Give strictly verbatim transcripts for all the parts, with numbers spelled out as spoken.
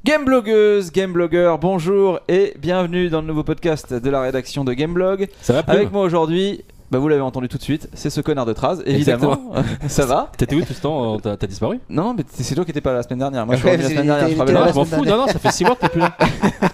Gameblogueuse, Gameblogueur, bonjour et bienvenue dans le nouveau podcast de la rédaction de Gameblog. Ça va, avec moi aujourd'hui, bah vous l'avez entendu tout de suite, c'est ce connard de Traz, évidemment. Ça va? T'étais où tout ce temps? T'as, t'as disparu? Non, mais c'est toi qui étais pas là la semaine dernière. Moi je suis revenu la semaine dernière. Je, non, je m'en fous, non, non, ça fait six mois que t'es plus là.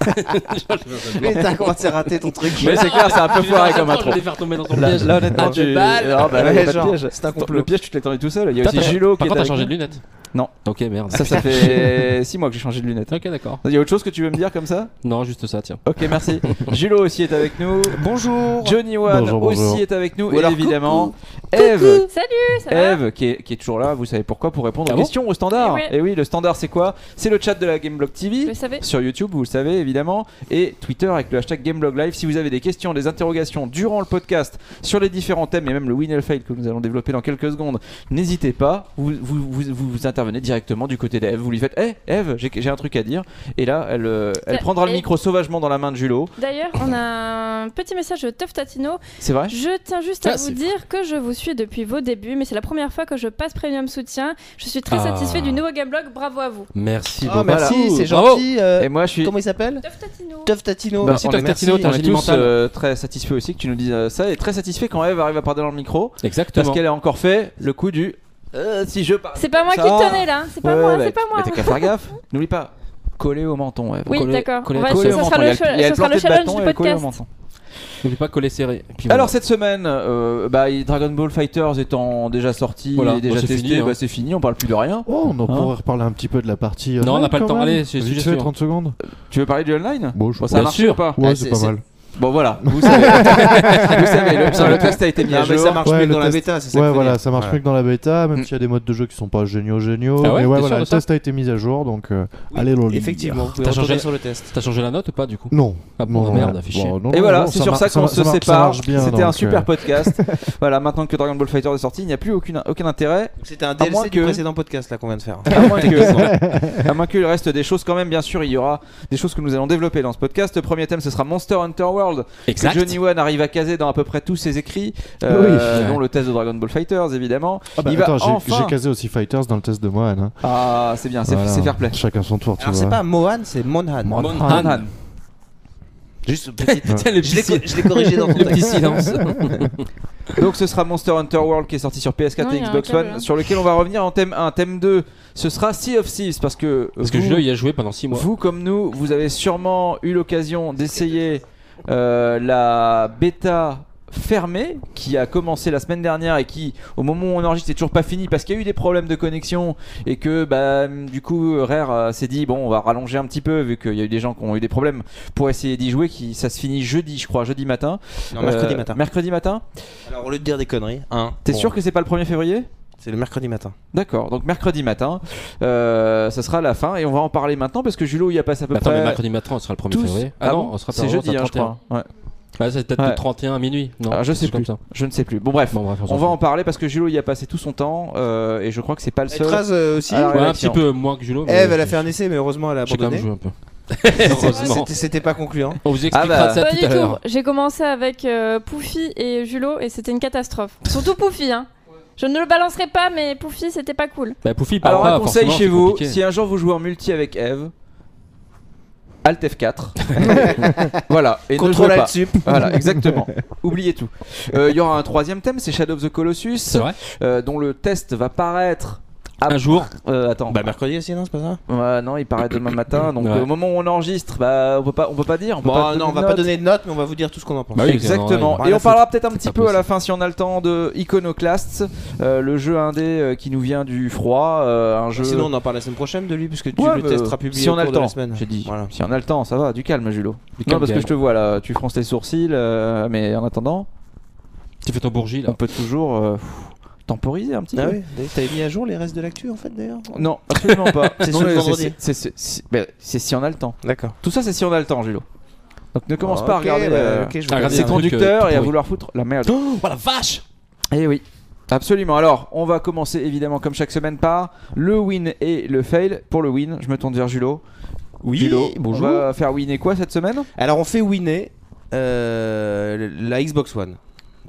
Mais t'as commencé à rater ton truc. Mais c'est clair, c'est un peu foiré comme intro. Je vais les faire tomber dans ton Là, piège. là honnêtement, tu. Ah bah là, Ouais, y a pas de genre, piège. c'est un complot. Le piège, tu te l'es tendu tout seul. Il y a Toi, aussi t'as- Julo qui Par est contre, t'as avec changé nous. de lunettes? Non. Ok, merde. Ça, ça fait six mois que j'ai changé de lunettes. Ok, d'accord. Il y a autre chose que tu veux me dire comme ça? Non, juste ça, tiens. Ok, merci. Julo aussi est avec nous. Bonjour. Johnny One Bonjour, aussi bonjour. est avec nous. Ou Et alors, évidemment, Eve. Salut, ça va? Eve qui est, qui est toujours là, vous savez pourquoi, pour répondre Ah aux bon questions au standard. Eh ouais. Et oui, le standard c'est quoi? C'est le chat de la Gameblog T V. Je le savais. Sur YouTube, vous le savez évidemment, et Twitter avec le hashtag Gameblog Live. Si vous avez des questions, des interrogations durant le podcast sur les différents thèmes et même le win and fail que nous allons développer dans quelques secondes, n'hésitez pas. Vous vous, vous, vous, vous intervenez directement du côté d'Eve. Vous lui faites Hé hey, Eve, j'ai, j'ai un truc à dire. Et là, elle, euh, elle Et- prendra le et- micro sauvagement dans la main de Julo. D'ailleurs, on a un petit message de Teuf Tatino. C'est vrai? Je tiens juste Ah, à c'est vous dire que je vous suis depuis vos débuts, mais c'est la première fois que je passe Premium Soutien. Je suis très Ah. satisfait du nouveau Gameblog. Bravo à vous. Merci Ah, beaucoup. merci, Voilà. c'est Bravo. gentil. euh, Et moi, je suis. Comment il s'appelle? Teuf Tatino. Teuf Tatino. Bah, Merci, On Teuf est Tatino, merci. t'es un On est génie tous mental. euh, très satisfaits aussi que tu nous dises euh, ça, et très satisfaits quand Eve arrive à parler dans le micro, Exactement. parce qu'elle a encore fait le coup du euh, si je parle. C'est pas moi Ça. qui tenais là. C'est pas Ouais, moi, bah, c'est pas moi. Mais t'as qu'à faire gaffe. N'oublie pas, coller au menton. Eve. Oui, Coller- d'accord. coller- On va- coller ça au sera menton. le Il y a- cha- il y a ça le sera le planter de challenge bâton du et le coller au podcast. menton. N'oublie pas de coller serré. Et puis Alors voilà. cette semaine, euh, bah, Dragon Ball Fighters étant déjà sorti Voilà, et déjà bah, c'est testé, fini, hein. bah, c'est fini, on parle plus de rien. Oh, on en Hein pourrait reparler un petit peu de la partie. Non, on online, n'a pas le quand temps. même. Allez, c'est Vite sujet fait, suivant. trente secondes. Tu veux parler du online? Bon, je Bon, sais ça a Bien marché sûr. ou pas? Ouais, Ah, c'est c'est- pas c'est- mal. Bon voilà, vous savez, vous savez le, le test a été mis Non, à mais jour. ça marche Ouais, mieux que le dans la test- bêta, c'est ça. Ouais, qu'il faut voilà, dire. ça marche Ouais. mieux que dans la bêta, même Mm. s'il y a des modes de jeu qui sont pas géniaux, géniaux. Ah ouais, mais ouais, t'es voilà, sûr le de ça test a été mis à jour, donc euh, allez le lire. Effectivement, vous pouvez T'as retourner changé- sur le test. T'as changé la note ou pas du coup? Non. Ah bon, Non, merde, non. fait chier. Bon, non, Et non, voilà, non, c'est ça sur mar- ça qu'on mar- se mar- ça sépare. marche bien, C'était un donc, super euh, podcast. Voilà, maintenant que Dragon Ball Fighter est sorti, il n'y a plus aucune, aucun intérêt. C'était un À moins D L C du que- précédent podcast là qu'on vient de faire. À moins, que, à moins qu'il reste des choses quand même, bien sûr, il y aura des choses que nous allons développer dans ce podcast. Le premier thème, ce sera Monster Hunter World, que Exact. Johnny One arrive à caser dans à peu près tous ses écrits, euh, Oui. dont le test de Dragon Ball Fighters, évidemment. Ah bah, il va attends, j'ai enfin... j'ai casé aussi Fighters dans le test de Mohan. Hein. Ah, c'est bien, c'est Voilà. c'est fair play. Chacun son tour, tu Alors vois. c'est pas Mohan, c'est Monhan. Monhan. Juste petite. Tiens, le Je l'ai petit, co- je l'ai corrigé dans ton le petit texte. silence. Donc ce sera Monster Hunter World qui est sorti sur P S quatre Non, et il y a un Xbox câble, One, hein. sur lequel on va revenir en thème un. Thème deux, ce sera Sea of Thieves, parce que Parce que vous, Julio il a joué pendant six mois. vous comme nous, vous avez sûrement eu l'occasion d'essayer euh, la bêta fermée qui a commencé la semaine dernière et qui au moment où on enregistre c'est toujours pas fini parce qu'il y a eu des problèmes de connexion et que bah du coup Rare euh, s'est dit bon on va rallonger un petit peu vu qu'il y a eu des gens qui ont eu des problèmes pour essayer d'y jouer, qui ça se finit jeudi je crois, jeudi matin. Non, mercredi Euh, matin. Mercredi matin. Alors au lieu de dire des conneries, hein. T'es bon, sûr que c'est pas le premier février? c'est le mercredi matin. D'accord, donc mercredi matin, euh, ça sera la fin et on va en parler maintenant parce que Julo y a passé à peu Attends, mais près. mercredi matin, on sera le premier tous- février. Ah Ah non, bon on sera c'est jeudi, hein, je trente et un. crois. Ouais. Bah, c'est peut-être Ouais. le trente et un à minuit. Non, Ah, je sais quelque chose plus. comme ça. Je ne sais plus. Bon bref, Bon, bref, on s'en va fout. en parler parce que Julo y a passé tout son temps euh, et je crois que c'est pas le Et seul. Traz euh, aussi. Alors, Ouais, un réaction. petit peu moins que Julio. mais Eve, elle a j'ai- fait un essai, mais heureusement elle a J'ai quand même abandonné. joué un peu. Heureusement. C'était- C'était pas concluant. On vous Ah expliquera bah. ça Pas tout du à tout. l'heure. J'ai commencé avec euh, Poufy et Julo et c'était une catastrophe. Surtout Poufy, hein. Je ne le balancerai pas, mais Poufy c'était pas cool. Bah, Poufy, il parle Alors pas, un conseil forcément, chez c'est vous, compliqué. si un jour vous jouez en multi avec Eve, Alt F quatre. Voilà, et ne Contrôle jouez pas. Alt Sup. Voilà, exactement. Oubliez tout. Euh, Il y aura un troisième thème, c'est Shadow of the Colossus, C'est vrai. euh, dont le test va paraître. Un jour. Euh, attends. Bah mercredi aussi, non, c'est pas ça? Ouais, non, il paraît demain matin. Donc Ouais. euh, au moment où on enregistre, bah on peut pas, on peut pas dire. On peut Bon, pas non, on donner va de pas notes. donner de notes, mais on va vous dire tout ce qu'on en pense. Bah oui, Exactement. rien Et à on foutre. parlera peut-être un petit pas peu à la possible. fin, si on a le temps, de Iconoclasts, euh, le jeu indé euh, qui nous vient du froid, euh, un jeu. Sinon, on en parle la semaine prochaine de lui, puisque tu Ouais, le mais, testeras publié si on au a cours le de la temps, semaine. j'ai dit. Voilà. Si on a le temps, ça va. Du calme, Julo. Du Non, calme, parce que calme. je te vois là, tu fronces tes sourcils, euh, mais en attendant, Tu fais ton bourgie on là. peut toujours euh, temporiser un petit Ah peu. oui, t'avais mis à jour les restes de l'actu en fait d'ailleurs? Non, absolument pas. C'est Non, sur le mais vendredi. c'est- c'est- c'est- ben, c'est si on a le temps. D'accord. Tout ça, c'est si on a le temps, Julo. Donc ne commence pas à Ok, regarder bah, euh, ok, je vais Ah, regardez ses un truc, conducteurs euh, et à pourri. vouloir foutre la merde. Oh la vache. Eh oui, absolument. Alors, on va commencer évidemment comme chaque semaine par le win et le fail. Pour le win, je me tourne vers Julo. Oui, Julo, bonjour. on va faire winner quoi cette semaine? Alors on fait winner euh, la Xbox One.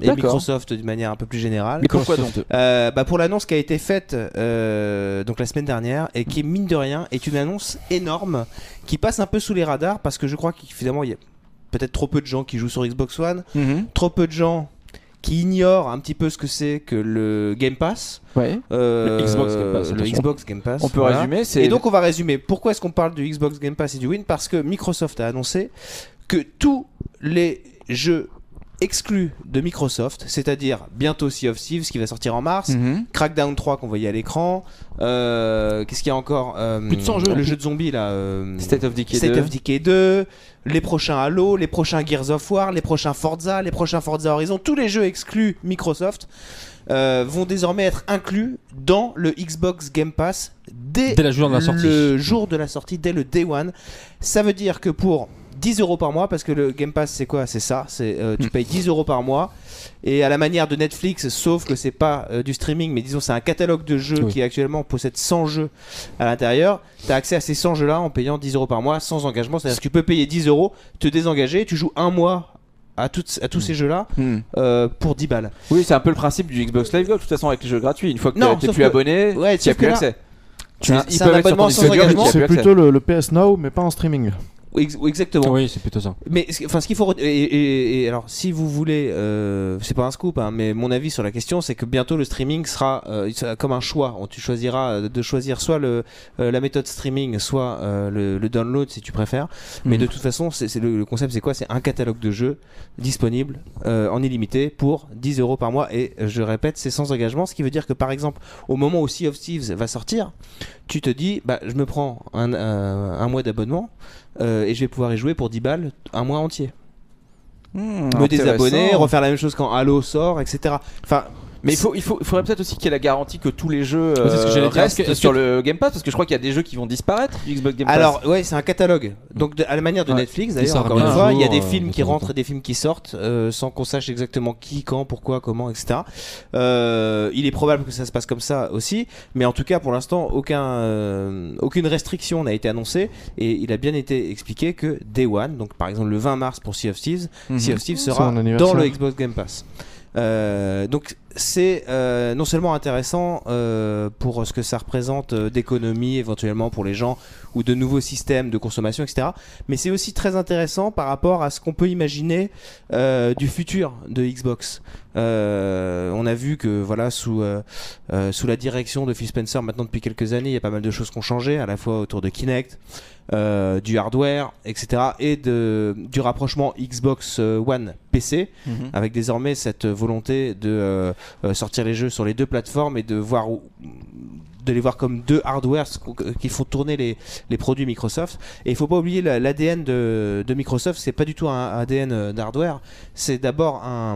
et D'accord. Microsoft d'une manière un peu plus générale. Mais pourquoi donc Euh, bah pour l'annonce qui a été faite euh, donc la semaine dernière et qui mine de rien est une annonce énorme qui passe un peu sous les radars parce que je crois qu'évidemment il y a peut-être trop peu de gens qui jouent sur Xbox One, Mhm. trop peu de gens qui ignorent un petit peu ce que c'est que le Game Pass. Ouais. Euh, Le Xbox Game Pass, le attention. Xbox Game Pass. On peut voilà. résumer, c'est Et donc on va résumer. Pourquoi est-ce qu'on parle du Xbox Game Pass et du Win? Parce que Microsoft a annoncé que tous les jeux exclus de Microsoft, c'est-à-dire bientôt Sea of Thieves qui va sortir en mars, Mhm. Crackdown trois qu'on voyait à l'écran, euh, qu'est-ce qu'il y a encore euh, Plus de cent jeux. Le jeu de zombies là. euh, State of Decay State deux. of Decay deux, les prochains Halo, les prochains Gears of War, les prochains Forza, les prochains Forza Horizon, tous les jeux exclus Microsoft euh, vont désormais être inclus dans le Xbox Game Pass dès, Dès la jour de la sortie. le jour de la sortie, dès le Day One. Ça veut dire que pour dix euros par mois, parce que le Game Pass c'est quoi? C'est ça, c'est euh, tu Mm. payes dix euros par mois et à la manière de Netflix, sauf que c'est pas euh, du streaming, mais disons c'est un catalogue de jeux Oui. qui actuellement possède cent jeux à l'intérieur. Tu as accès à ces cent jeux là en payant dix euros par mois sans engagement, c'est-à-dire que tu peux payer dix euros, te désengager, tu joues un mois à, toutes, à tous ces jeux là Mhm. euh, pour dix balles. Oui, c'est un peu le principe du Xbox Live Gold, de toute façon, avec les jeux gratuits. Une fois que Non, t'es sauf plus que- abonné, Ouais, tu n'as sauf plus que là- accès. C'est un- ils c'est peuvent un être sur ton abonnement disque sans dur, mais tu engagement. y as plus C'est accès. plutôt le, le P S Now, mais pas en streaming. Ex- Exactement. Oui, c'est plutôt ça. Mais ce- enfin, ce qu'il faut re- et, et- et alors, si vous voulez, euh, c'est pas un scoop, hein, mais mon avis sur la question, c'est que bientôt le streaming sera, euh, il sera comme un choix. On- Tu choisiras euh, de choisir soit le, euh, la méthode streaming, soit euh, le, le download si tu préfères. Mais Mhm. de toute façon, c'est c'est le, le concept, c'est quoi? C'est un catalogue de jeux disponible euh, en illimité pour dix euros par mois. Et euh, je répète, c'est sans engagement, ce qui veut dire que par exemple, au moment où Sea of Thieves va sortir, tu te dis, bah, je me prends un, euh, un mois d'abonnement. Euh, et je vais pouvoir y jouer pour dix balles un mois entier. Hmm, Me désabonner, intéressant. refaire la même chose quand Halo sort, et cetera. Enfin, Mais il, faut, il, faut, il faudrait peut-être aussi qu'il y ait la garantie que tous les jeux Oui, c'est ce que euh, j'allais dire. restent Est-ce que- est-ce sur que- le Game Pass, parce que je crois qu'il y a des jeux qui vont disparaître du Xbox Game Pass. alors ouais, c'est un catalogue. Donc de- à la manière de Ouais. Netflix Et d'ailleurs, ça encore revient une un fois, il y a jour, des euh, films de qui temps en rentrent temps. et des films qui sortent euh, sans qu'on sache exactement qui, quand, pourquoi, comment, et cetera. Euh, il est probable que ça se passe comme ça aussi, mais en tout cas pour l'instant aucun, euh, aucune restriction n'a été annoncée et il a bien été expliqué que Day One, donc par exemple le vingt mars pour Sea of Thieves, Mhm. Sea of Thieves C'est sera mon anniversaire. dans le Xbox Game Pass. Euh, donc c'est euh, non seulement intéressant euh, pour ce que ça représente euh, d'économie éventuellement pour les gens ou de nouveaux systèmes de consommation, et cetera. Mais c'est aussi très intéressant par rapport à ce qu'on peut imaginer euh, du futur de Xbox. Euh, on a vu que voilà sous euh, euh, sous la direction de Phil Spencer maintenant depuis quelques années, il y a pas mal de choses qui ont changé à la fois autour de Kinect, euh, du hardware, et cetera. Et de du rapprochement Xbox One P C Mhm. avec désormais cette volonté de euh, euh, sortir les jeux sur les deux plateformes et de voir où- de les voir comme deux hardwares qui font tourner les, les produits Microsoft. Et il faut pas oublier la- l'A D N de, de Microsoft, c'est pas du tout un A D N d'hardware, c'est d'abord un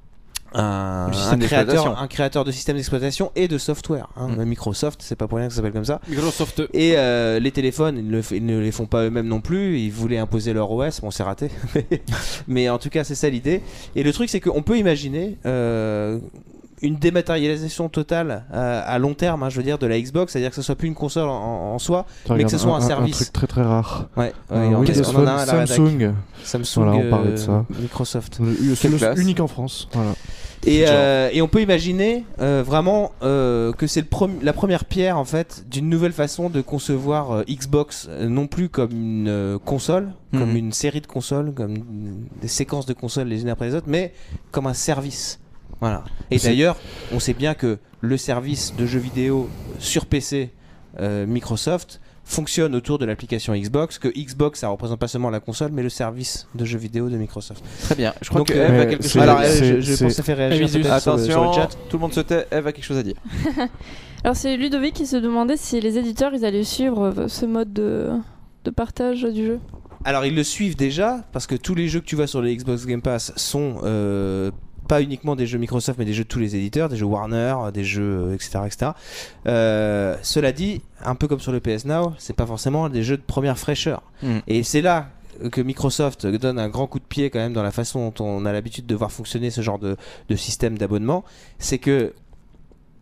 un, Du système un créateur, d'exploitation. un créateur de systèmes d'exploitation et de software. Hein. Mm. Microsoft, c'est pas pour rien que ça s'appelle comme ça. Microsoft. Et euh, les téléphones, ils ne, le f- ils ne les font pas eux-mêmes non plus. Ils voulaient imposer leur O S. Bon, c'est raté. Mais en tout cas, c'est ça l'idée. Et le truc, c'est qu'on peut imaginer euh, une dématérialisation totale euh, à long terme, hein, je veux dire, de la Xbox. C'est-à-dire que ce soit plus une console en, en soi, mais que ce soit un, service. Un truc très très rare. Ouais, ouais, Un on- Windows on en a un à la Phone rédac. Samsung. Samsung, Voilà, on parlait de euh, ça. Microsoft. Le- C'est le classe. unique en France. Voilà. Et, euh, et on peut imaginer euh, vraiment euh, que c'est le prom- la première pierre en fait d'une nouvelle façon de concevoir euh, Xbox, euh, non plus comme une euh, console, comme Mhm. une série de consoles, comme une- des séquences de consoles les unes après les autres, mais comme un service. Voilà. Et C'est- d'ailleurs, on sait bien que le service de jeux vidéo sur P C euh, Microsoft fonctionne autour de l'application Xbox, que Xbox ça représente pas seulement la console mais le service de jeux vidéo de Microsoft. Très bien. Je crois Donc, que euh, Eve a mais quelque c'est- chose. Alors, à elle, c'est- je, je c'est- pense que ça fait réagir Avisus. peut-être sur, le- sur le Attention, chat. tout le monde se tait. Eve a quelque chose à dire. Alors c'est Ludovic qui se demandait si les éditeurs ils allaient suivre euh, ce mode de, de partage du jeu. Alors ils le suivent déjà parce que tous les jeux que tu vois sur le Xbox Game Pass sont euh, pas uniquement des jeux Microsoft mais des jeux de tous les éditeurs, des jeux Warner, des jeux euh, et cetera et cetera. Euh, cela dit, un peu comme sur le P S Now, c'est pas forcément des jeux de première fraîcheur. Mm. Et c'est là que Microsoft donne un grand coup de pied quand même dans la façon dont on a l'habitude de voir fonctionner ce genre de, de système d'abonnement, c'est que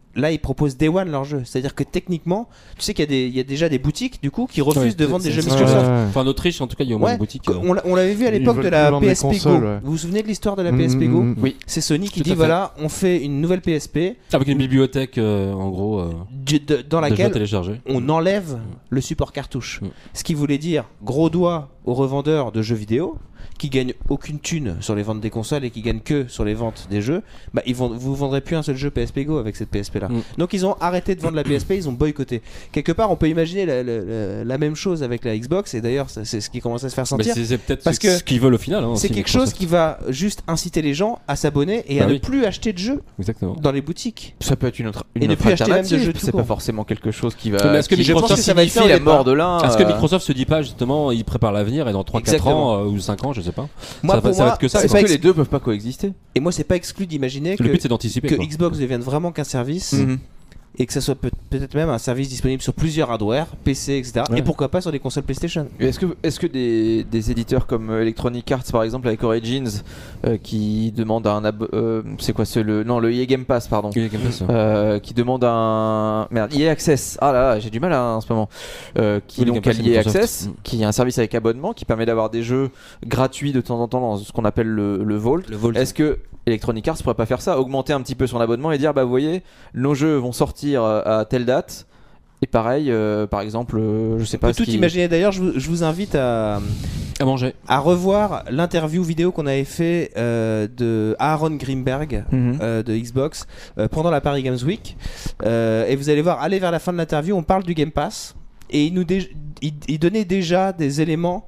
là, ils proposent Day One leur jeu. C'est-à-dire que techniquement, tu sais qu'il y a, des, il y a déjà des boutiques du coup qui refusent Ouais, de vendre des c'est- jeux c'est- Microsoft. Ouais, ouais. Enfin, en Autriche, en tout cas, il y a au moins Ouais, une boutique. que- euh, on l'a- on l'avait vu à Ils l'époque veulent de plus la vendre les P S P Go. consoles, ouais. Vous vous souvenez de l'histoire de la Mm, P S P Go mm, mm. Oui. C'est Sony qui Tout dit à fait. voilà, on fait une nouvelle P S P Avec une bibliothèque, euh, en gros, euh, du- de- dans de jeux à laquelle télécharger. on enlève le support cartouche. Mm. Ce qui voulait dire gros doigt aux revendeurs de jeux vidéo qui gagnent aucune thune sur les ventes des consoles et qui gagnent que sur les ventes des jeux. Bah, ils vont, vous vendrez plus un seul jeu P S P Go avec cette P S P là. Mm. Donc ils ont arrêté de vendre la P S P, ils ont boycotté. Quelque part, on peut imaginer la, la- la- la même chose avec la Xbox et d'ailleurs ça- c'est ce qui commence à se faire Mais sentir. c'est c'est peut-être Parce ce, que ce qu'ils veulent au final. hein, C'est aussi, quelque chose Microsoft. qui va juste inciter les gens à s'abonner et Bah à ne oui. plus acheter de jeux Exactement. dans les boutiques. Ça peut être une autre, une Et ne autre plus acheter même de alternative. jeux tout C'est pas court. forcément quelque chose qui va. Mais est-ce que qui, Microsoft- je pense que ça va être ça au la départ. mort de l'un. Est-ce que euh, Microsoft se dit pas justement, il prépare l'avenir et dans trois quatre Exactement. ans euh, ou cinq ans, je sais pas. Moi, ça, va- pour ça va moi, être que ça. c'est Est-ce quoi. pas que ex- les deux peuvent pas coexister Et moi, c'est pas exclu d'imaginer que, Le but c'est d'anticiper. que quoi. Xbox devienne vraiment qu'un service. Mhm. Et que ça soit peut- peut-être même un service disponible sur plusieurs hardware, P C, et cetera. Ouais. Et pourquoi pas sur des consoles PlayStation. Et Est-ce que, est-ce que des, des éditeurs comme euh, Electronic Arts par exemple avec Origins euh, qui demandent un abo- euh, c'est quoi c'est le non le E A Game Pass pardon Oui, Game Pass, ouais. euh, qui demande un merde E A Access ah là là j'ai du mal hein, en ce moment euh, qui Oui, le donc Game a Pass, l'E A Microsoft. Access Mm. qui est un service avec abonnement qui permet d'avoir des jeux gratuits de temps en temps dans ce qu'on appelle le, le Vault. Le Vault. Est-ce que Electronic Arts pourrait pas faire ça, augmenter un petit peu son abonnement et dire bah vous voyez nos jeux vont sortir euh, à telle date et pareil euh, par exemple euh, je sais On pas peut ce tout qui- imaginer. D'ailleurs, je vous, je vous invite à, À manger. à revoir l'interview vidéo qu'on avait fait euh, de Aaron Greenberg. Mhm. euh, de Xbox euh, pendant la Paris Games Week. Euh, et vous allez voir, allez vers la fin de l'interview, on parle du Game Pass et il nous dé- il, il donnait déjà des éléments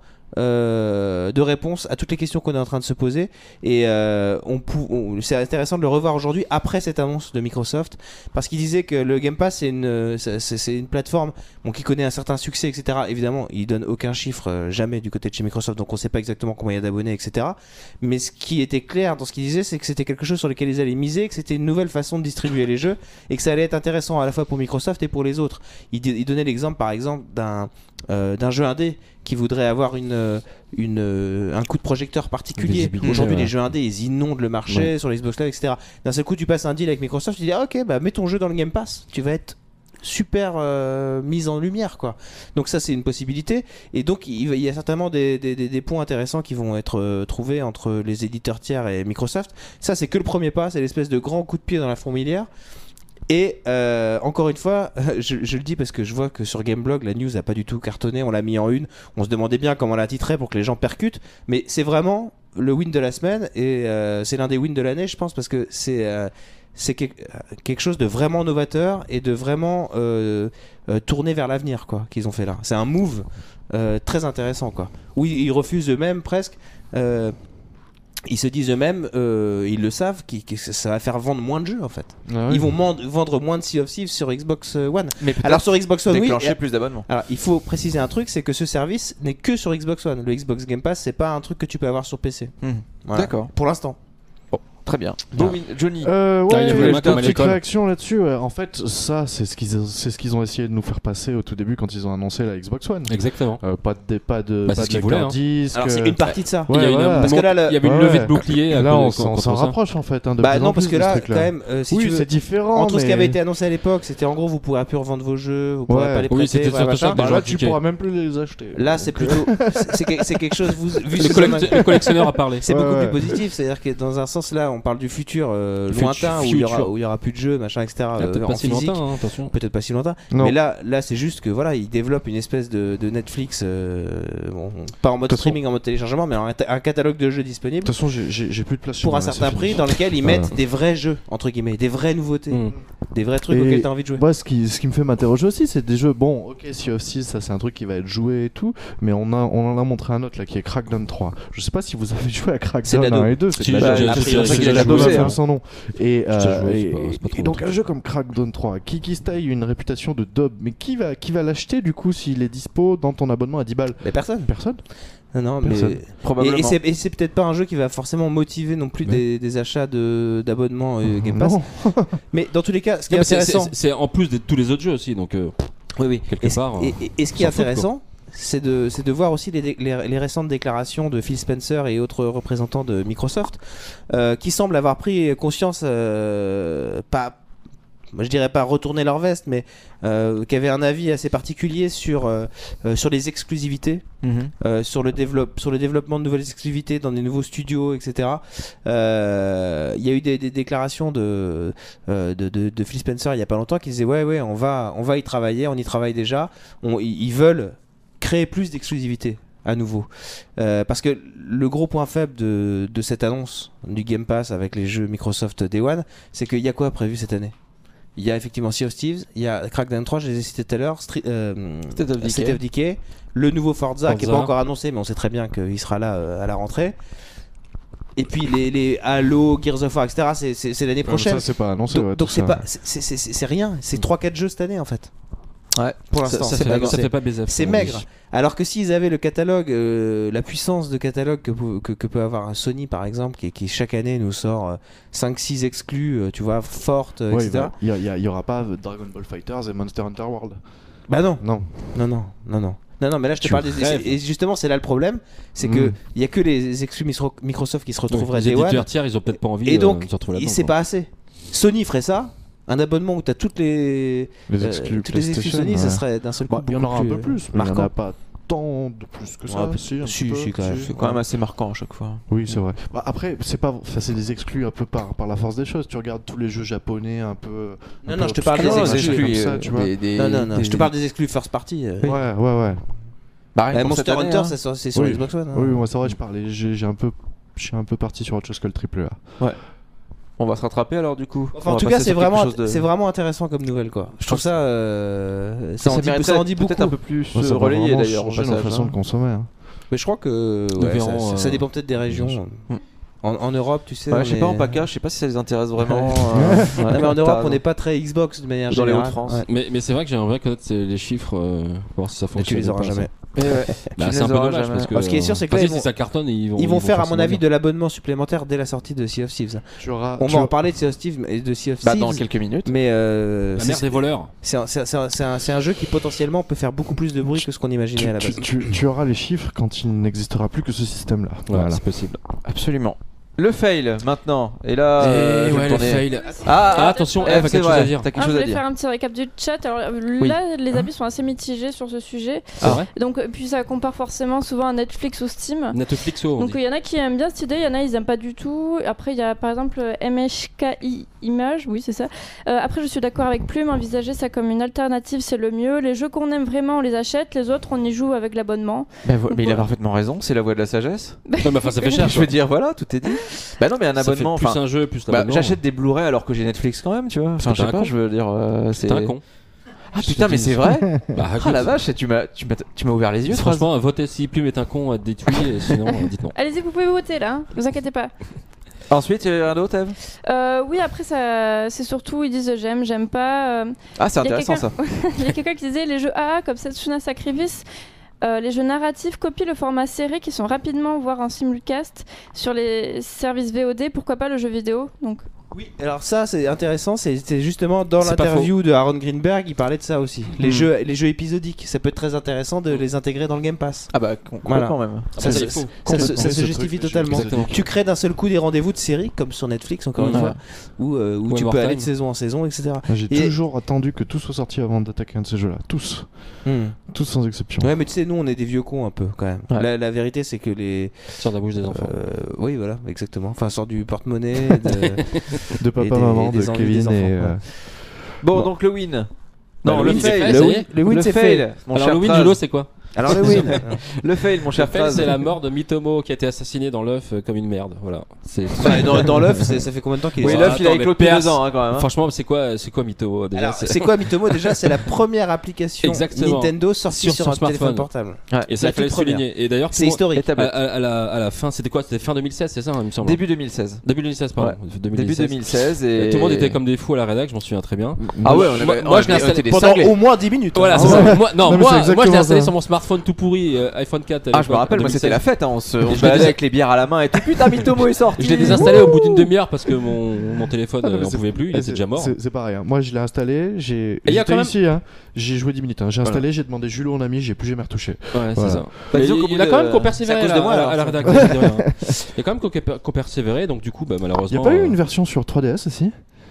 euh, de réponse à toutes les questions qu'on est en train de se poser et euh, on pou- on- c'est intéressant de le revoir aujourd'hui après cette annonce de Microsoft parce qu'il disait que le Game Pass c'est une, c'est, c'est- c'est une plateforme bon, qui connaît un certain succès etc. Évidemment il donne aucun chiffre euh, jamais du côté de chez Microsoft donc on sait pas exactement combien il y a d'abonnés etc. Mais ce qui était clair dans ce qu'il disait c'est que c'était quelque chose sur lequel ils allaient miser, que c'était une nouvelle façon de distribuer les jeux et que ça allait être intéressant à la fois pour Microsoft et pour les autres. Il, di- il donnait l'exemple par exemple d'un euh, d'un jeu indé qui voudrait avoir une, euh, une, euh, un coup de projecteur particulier. Visibilité, Aujourd'hui, ouais. les jeux indés, ils inondent le marché Ouais. sur les Xbox Live, et cetera. D'un seul coup, tu passes un deal avec Microsoft, tu dis ah, ok, bah mets ton jeu dans le Game Pass, tu vas être super euh, mise en lumière quoi. Donc ça c'est une possibilité et donc il va- il y a certainement des, des, des- des points intéressants qui vont être euh, trouvés entre les éditeurs tiers et Microsoft. Ça c'est que le premier pas, c'est l'espèce de grand coup de pied dans la fourmilière. Et euh, encore une fois, je, je le dis parce que je vois que sur Gameblog la news a pas du tout cartonné, on l'a mis en une, on se demandait bien comment on la titrait pour que les gens percutent, mais c'est vraiment le win de la semaine et euh, c'est l'un des wins de l'année je pense parce que c'est euh, c'est que- quelque chose de vraiment novateur et de vraiment euh, euh, tourné vers l'avenir quoi qu'ils ont fait là. C'est un move euh, très intéressant quoi. Oui, ils refusent eux-mêmes presque. euh, ils se disent eux-mêmes, euh, ils le savent, qui- que ça va faire vendre moins de jeux en fait. Ah oui. Ils vont man- vendre moins de Sea of Thieves sur Xbox One. mais peut-être Alors sur Xbox One, oui. déclencher et- plus d'abonnements. alors il faut préciser un truc, c'est que ce service n'est que sur Xbox One. Le Xbox Game Pass, c'est pas un truc que tu peux avoir sur P C. Mhm. Voilà. D'accord. Pour l'instant. Très bien. Voilà. Bon, Johnny. Euh, Ah, ouais, il y a une vraiment comme à petite l'école. réaction là-dessus. Ouais. En fait, ça, c'est ce qu'ils c'est ce qu'ils ont essayé de nous faire passer au tout début quand ils ont annoncé la Xbox One. Exactement. Euh, pas de pas de Bah, pas c'est ce de qu'ils voulaient, lecteur hein. disque. Alors c'est euh, une partie de ça. Ouais, il y a une, voilà. Parce que là, le- il y avait une Ouais, levée ouais. de bouclier. à Là, cause- on contre s'en s'en ça. rapproche en fait. Hein, de Bah plus non en parce plus que de ce là, truc-là. quand même, euh, si oui, tu veux, c'est différent. entre ce qui mais- avait été annoncé à l'époque, c'était en gros vous pourrez plus revendre vos jeux, vous pourrez Ouais. pas les Oui, prêter, c'était voilà, surtout ça machin. que Bah, les gens là, tu appliquaient. pourras même plus les acheter. Là Donc, c'est euh, plutôt c'est c'est que- c'est quelque chose vous, vu Le, sous collecte- un- le collectionneur a parlé. c'est Ouais, beaucoup ouais. plus positif, c'est-à-dire que dans un sens là, on parle du futur euh, Future- lointain où il y aura future. où il y aura plus de jeux, machin, et cetera. Ah, euh, Peut-être en pas si physique. lointain, hein, attention. Peut-être pas si longtemps. Non. Mais là, là c'est juste que voilà, ils développent une espèce de, de Netflix, euh, bon, pas en mode De toute façon- streaming, en mode téléchargement, mais un, un catalogue de jeux disponibles De toute façon, j'ai- j'ai j'ai plus de place chez pour moi, un là, certain c'est prix, fini. dans lequel ils Voilà. mettent des vrais jeux, entre guillemets, des vraies nouveautés, Mm. des vrais trucs Et- auxquels tu as envie de jouer. Moi, ce qui, ce qui me fait m'interroger aussi, c'est des jeux. Bon, ok, Sea of Thieves, ça c'est un truc qui va être joué et tout, mais on, a, on en a montré un autre là qui est Crackdown trois. Je sais pas si vous avez joué à C'est Crackdown de la un daube. et deux, c'est Si, de j'ai- la j'ai- daube. a j'ai- priori, j'ai- c'est j'ai de la La joué, daube joué, à hein. son nom. Et, J'ai euh, joué, et- c'est pas- c'est pas et trop donc mon un jeu comme Crackdown trois, qui, qui se taille une réputation de daube, mais qui va, qui va l'acheter du coup s'il est dispo dans ton abonnement à dix balles? Mais personne. Personne. Non, non, Personne. mais. Probablement. Et, et c'est, et c'est peut-être pas un jeu qui va forcément motiver non plus Ouais. des, des achats de, d'abonnements euh, Game Pass. Non. Mais dans tous les cas, ce qui Non, est mais c'est- intéressant. c'est- C'est en plus de tous les autres jeux aussi, donc euh, Oui, oui. quelque Et, c- part. et- euh, et- et ce qui est on s'en fout, intéressant, c'est de, c'est de voir aussi les, dé- les, les récentes déclarations de Phil Spencer et autres représentants de Microsoft euh, qui semblent avoir pris conscience, euh, pas, moi je dirais pas retourner leur veste, mais euh, qui avaient un avis assez particulier sur euh, euh, sur les exclusivités, Mhm. euh, sur le développe sur le développement de nouvelles exclusivités dans des nouveaux studios, et cetera. Euh, Il y a eu des, des déclarations de, euh, de de de Phil Spencer il y a pas longtemps qui disait ouais ouais on va on va y travailler, on y travaille déjà, on, ils ils veulent créer plus d'exclusivités à nouveau. Euh, parce que le gros point faible de, de cette annonce du Game Pass avec les jeux Microsoft Day One, c'est qu'il y a quoi prévu cette année? Il y a effectivement Sea of Thieves, il y a Crackdown trois, je les ai cités tout à l'heure, Street, euh, State of Decay. State of Decay, le nouveau Forza, Forza. qui n'est pas encore annoncé, mais on sait très bien qu'il sera là euh, à la rentrée. Et puis les, les Halo, Gears of War, et cetera, c'est, c'est, c'est l'année prochaine. Ça, c'est pas annoncé. donc ouais, donc tout c'est, ça. pas, c'est, c'est, c'est, c'est rien, c'est trois quatre jeux cette année en fait. Ouais. Pour Ça- l'instant, Ça, c'est fait, pas ça annoncé. fait pas baiser. C'est maigre. Alors que s'ils avaient le catalogue, euh, la puissance de catalogue que, peut- que, que peut avoir un Sony par exemple, qui, qui chaque année nous sort euh, cinq six exclus, euh, tu vois, fortes, euh, Ouais, et cetera. il y, a- il y a- il y aura pas Dragon Ball Fighters et Monster Hunter World. Bah non, Non. non, non, non, non. Non, non, mais là je te Tu parle des. rêves. Et justement, c'est là le problème, c'est que Mm. il y a que les exclus Micro- Microsoft qui se retrouveraient les Day One. éditeurs tiers, ils ont peut-être pas envie Et euh, donc, de se retrouver et là-dedans. c'est quoi. pas assez. Sony ferait ça, un abonnement où t'as toutes les. Les euh, exclus toutes les exclus PlayStation, Sony, ça ouais. serait d'un seul coup. Bah, il y en beaucoup aura un peu euh, plus, mais il y en marquant. a pas tant de plus que ça. Ouais, si, un si, petit peu, si, quand même. C'est quand même assez marquant à chaque fois. Oui, c'est vrai. Bah, après, c'est pas, enfin, c'est des exclus un peu par, par la force des choses. Tu regardes tous les jeux japonais un peu. Non, un non, peu je te parle des obscurs, exclus, machin exclus, comme ça, euh, tu vois. des- des- Non, non, non, des- je te parle des exclus first party. euh. Ouais, ouais, ouais. Bah, rien Euh, pour Monster cette année, Hunter, hein. c'est sur, c'est sur Oui. Xbox One. hein. Oui, moi c'est vrai, je parlais, j'ai, j'ai un peu, je suis un peu parti sur autre chose que le triple A. On va se rattraper alors du coup. Enfin, On en va tout cas, passer c'est sur quelque vraiment, chose de- c'est vraiment intéressant comme nouvelle, quoi. Je trouve ça, euh, ça, Ça, en dit, mériterait ça en dit beaucoup. peut-être un peu plus Ouais, euh, ça va relayé vraiment d'ailleurs. au changer notre passage, façon hein. de consommer. hein. Mais je crois que Nous ouais, verrons, ça, ça euh, dépend peut-être des régions. Mm. En, en Europe, tu sais. Ouais, on je sais pas est- en PACA, je sais pas si ça les intéresse vraiment. euh, Non, ouais, mais en t'as Europe, raison. on n'est pas très Xbox de manière Dans les générale. Hauts-de-France. Ouais. Mais, mais c'est vrai que j'aimerais bien connaître ces- les chiffres, euh, pour voir si ça Mais fonctionne. tu les ou auras pas, ça. jamais. Mais ouais, Bah, tu c'est un les peu auras dommage jamais. parce que. Alors, ce qui est sûr, c'est que enfin, là, si ils vont- ça cartonne, ils vont. Ils vont faire, à mon forcément avis, bien. de l'abonnement supplémentaire dès la sortie de Sea of Thieves. Tu auras, On tu va en auras- parler de Sea of Thieves et de Sea of Bah, Thieves. dans quelques minutes. Mais euh, La mère c'est- des voleurs. c'est un, c'est un- c'est un- c'est un- c'est un jeu qui potentiellement peut faire beaucoup plus de bruit que ce qu'on imaginait à la tu, base. tu- tu- tu auras les chiffres quand il n'existera plus que ce système-là. Ouais, Voilà. c'est possible. Absolument. Le fail maintenant. Et là, euh, Et je vais ouais, le tourner. fail. Ah, Ah, attention, eh, Eve a c'est quelque chose vrai, à dire. T'as quelque Ah, je chose à voulais dire. faire un petit récap du chat. Alors euh, Oui. là, les avis sont assez mitigés sur ce sujet. C'est vrai Donc, euh, puis ça compare forcément souvent à Netflix ou Steam. Netflix, on Donc dit. il y en a qui aiment bien cette idée, il y en a ils aiment pas du tout. Après il y a par exemple euh, M H K I Image, oui c'est ça. Euh, après je suis d'accord avec Plume, envisager ça comme une alternative c'est le mieux. Les jeux qu'on aime vraiment on les achète, les autres on y joue avec l'abonnement. Mais, vo- mais il a voilà. parfaitement raison, c'est la voie de la sagesse. Non, mais enfin, ça fait cher. Je veux dire, voilà, tout est dit. Bah non, mais un Ça fait abonnement. plus enfin, un jeu, plus bah, l'abonnement. j'achète des Blu-ray alors que j'ai Netflix quand même, tu vois. Enfin, que je sais t'es un pas, con. je veux dire. euh, c'est T'es un con. Ah putain, mais c'est vrai. Bah, Ah la vache, tu m'as, tu m'as, tu m'as ouvert les yeux. Franchement. Franchement, votez si Plume est un con, détruit, et sinon, euh, dites non. Allez-y vous pouvez voter là, hein, vous inquiétez pas. Ensuite, il y a rien d'autre, Eve Euh, oui après ça c'est surtout ils disent j'aime, j'aime pas. euh, Ah, c'est Il y a intéressant ça. Il y a quelqu'un qui disait les jeux A A comme Setsuna Sacrifice, euh, les jeux narratifs copient le format série qui sont rapidement voire en simulcast sur les services V O D, pourquoi pas le jeu vidéo. Donc Oui, alors ça c'est intéressant, c'est c'est justement dans C'est pas l'interview de Aaron Greenberg, il parlait de ça aussi. Les, Hmm. jeux, les jeux épisodiques, ça peut être très intéressant de les intégrer dans le Game Pass. Ah bah com- complètement même. Ça, bah, se- il faut. ça se, Complètement. ça se Ce justifie truc, totalement. Exactement. Tu crées d'un seul coup des rendez-vous de série, comme sur Netflix encore une Ouais. fois, où, euh, où Ou tu peux Overtime. aller de saison en saison, et cetera. Moi, J'ai Et- toujours attendu que tout soit sorti avant d'attaquer un de ces jeux-là. Tous. Hmm. Tous sans exception. Ouais, mais tu sais, nous on est des vieux cons un peu quand même. Ouais. La, la vérité c'est que les. Sur la bouche des enfants. euh, oui, voilà, exactement. Enfin, sort du porte-monnaie. De... De papa, Et des- maman, et des de envies Kevin des enfants, et. ouais. euh, Bon, Bon. donc le win. Bah, Non, le le win, c'est fail. fait, le ça y win, est. le win Le c'est fail. fait. Mon Alors, cher le win, Praz. Julo, c'est quoi Alors le win. Le fail, mon Le cher fail, Praz. c'est la mort de Mitomo qui a été assassiné dans l'œuf euh, comme une merde. Voilà. C'est. Bah, dans dans l'œuf, c'est- ça fait combien de temps qu'il est Oui, sorti l'œuf il a Attends, mais éclos depuis perce. deux ans hein, quand même. hein. Franchement, c'est quoi, c'est quoi Mitomo déjà Alors, c'est- c'est quoi Mitomo déjà? C'est la première application Exactement. Nintendo sortie Sur sur, son un téléphone smartphone. portable. Et ça la fallait le toute première. souligner. Et d'ailleurs, C'est tout- historique. Et À, tablette. à- à la, à la fin, c'était quoi? C'était fin deux mille seize, c'est ça, il me semble. Début deux mille seize. Début deux mille seize, pardon. Ouais. deux mille Début seize. deux mille seize et. Tout le monde était comme des fous à la rédac, je m'en souviens très bien. Ah ouais, on avait, Moi- on moi, avait- je l'ai on installé était des Pendant cinglés. au moins dix minutes. Voilà, hein. c'est ça. Moi, non, Non, mais moi, c'est moi je exactement l'ai installé ça. sur mon smartphone tout pourri, euh, iPhone quatre. à Ah, je me l'époque, rappelle, en moi c'était la deux mille seize. fête, hein, on se, on je se l'ai baladait déjà- avec les bières à la main et tout. Putain, Mitomo est sorti. Je l'ai désinstallé au bout d'une demi-heure parce que mon, mon téléphone Ah, non, euh, mais en c'est- pouvait plus, il eh, était c'est- déjà mort. C'est c'est pareil. hein. Moi, je l'ai installé. J'ai. Et il y a J'étais quand même- ici. Hein. J'ai joué dix minutes. hein. J'ai Voilà. installé. J'ai demandé Julo en ami. J'ai plus jamais retouché. Ouais, c'est Voilà. ça. Bah, Mais disons il, qu'au il bout a quand de- même qu'on persévéré c'est à cause à, de moi, à- alors. à la rédaction. Il y a quand même qu'on qu'on persévéré, donc du coup, bah, malheureusement. Il y a pas eu euh, une version sur trois D S aussi?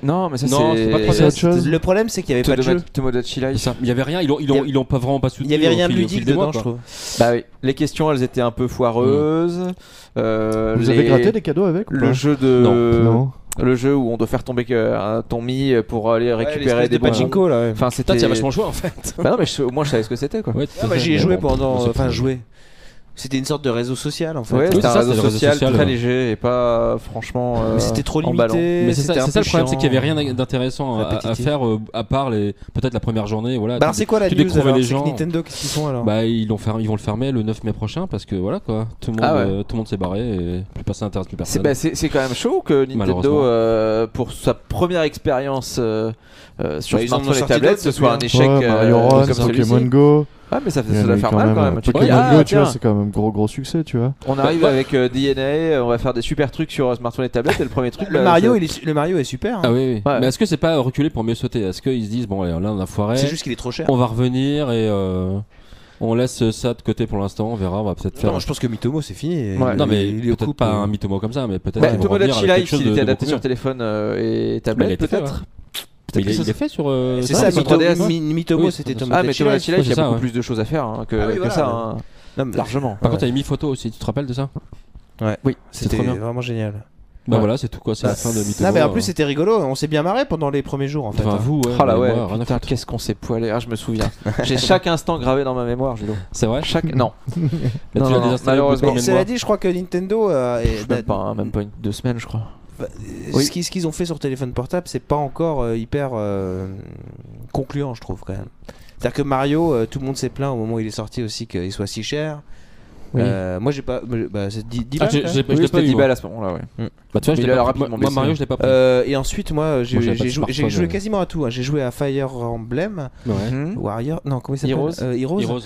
Non, mais ça Non, c'est c'est pas trois C'est D autre chose. Le problème, c'est qu'il y avait pas de jeu. C'est Tomodachi Life. ça. Il y avait rien, ils l'ont, ils Il y l'ont, a- ils l'ont pas vraiment pas Il soutenu. y avait rien au de fil- au fil ludique des mois, dedans, je quoi. trouve. Bah oui, les questions elles étaient un peu foireuses. Euh, Vous les- avez gratté des cadeaux avec ou le pas jeu de Non. le jeu où on doit faire tomber que- ton mi pour aller récupérer des des pachinko là. ouais. Enfin Toi, c'était. tu as vachement joué en fait. Bah non mais je- au moins je savais ce que c'était quoi. Ouais, tout Ah, à bah, fait. j'y ai Mais joué bon, pendant. c'est Enfin, pas- joué. C'était une sorte de réseau social en fait. Ouais, Oui, c'était c'est un ça, réseau c'était le réseau social social, très ouais. léger et pas franchement. euh, Mais c'était trop emballant. limité. Mais c'est ça, c'était un c'est ça peu le problème, c'est chiant. qu'il y avait rien d'intéressant à, à Répétitif. faire euh, à part les peut-être la première journée. Voilà. Bah alors Tu- c'est quoi la tu news découvres alors les C'est que gens. Nintendo, qu'est-ce qu'ils font alors Bah ils l'ont fermé, ils vont le fermer le neuf mai prochain parce que voilà quoi, tout le monde, Ah ouais. euh, tout le monde s'est barré et plus personne n'intéresse plus C'est personne. bah, c'est- c'est quand même chaud que Nintendo, Malheureusement. euh, pour sa première expérience euh, euh, sur Bah, ils en ont smartphone et sorti tablette, d'autres ce soit un depuis, échec Ouais, Mario euh, Run, comme celui-ci. Pokémon Go. Ah mais ça, fait, Il y ça en a doit eu faire quand mal même, quand euh, même. Tu te dis, Pokémon ah, Go, tu vois, tiens, c'est quand même gros gros succès, tu vois. on arrive avec euh, D N A, on va faire des super trucs sur euh, smartphone et tablette et le premier truc. Le bah, Mario, ça- il est, le Mario est super. hein. Ah oui, oui. Ouais. Mais est-ce que c'est pas reculé pour mieux sauter? Est-ce qu'ils se disent bon allez, là on a foiré, C'est juste qu'il est trop cher. on va revenir et euh, on laisse ça de côté pour l'instant, on verra, on va peut-être faire. Non, je pense que Mitomo c'est fini. Ouais. Il- Non mais il est au peut-être couple. pas un Mitomo comme ça, mais peut-être. Bah, qu'ils vont revenir Tomodachi avec quelque Life, chose il de- était de adapté beaucoup sur mieux. téléphone euh, et Mais il a tablette été fait, peut-être. Mais il est- que il ça- est fait sur. euh, C'est sur- ça, sur trois D S. Mitomo, Mi- Mitomo, Oui, c'était c'est ça. Ah mais Tomodachi Tomodachi Life. Life, il y a c'est ça, beaucoup ouais. plus de choses à faire hein, que, Ah oui, que voilà, ça, ouais. hein, Non, mais- largement. Par contre, t'avais mis photo aussi, tu te rappelles de ça? Ouais, Oui, c'est c'était trop bien. vraiment génial. Bah Ouais. voilà, c'est tout quoi, c'est la Bah, fin de Mitomo. Non, mais en plus euh. c'était rigolo. On s'est bien marré pendant les premiers jours en fait. Enfin hein. vous, ouais. Oh là mais ouais, moi, rien à putain, foutre. qu'est-ce qu'on s'est poilé. Ah, je me souviens. J'ai chaque instant gravé dans ma mémoire, Julo. C'est vrai. Chaque non. Mais Non, tu l'as non, non, désinstallé malheureusement. au bout de Mais combien de cela mois dit, je crois que Nintendo, euh, est- Même pas, hein, même pas une, deux semaines, je crois. Bah, Oui. ce qu'ils ce qu'ils ont fait sur téléphone portable, c'est pas encore euh, hyper euh, concluant, je trouve quand même. C'est-à-dire que Mario, euh, tout le monde s'est plaint au moment où il est sorti aussi qu'il soit si cher. Oui. Euh, moi j'ai pas. Bah, c'est dix Ah, balles, j'ai- quand même. j'ai- Oui, je l'ai pas c'était eu, dix moi. balles à ce moment-là, ouais. Bah tu vois, je Mais l'ai il a pas- rapidement moi, baissé. Mario, je l'ai pas pris. Euh, et ensuite, moi j'ai Moi, j'avais j'ai pas de joué, j'ai smartphone, joué euh. quasiment à tout. hein. J'ai joué à Fire Emblem, Ouais. Mhm. Warrior. Non, comment il s'appelle Heroes. Euh, Heroes. Heroes.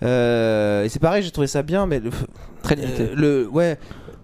Euh, et c'est pareil, j'ai trouvé ça bien, mais le, Très limité. euh, le ouais,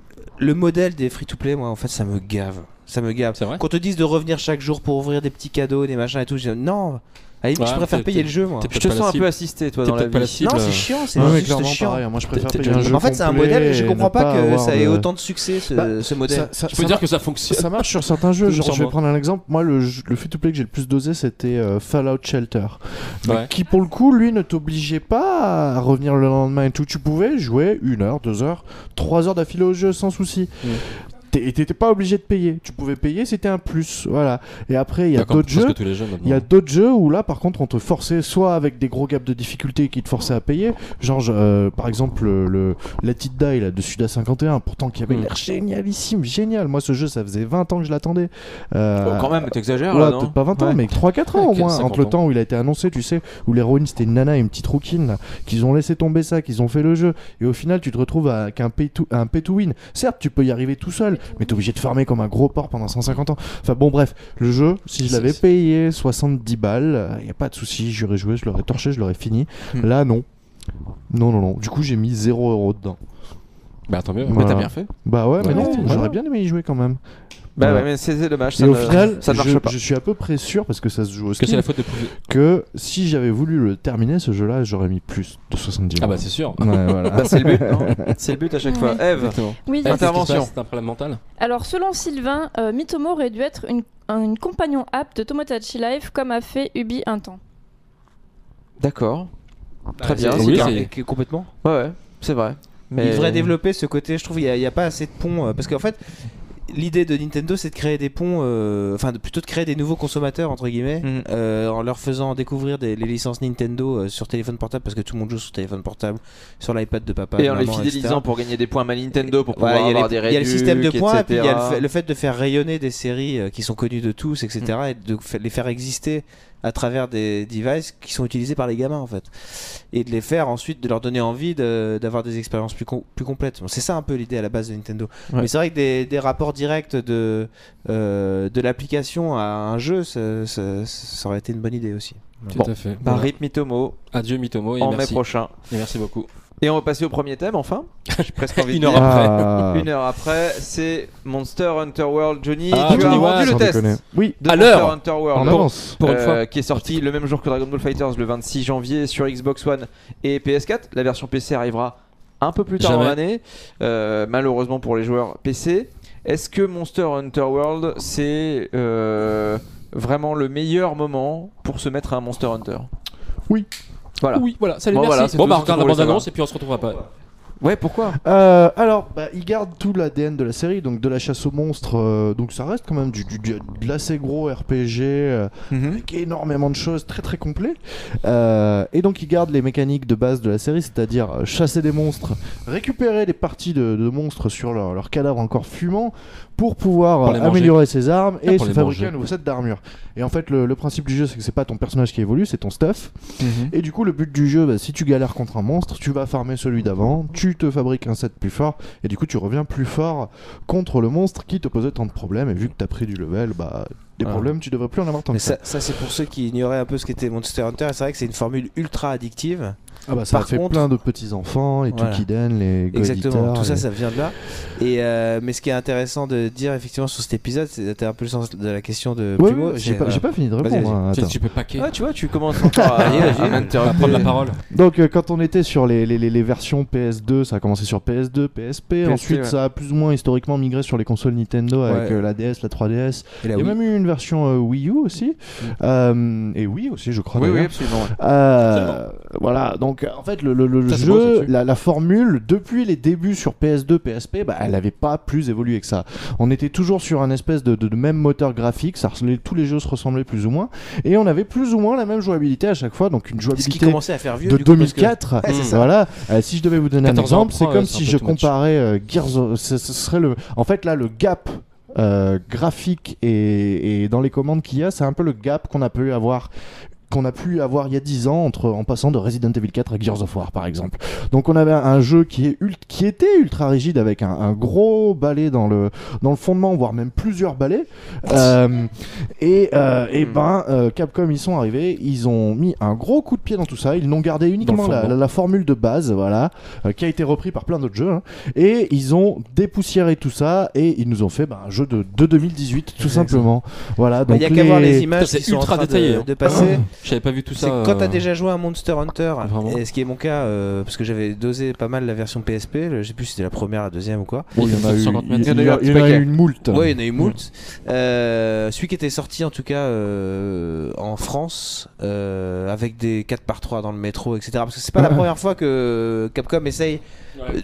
le modèle des free-to-play, moi en fait, ça me gave. Ça me gave. C'est vrai. Qu'on te dise de revenir chaque jour pour ouvrir des petits cadeaux, des machins et tout, je dis non. À la limite, Ouais, je préfère t'es- payer t'es- le jeu, moi. t'es Je te pas la sens un cible. peu assisté, toi, T'es dans la peut-être pas la vie. cible. Non, euh, c'est chiant, c'est Ouais, mais juste clairement chiant. pareil. Moi, je préfère T'es- payer t'es- un jeu En fait, c'est un complet modèle, je et comprends ne pas que avoir ça ait de- autant de succès ce, Bah, ce modèle. Ça- ça- Je peux ça dire mar- que ça fonctionne. Ça marche sur certains jeux. Genre, Sur je vais moi. prendre un exemple. Moi, le, jeu- le free-to-play que j'ai le plus dosé, c'était euh, Fallout Shelter. Mais Ouais. Qui, pour le coup, lui, ne t'obligeait pas à revenir le lendemain et tout. Tu pouvais jouer une heure, deux heures, trois heures d'affilée au jeu sans souci. Mm. T'es- Et t'étais pas obligé de payer. Tu pouvais payer, c'était un plus. Voilà. Et après, il y a Bah, comme d'autres presque jeux. tous les jeux maintenant. Il y a d'autres jeux où là, par contre, on te forçait soit avec des gros gaps de difficulté qui te forçaient à payer, genre je- euh, par exemple le, le Let It Die là, de Suda cinquante et un, pourtant qui avait Mm. l'air génialissime, génial. Moi, ce jeu, ça faisait vingt ans que je l'attendais. Euh, Oh, quand même, t'exagères ouais, là, non peut-être pas vingt ans, Ouais. mais trois quatre ans au Ok, moins. cinquante Entre le ans. temps où il a été annoncé, tu sais, où l'héroïne c'était une nana et une petite rouquine, là, qu'ils ont laissé tomber ça, qu'ils ont fait le jeu, et au final, tu te retrouves avec un pay to, un pay to win. Certes, tu peux y arriver tout seul, mais t'es obligé de farmer comme un gros porc pendant cent cinquante ans. Enfin bon, bref, le jeu, si je C'est- l'avais c'est- payé soixante-dix balles, il y a pas de souci, j'aurais joué, je l'aurais torché, je l'aurais fini. Hmm. Là, non. Non, non, non. Du coup, j'ai mis zéro euro dedans. Bah tant mieux. Mais Voilà. t'as bien fait. Bah ouais, mais Ouais, non, c'était- j'aurais voilà. bien aimé y jouer quand même. Bah Ouais. ouais, mais c'est c'est dommage. Ça Et au ne- final, ça ne marche je, pas. je suis à peu près sûr, parce que ça se joue Parce que aussi, c'est la faute de Poulet. que si j'avais voulu le terminer, ce jeu-là, j'aurais mis plus de soixante-dix Ah euros. bah c'est sûr. Ouais, voilà. Bah, c'est le but, non C'est le but à chaque fois. Ouais. Eve, Exactement. Oui, Eh, Intervention. qu'est-ce qui se passe C'est un problème mental. alors selon Sylvain, euh, Mitomo aurait dû être une, une compagnon app de Tomodachi Life comme a fait Ubi un temps. d'accord. Très Bah, bien. c'est- Oui, c'est- c'est- c'est- complètement. Ouais, ouais, c'est vrai. Mais Il devrait développer ce côté, je trouve, il n'y a, a pas assez de ponts. euh, parce qu'en fait, l'idée de Nintendo, c'est de créer des ponts, euh, enfin de- plutôt de créer des nouveaux consommateurs, entre guillemets, Mhm. euh, en leur faisant découvrir des, les licences Nintendo euh, sur téléphone portable, parce que tout le monde joue sur téléphone portable, sur l'iPad de papa. Et de en les maman, fidélisant et cetera. pour gagner des points à Nintendo pour pouvoir Voilà, il y a avoir les- des il y a le système de réducs, points, et puis il y a le et cetera. fait, le fait de faire rayonner des séries euh, qui sont connues de tous, et cetera, et de fa- les faire exister à travers des devices qui sont utilisés par les gamins en fait, et de les faire ensuite, de leur donner envie de- d'avoir des expériences plus, com- plus complètes. Bon, c'est ça un peu l'idée à la base de Nintendo. Ouais. Mais c'est vrai que des, des rapports directs de, euh, de l'application à un jeu, ça, ça- ça aurait été une bonne idée aussi. Tout Bon. à fait. Bah, Voilà. rip Mitomo Adieu Mitomo et en mai merci. prochain. Et merci beaucoup. Et on va passer au premier thème enfin. J'ai presque envie Une de heure dire. après. Ah. Une heure après, c'est Monster Hunter World. Johnny, Ah, tu Johnny, as ouais, rendu Sans le test déconner. Oui, de À Monster l'heure. Hunter World. en Bon, avance. Pour une euh, fois. qui est sorti le même jour que Dragon Ball Fighters le vingt-six janvier sur Xbox One et P S quatre. La version P C arrivera un peu plus tard dans Jamais. l'année, euh, malheureusement pour les joueurs P C. est-ce que Monster Hunter World c'est euh, vraiment le meilleur moment pour se mettre à un Monster Hunter? Oui. Voilà. Oui, voilà, salut, Bon, merci. voilà, c'est bon, tout bah, ce regarde qu'on la voulait bande-annonce savoir. et puis on se retrouvera pas. Ouais, pourquoi? Euh, alors, bah, il garde tout l'A D N de la série, donc de la chasse aux monstres, euh, donc ça reste quand même du, du, du- de l'assez gros R P G, euh, Mhm. avec énormément de choses, très très complet. Euh, et donc il garde les mécaniques de base de la série, c'est-à-dire euh, chasser des monstres, récupérer des parties de, de monstres sur leur, leur cadavre encore fumant, pour pouvoir Pour euh, les manger. améliorer ses armes Ah, et pour se les fabriquer manger. un nouveau set d'armure. Et en fait, le, le principe du jeu, c'est que c'est pas ton personnage qui évolue, c'est ton stuff. Mhm. Et du coup, le but du jeu, bah, si tu galères contre un monstre, tu vas farmer celui d'avant, tu te fabriques un set plus fort, et du coup, tu reviens plus fort contre le monstre qui te posait tant de problèmes. Et vu que t'as pris du level, bah, des Ah. problèmes, tu devrais plus en avoir tant Mais que ça. ça, ça c'est pour ceux qui ignoraient un peu ce qu'était Monster Hunter. C'est vrai que c'est une formule ultra addictive. Ah bah, ça Par a fait contre- plein de petits enfants et Voilà. Tukiden, les God Exactement, Eater, tout ça, et- ça vient de là. Et euh, mais ce qui est intéressant de dire effectivement sur cet épisode, c'était un peu le sens de la question de Ouais, Plumeau. ouais, j'ai c'est- pas, j'ai pas fini de Vas-y, répondre. vas-y. hein, Tu, attends. tu peux paquer. Ouais, tu vois, tu commences encore à, Vas-y, vas-y. à Tu vas m'interrompre. prendre la parole. Donc euh, quand on était sur les, les, les- les versions P S deux, ça a commencé sur P S deux, P S P, P S P, ensuite ouais. ça a plus ou moins historiquement migré sur les consoles Nintendo avec Ouais. euh, la D S, la trois D S. Et là, Il y a oui. même eu une version euh, Wii U aussi. Euh, et Wii aussi, je crois. Oui, oui, d'ailleurs. absolument. ouais. Euh, voilà, donc en fait le, le- le Ça, c'est beau, jeu, c'est dessus. la, la formule depuis les débuts sur P S deux, P S P, bah, elle n'avait pas plus évolué que ça. On était toujours sur un espèce de, de- de même moteur graphique, ça ressemblait- tous les jeux se ressemblaient plus ou moins, et on avait plus ou moins la même jouabilité à chaque fois, donc une Ce qui jouabilité commençait à faire vieux de du coup, parce que- deux mille quatre. Ouais, c'est ça. Voilà. Euh, si je devais vous donner un quatorze ans exemple, c'est après, comme c'est un si peu je too much. comparais euh, Gears of- ce, ce serait le en fait là le gap euh, graphique et, et dans les commandes qu'il y a, c'est un peu le gap qu'on a pu avoir qu'on a pu avoir il y a dix ans entre, en passant de Resident Evil quatre à Gears of War par exemple. Donc on avait un jeu qui, est ult- qui était ultra rigide avec un, un gros balai dans le, dans le fondement, voire même plusieurs balais. Euh, et, euh, et ben euh, Capcom ils sont arrivés, ils ont mis un gros coup de pied dans tout ça, ils n'ont gardé uniquement la, fondement. la- la formule de base, voilà, euh, qui a été repris par plein d'autres jeux, hein. Et ils ont dépoussiéré tout ça et ils nous ont fait ben, un jeu de, de deux mille dix-huit tout simplement. Voilà, Bah, donc Il y a qu'à voir les images Putain, qui c'est sont en ultra train de- détaillé, hein. de passer. J'avais pas vu tout C'est ça. que quand t'as euh, déjà joué à Monster Hunter, Vraiment. et ce qui est mon cas, euh, parce que j'avais dosé pas mal la version P S P, je sais plus si c'était la première, la deuxième ou quoi. Bon, il y en a eu, cinquante il y, mètres. il y a- il y en a eu une moult. Ouais, il y en a eu moult. Euh, celui qui était sorti en tout cas euh, en France, euh, avec des quatre par trois dans le métro, et cetera. Parce que c'est pas la première fois que Capcom essaye euh,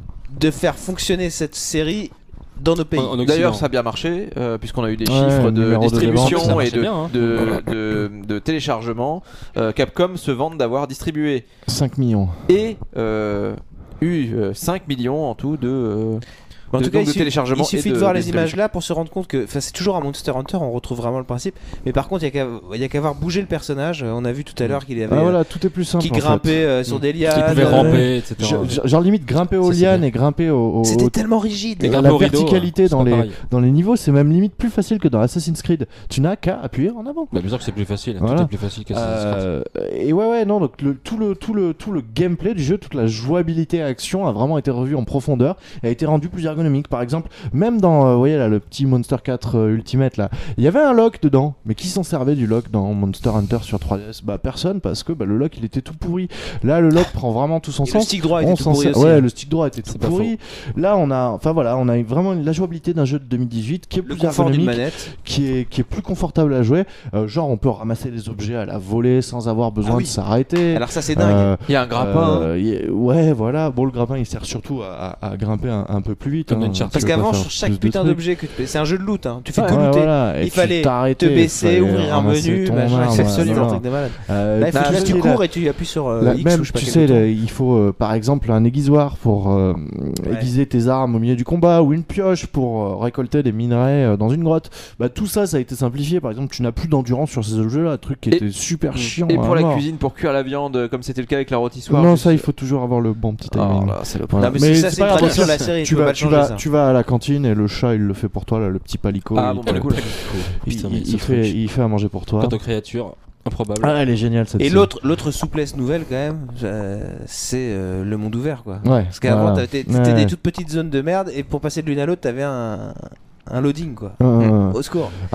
de faire fonctionner cette série dans nos pays. En- en Occident. D'ailleurs, ça a bien marché, euh, puisqu'on a eu des Ouais, chiffres de numéro de distribution vente, ça et marchait de, bien, hein. de, de- de téléchargement. Euh, Capcom se vante d'avoir distribué cinq millions. et euh, eu euh, cinq millions en tout de. euh, En de- tout cas, donc il, de suffit- téléchargement il suffit et de, de voir les distribution. images là pour se rendre compte que c'est toujours un Monster Hunter, on retrouve vraiment le principe. Mais par contre, il y a qu'à il y a qu'à voir bouger le personnage. On a vu tout à l'heure qu'il avait Ah voilà, tout est plus simple. qui en fait. grimpait euh, sur des lianes. Qui pouvait euh, ramper, et cetera. Je- je- Genre limite grimper aux Ça, c'est lianes bien. et grimper au, au- C'était au- tellement rigide. Et la grimper au rideau, verticalité euh, dans c'est pas les, pareil. dans les niveaux, c'est même limite plus facile que dans Assassin's Creed. Tu n'as qu'à appuyer en avant. Bah, bien sûr que c'est plus facile. Voilà. Tout est plus facile que ça. Euh, et ouais ouais non donc le, tout le tout le tout le gameplay du jeu, toute la jouabilité action a vraiment été revue en profondeur et a été rendu plus ergonomique. Par exemple, même dans euh, vous voyez là le petit Monster quatre euh, Ultimate là, il y avait un lock dedans, mais qui s'en servait du lock dans Monster Hunter sur trois D S? Bah personne, parce que bah, le lock il était tout pourri. Là le lock prend vraiment tout son Et le sens. stick droit On était tout s'en pourri sert- aussi. ouais, le stick droit était tout C'est pas pourri. Là, on a, enfin voilà, on a vraiment la jouabilité d'un jeu de deux mille dix-huit qui est Le plus confort d'une ergonomique, manette. qui est qui est plus confortable à jouer. Euh, genre, on peut ramasser les objets à la volée sans avoir besoin Ah oui. de s'arrêter. Alors ça c'est dingue. Euh, Il y a un grappin. euh, y est- ouais, voilà. Bon, le grappin, il sert surtout à, à- à grimper un, un peu plus vite. Comme hein, Uncharted. Parce tu peux qu'avant, pas sur faire chaque plus de putain trucs. d'objet que tu fais, c'est un jeu de loot, hein. Tu fais Ouais, que ouais, looter. voilà. Et Il tu fallait t'arrêter, te il baisser, fallait ouvrir un ramasser menu, ton machin, arme, c'est absolument voilà. un truc de malade. Euh, Là, il faut tu que tu sais, cours là- et tu appuies sur euh, Là, X même, ou je sais pas tu quel sais, bouton. là, il faut euh, par exemple un aiguisoir pour euh, aiguiser tes armes au milieu du combat, ou une pioche pour euh, récolter des minerais euh, dans une grotte. Bah tout ça, ça a été simplifié. Par exemple, tu n'as plus d'endurance sur ces jeux-là, un truc qui Et- était super chiant. Et à pour la mort. cuisine, pour cuire la viande, comme c'était le cas avec la rôtissoire. Non, juste- ça, il faut toujours avoir le bon petit Oh timing. là, c'est le Voilà. Non, mais, Mais c'est ça, c'est c'est pas une grave, tradition de la tu- série. Tu peux vas, pas tu, changer vas, ça. tu vas à la cantine et le chat il le fait pour toi, là, le petit palico. Ah, il, bon, te- bah, cool. il- Putain, mais il- ce il fait, truc. il fait à manger pour toi. Quant aux créatures, improbable. Ah, elle est géniale cette Et série. l'autre, l'autre souplesse nouvelle quand même, euh, c'est euh, le monde ouvert quoi. Ouais. Parce qu'avant voilà. t'avais- t'étais Ouais. des toutes petites zones de merde et pour passer de l'une à l'autre t'avais un, un loading quoi. Euh, Au secours.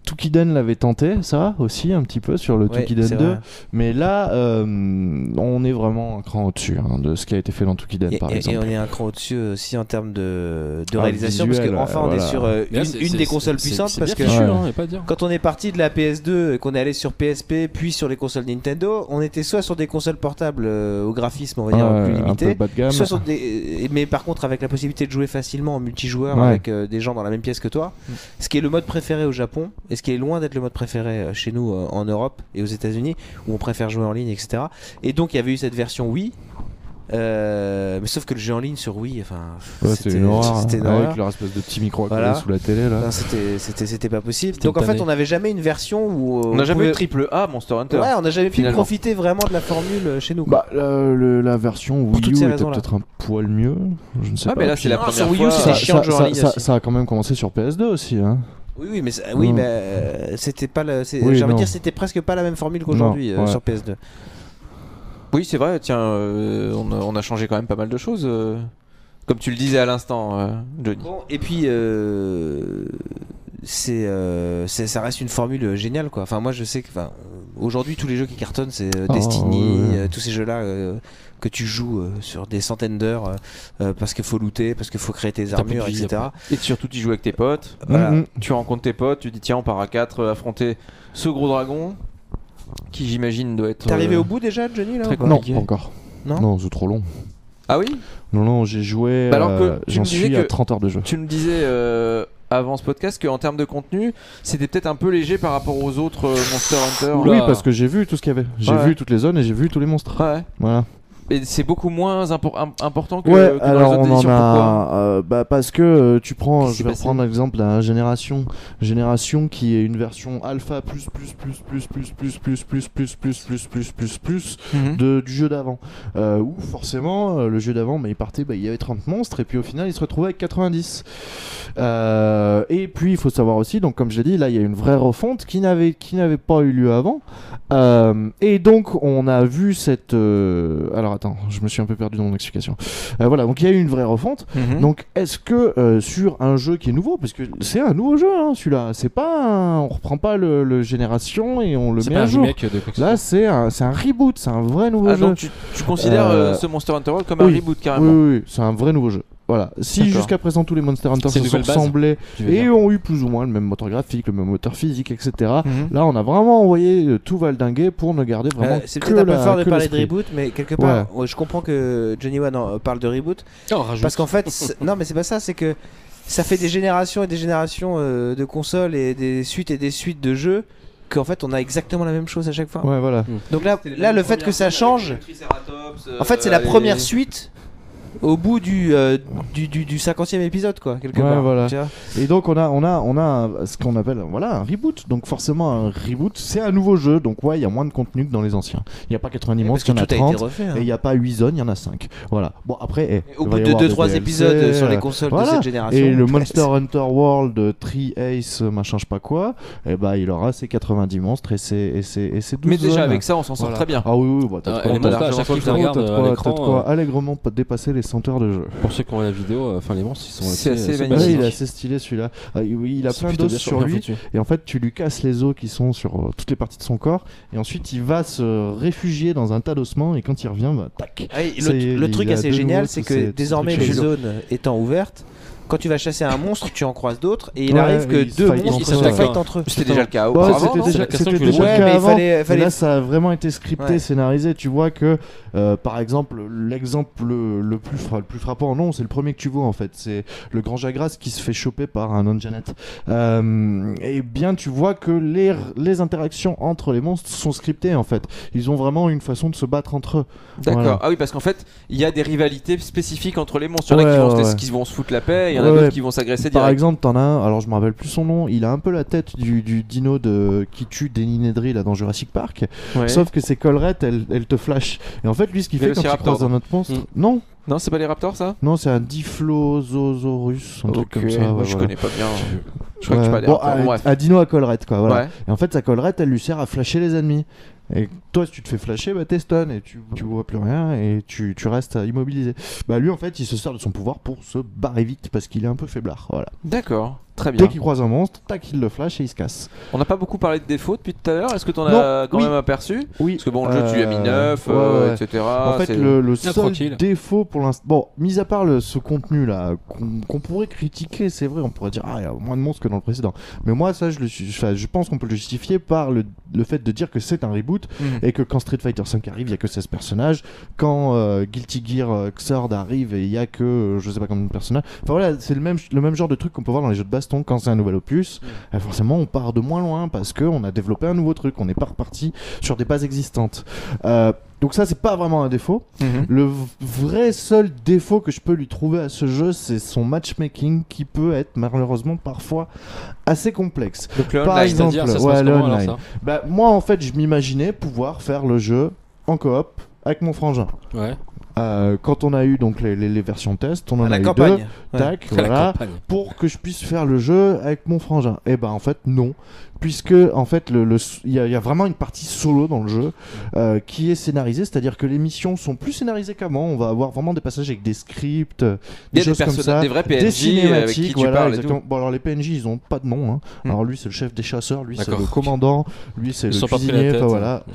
Toukiden l'avait tenté, ça aussi, un petit peu sur le Ouais, Toukiden c'est deux. vrai. Mais là, euh, on est vraiment un cran au-dessus hein, de ce qui a été fait dans Toukiden, Et, par et- exemple. et on est un cran au-dessus aussi en termes de, de Ah, réalisation, visuel, parce qu'enfin on voilà. est sur euh, Mais là, une, c'est- une c'est- des c'est- consoles c'est- puissantes, c'est parce que bien fichu, Ouais. hein, y a pas à dire. quand on est parti de la P S deux et qu'on est allé sur P S P, puis sur les consoles Nintendo, on était soit sur des consoles portables euh, au graphisme, on va dire, Ouais, plus un peu limité, bas de gamme. soit sur des... mais par contre avec la possibilité de jouer facilement en multijoueur Ouais. avec euh, des gens dans la même pièce que toi, Mm. ce qui est le mode préféré au Japon, et ce qui est loin d'être le mode préféré euh, chez nous euh, en Europe et aux États-Unis, où on préfère jouer en ligne, et cetera. Et donc il y avait eu cette version Wii. Euh, mais sauf que le jeu en ligne sur Wii, enfin, Ouais, c'était une horreur, c'était une hein, horreur. avec leur espèce de petit micro à coller Voilà. sous la télé là. Enfin, c'était, c'était, c'était pas possible. C'était Donc en fait, tanné. on n'avait jamais une version où euh, On n'a jamais eu pouvait- de triple A Monster Hunter. Ouais, on n'a jamais pu finalement. profiter vraiment de la formule euh, chez nous. Quoi. Bah, la, le- la version Pour Wii toutes U ces était raisons-là. peut-être un poil mieux. Je ne sais Ah, pas. mais là, Puis- c'est la Non, première sur Wii U, fois. c'était ça, chiant de ça, jouer en ça, ligne ça- aussi. ça a quand même commencé sur P S deux aussi. Hein. Oui, oui, mais ça- oui, Non. mais euh, c'était pas le. c'est- Oui, j'ai envie de non. dire, c'était presque pas la même formule qu'aujourd'hui Non, euh, ouais. sur P S deux. Oui, c'est vrai, tiens, euh, on, a, on a changé quand même pas mal de choses. euh, comme tu le disais à l'instant, euh, Johnny. Bon, et puis euh, c'est, euh, c'est, ça reste une formule géniale, quoi. Enfin, moi, je sais que, enfin, aujourd'hui, tous les jeux qui cartonnent, c'est euh, Ah, Destiny, ouais, ouais. euh, tous ces jeux-là euh, que tu joues euh, sur des centaines d'heures euh, euh, parce qu'il faut looter, parce qu'il faut créer tes T'as plus de armures, vie, et cetera. Et surtout, tu joues avec tes potes. Voilà. Mhm. Tu rencontres tes potes, tu dis tiens, on part à quatre euh, affronter ce gros dragon qui, j'imagine, doit être. T'es arrivé euh, au bout déjà, Johnny, là très ou pas Non, compliqué. pas encore. Non Non, c'est trop long. Ah oui. Non, non, j'ai joué. Bah alors que euh, tu j'en me disais suis à que- trente heures de jeu. Tu nous disais euh, avant ce podcast qu'en termes de contenu, c'était peut-être un peu léger par rapport aux autres euh, Monster Hunter. Oula. Oui, parce que j'ai vu tout ce qu'il y avait. J'ai Ouais. vu toutes les zones et j'ai vu tous les monstres. Ouais. Voilà. Et c'est beaucoup moins impor- im- important que, Ouais, que dans alors les autres on en éditions. Pourquoi a. euh, bah parce que euh, tu prends. Qu'est-ce qui Je s'est vais passé reprendre l'exemple d'un Génération. Génération qui est une version alpha plus plus plus plus plus plus plus plus plus plus plus plus plus plus Mhm. de, du jeu d'avant. Euh, où forcément, euh, le jeu d'avant, bah, il partait, bah, il y avait trente monstres, et puis au final, il se retrouvait avec quatre-vingt-dix. Euh, et puis, il faut savoir aussi, donc comme je l'ai dit, là, il y a une vraie refonte qui n'avait, qui n'avait pas eu lieu avant. Euh, et donc, on a vu cette. euh, Alors, attends, je me suis un peu perdu dans mon explication. Euh, voilà, donc il y a eu une vraie refonte. Mhm. Donc, est-ce que euh, sur un jeu qui est nouveau, parce que c'est un nouveau jeu, hein, celui-là, c'est pas un- on reprend pas le, le Génération et on le C'est met pas à un jour. remake de quoi que ce Là, soit. c'est un, c'est un reboot, c'est un vrai nouveau Ah, jeu. donc tu, tu considères Euh, euh, ce Monster Hunter World comme un oui. reboot Oui, carrément. oui, oui, c'est un vrai nouveau jeu. Voilà. Si D'accord. jusqu'à présent tous les Monster Hunter C'est se une sont nouvelle base, ressemblés tu veux et dire. ont eu plus ou moins le même moteur graphique, le même moteur physique, et cetera. Mhm. Là, on a vraiment envoyé euh, tout valdinguer pour ne garder vraiment Euh, c'est que peut-être un peu la- fort de que parler de l'esprit. reboot, mais quelque part, ouais, je comprends que Johnny One en- parle de reboot. Oh, rajoute. Parce qu'en fait, c'est- non, mais c'est pas ça, c'est que ça fait des générations et des générations euh, de consoles et des suites et des suites de jeux qu'en fait on a exactement la même chose à chaque fois. Ouais, voilà. Donc là, là le fait que ça change, en fait c'est la première suite au bout du, euh, du, du, du cinquantième épisode, quoi, quelque Ouais, part. voilà. Tu vois. Et donc on a on a on a un- ce qu'on appelle voilà un reboot. Donc forcément un reboot, c'est un nouveau jeu. Donc ouais, il y a moins de contenu que dans les anciens. Il y a pas quatre-vingt-dix Parce monstres, que il y en a tout a été trente. refait. hein. Et il n'y a pas huit zones, il y en a cinq. Voilà. Bon, après, eh, Au il va bout y de avoir deux des trois D L C, épisodes sur les euh, consoles voilà. de cette génération. Et le ouais, Monster c'est- Hunter World Tree Ace, machin, je sais pas quoi, et bah il aura ses quatre-vingt-dix monstres et ses, et ses, et ses douze Mais déjà zones. avec ça, on s'en sort Voilà. très bien. Ah oui, oui, bah, t'as Ah, de quoi- les t'as monstres, à de chaque fois que je quoi- regarde t'as de à quoi- l'écran, t'as de quoi euh, allègrement pas dépasser les cent heures de jeu. Pour ceux qui ont la vidéo, euh, enfin les monstres, ils sont C'est assez, assez assez magnifique. Ouais, basiques. il est assez stylé celui-là. Ah, oui, il a C'est plein plutôt d'os bien sur bien lui. foutu. Et en fait, tu lui casses les os qui sont sur euh, toutes les parties de son corps. Et ensuite, il va se réfugier dans un tas d'ossements. Et quand il revient, bah, tac. Ah, et Ça y est, le, le il truc a assez de génial, nouveau c'est tous que ces- tous ces désormais trucs les chelous. zones étant ouvertes, quand tu vas chasser un monstre, tu en croises d'autres et il Ouais, arrive que et ils se deux fightent monstres entre se eux. fightent entre eux. C'était déjà le cas Ouais, auparavant. c'était non déjà, C'est la question c'était que je déjà voulais le cas poser. Ouais, mais il avant. fallait- Et fallait- là, ça a vraiment été scripté, Ouais. scénarisé. Tu vois que, euh, par exemple, l'exemple le, le plus fra- le plus frappant, non, c'est le premier que tu vois en fait. C'est le grand Jagras qui se fait choper par un non-Janet. Euh, et bien, tu vois que les, les interactions entre les monstres sont scriptées en fait. Ils ont vraiment une façon de se battre entre eux. D'accord. Voilà. Ah oui, parce qu'en fait, il y a des rivalités spécifiques entre les monstres. Il y en a Ouais, qui, vont ouais, se, ouais. qui vont se foutre la paix, il y en a Ouais, d'autres ouais. qui vont s'agresser Par direct. exemple, t'en as un, alors je me rappelle plus son nom, il a un peu la tête du, du dino de, qui tue Denny Nedry là dans Jurassic Park, Ouais. sauf que ses collerettes elles, elles te flashent. Et en fait, lui, ce qu'il fait quand il Vélociraptor, croise un autre monstre, Mm. non, Non, c'est pas les raptors ça non, c'est un Diplosaurus, un truc Ok, comme ça. moi ouais, je voilà. connais pas bien. Je crois que Ouais. tu pas des Bon, raptors. un, Bon, bref. un dino à collerette quoi, voilà. Ouais. Et en fait, sa collerette, elle lui sert à flasher les ennemis. Et toi, si tu te fais flasher, bah t'es stun et tu, tu vois plus rien et tu, tu restes immobilisé. Bah lui, en fait, il se sert de son pouvoir pour se barrer vite parce qu'il est un peu faiblard. Voilà. D'accord, très bien. Dès qu'il croise un monstre, tac, il le flash et il se casse. On n'a pas beaucoup parlé de défauts depuis tout à l'heure. Est-ce que tu en Non, as quand oui. même aperçu? Oui. Parce que bon, le jeu, tu lui as mis neuf, ouais, euh, ouais. et cetera. En fait, c'est- le, le seul tranquille. défaut pour l'instant. Bon, mis à part le- ce contenu-là, qu'on qu'on pourrait critiquer, c'est vrai, on pourrait dire, ah, il y a moins de monstres que dans le précédent. Mais moi, ça, je, le suis, enfin, je pense qu'on peut le justifier par le, le fait de dire que c'est un reboot Mhm. et que quand Street Fighter cinq arrive, il n'y a que seize personnages. Quand euh, Guilty Gear euh, Xrd arrive, et il n'y a que, euh, je sais pas combien de personnages. Enfin voilà, c'est le même, le même genre de truc qu'on peut voir dans les jeux de baston quand c'est un nouvel opus. Mhm. Euh, forcément, on part de moins loin parce qu'on a développé un nouveau truc, on n'est pas reparti sur des bases existantes. Euh, donc ça, c'est pas vraiment un défaut. Mhm. Le v- vrai seul défaut que je peux lui trouver à ce jeu, c'est son matchmaking qui peut être malheureusement parfois assez complexe. Donc le Par online, exemple, C'est-à-dire, ça se ouais, passe le comment alors online. ça Bah, moi, en fait, je m'imaginais pouvoir faire le jeu en coop avec mon frangin. Ouais. Euh, quand on a eu donc les, les- les versions test, on en À a la eu campagne. deux, Ouais. tac, À la voilà, campagne. pour que je puisse faire le jeu avec mon frangin. Et ben en fait non, puisque en fait le, le- il y, a- il y a vraiment une partie solo dans le jeu euh, qui est scénarisée, c'est-à-dire que les missions sont plus scénarisées qu'avant. On va avoir vraiment des passages avec des scripts, euh, Il y des a des, choses comme personnages- ça. des vrais P Des N J avec qui cinématiques, tu voilà, parles et exactement. tout. Bon, alors les P N J, ils ont pas de nom. Hein. Hmm. Alors lui, c'est le chef des chasseurs, lui, c'est D'accord. le commandant, lui, c'est Ils le sont pas pris la cuisinier. tête. Enfin, voilà.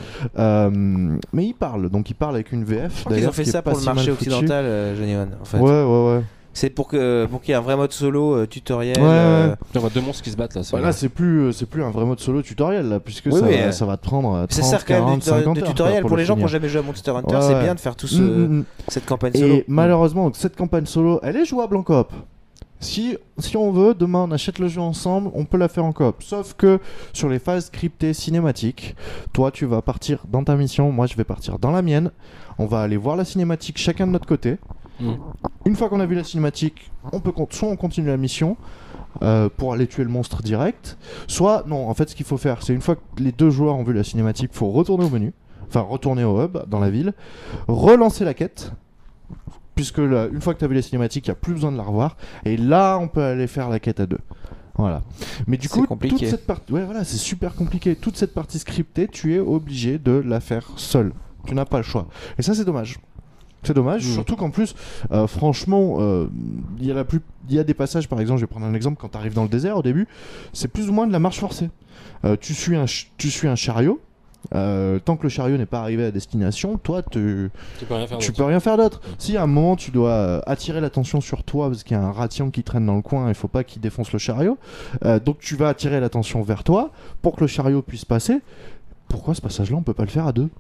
Euh, mais il parle, donc il parle avec une V F. Je crois qu'ils d'ailleurs, ont fait qui est ça pas pour le si mal marché foutue. occidental, euh, Johnny One, en fait. Ouais, ouais, ouais. C'est pour que pour qu'il y ait un vrai mode solo euh, tutoriel. Ouais, euh, ouais. On voit deux monstres qui se battent là. c'est Bah vrai. là, c'est plus, euh, c'est plus un vrai mode solo tutoriel là, puisque Oui, ça, oui, va, euh, ça va te prendre euh, Ça trente, sert quand même quarante, de, de cinquante heures, tutoriel quoi, pour les le gens qui n'ont finir. jamais joué à Monster Hunter. Ouais, C'est ouais. bien de faire tout ce, Mm, mm, mm. cette campagne solo. Et malheureusement, donc, cette campagne solo, elle est jouable en coop. Si, si on veut, demain on achète le jeu ensemble, on peut la faire en coop. Sauf que sur les phases scriptées cinématiques, toi tu vas partir dans ta mission, moi je vais partir dans la mienne. On va aller voir la cinématique chacun de notre côté. Mm. Une fois qu'on a vu la cinématique, on peut con- soit on continue la mission euh, pour aller tuer le monstre direct, soit non. En fait, ce qu'il faut faire, c'est une fois que les deux joueurs ont vu la cinématique, faut retourner au menu, enfin retourner au hub dans la ville, relancer la quête. Puisque là, une fois que tu as vu les cinématiques, il n'y a plus besoin de la revoir. Et là, on peut aller faire la quête à deux. Voilà. Mais du C'est coup, compliqué. toute cette partie, ouais, voilà, c'est super compliqué. Toute cette partie scriptée, tu es obligé de la faire seul. Tu n'as pas le choix. Et ça, c'est dommage. C'est dommage, Mmh. surtout qu'en plus, euh, franchement, euh, il y a la plus, il y a des passages, par exemple, je vais prendre un exemple, quand tu arrives dans le désert au début, c'est plus ou moins de la marche forcée. Euh, tu suis un, ch- tu suis un chariot. Euh, tant que le chariot n'est pas arrivé à destination, toi, tu, Tu peux rien faire. tu d'autre. peux rien faire d'autre. Si à un moment tu dois euh, attirer l'attention sur toi parce qu'il y a un ration qui traîne dans le coin, il faut pas qu'il défonce le chariot. Euh, donc tu vas attirer l'attention vers toi pour que le chariot puisse passer. Pourquoi ce passage-là on peut pas le faire à deux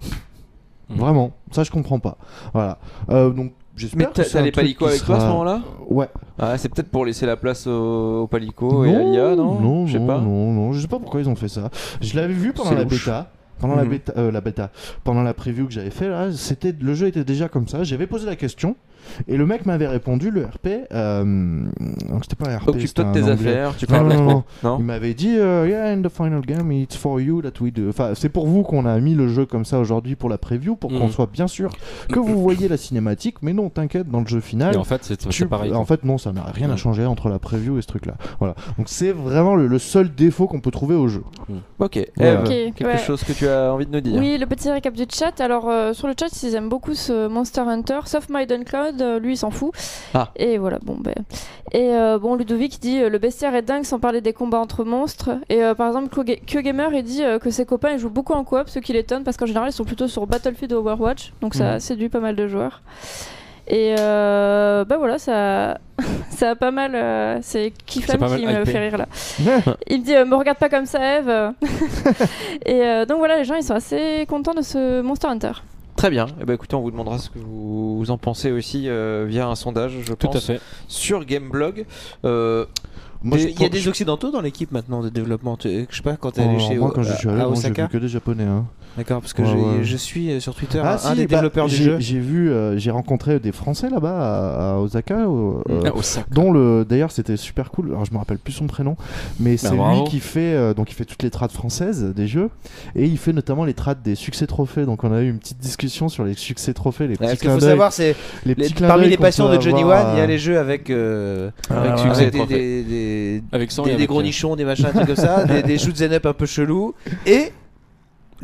Mhm. Vraiment, ça je comprends pas. Voilà. Euh, donc j'espère Mais que t'as c'est t'as un les truc palicots qui avec toi à ce sera- moment-là? Ouais. Ah, c'est peut-être pour laisser la place au, au palico et à l'I A, non? Non, Je sais non, pas. non, non, je sais pas pourquoi ils ont fait ça. Je l'avais vu pendant C'est la louche. bêta. Pendant la Mhm. bêta, euh, la bêta, pendant la preview que j'avais fait là, c'était le jeu était déjà comme ça. J'avais posé la question et le mec m'avait répondu le R P. Euh, donc c'était pas un R P. Occupe-toi c'était de un tes anglais. affaires, tu Non, parles non, pas non, trop. Non. Il m'avait dit euh, yeah, in the final game it's for you that we do. Enfin c'est pour vous qu'on a mis le jeu comme ça aujourd'hui pour la preview pour qu'on Mhm. soit bien sûr que vous voyez la cinématique. Mais non, t'inquiète, dans le jeu final. Et en fait, c'est tu- c'est pareil. En quoi. fait, non, ça n'a rien à Ouais. changer entre la preview et ce truc-là. Voilà. Donc c'est vraiment le, le seul défaut qu'on peut trouver au jeu. Ok. Voilà. Eve, Ok, quelque ouais. chose que tu as envie de nous dire? Oui, le petit récap du chat. Alors, euh, sur le chat, ils aiment beaucoup ce Monster Hunter, sauf Maiden Cloud, euh, lui, il s'en fout. Ah. Et voilà, bon, ben. Et euh, bon, Ludovic dit euh, le bestiaire est dingue sans parler des combats entre monstres. Et euh, par exemple, Q-Gamer, il dit euh, que ses copains ils jouent beaucoup en coop, ce qui l'étonne parce qu'en général, ils sont plutôt sur Battlefield ou Overwatch. Donc, ça Mhm. séduit pas mal de joueurs. Et euh, bah voilà, ça, ça a pas mal. euh, c'est Kiflam C'est pas mal qui me hypé. fait rire là. Il me dit euh, me regarde pas comme ça, Eve. Et euh, donc voilà, les gens ils sont assez contents de ce Monster Hunter. Très bien. Eh ben, écoutez, on vous demandera ce que vous, vous en pensez aussi euh, via un sondage, je Tout pense, à fait. sur Gameblog. Euh, Moi, Des- je Il y a pense- des occidentaux dans l'équipe maintenant de développement. Tu- Je sais pas quand t'es Oh, allé chez moi, quand je suis allé, à moi, j'ai Osaka. vu que des japonais. Hein. D'accord, parce que Ouais, j'ai- ouais. je suis euh, sur Twitter Ah, un, si, un des bah, développeurs du j'ai- jeu. J'ai vu, euh, j'ai rencontré des Français là-bas à, à Osaka, au- euh, Ah, Osaka. dont le, d'ailleurs c'était super cool. Alors je me rappelle plus son prénom, mais c'est bravo. lui qui fait, euh, donc il fait toutes les trades françaises des jeux, et il fait notamment les trades des succès trophées. Donc on a eu une petite discussion sur les succès trophées, les Ouais, petits Ce qu'il clins faut d'œil, savoir, c'est les les- petits clins parmi d'œil les qu'on passions peut de Johnny avoir, One, il y a euh, les jeux avec, euh, Ah, avec ouais, succès avec et des, trophées. des, des, Avec sang des- et des avec, gros euh, nichons, des machins, des trucs comme ça, des, des shoots and up un peu chelous, et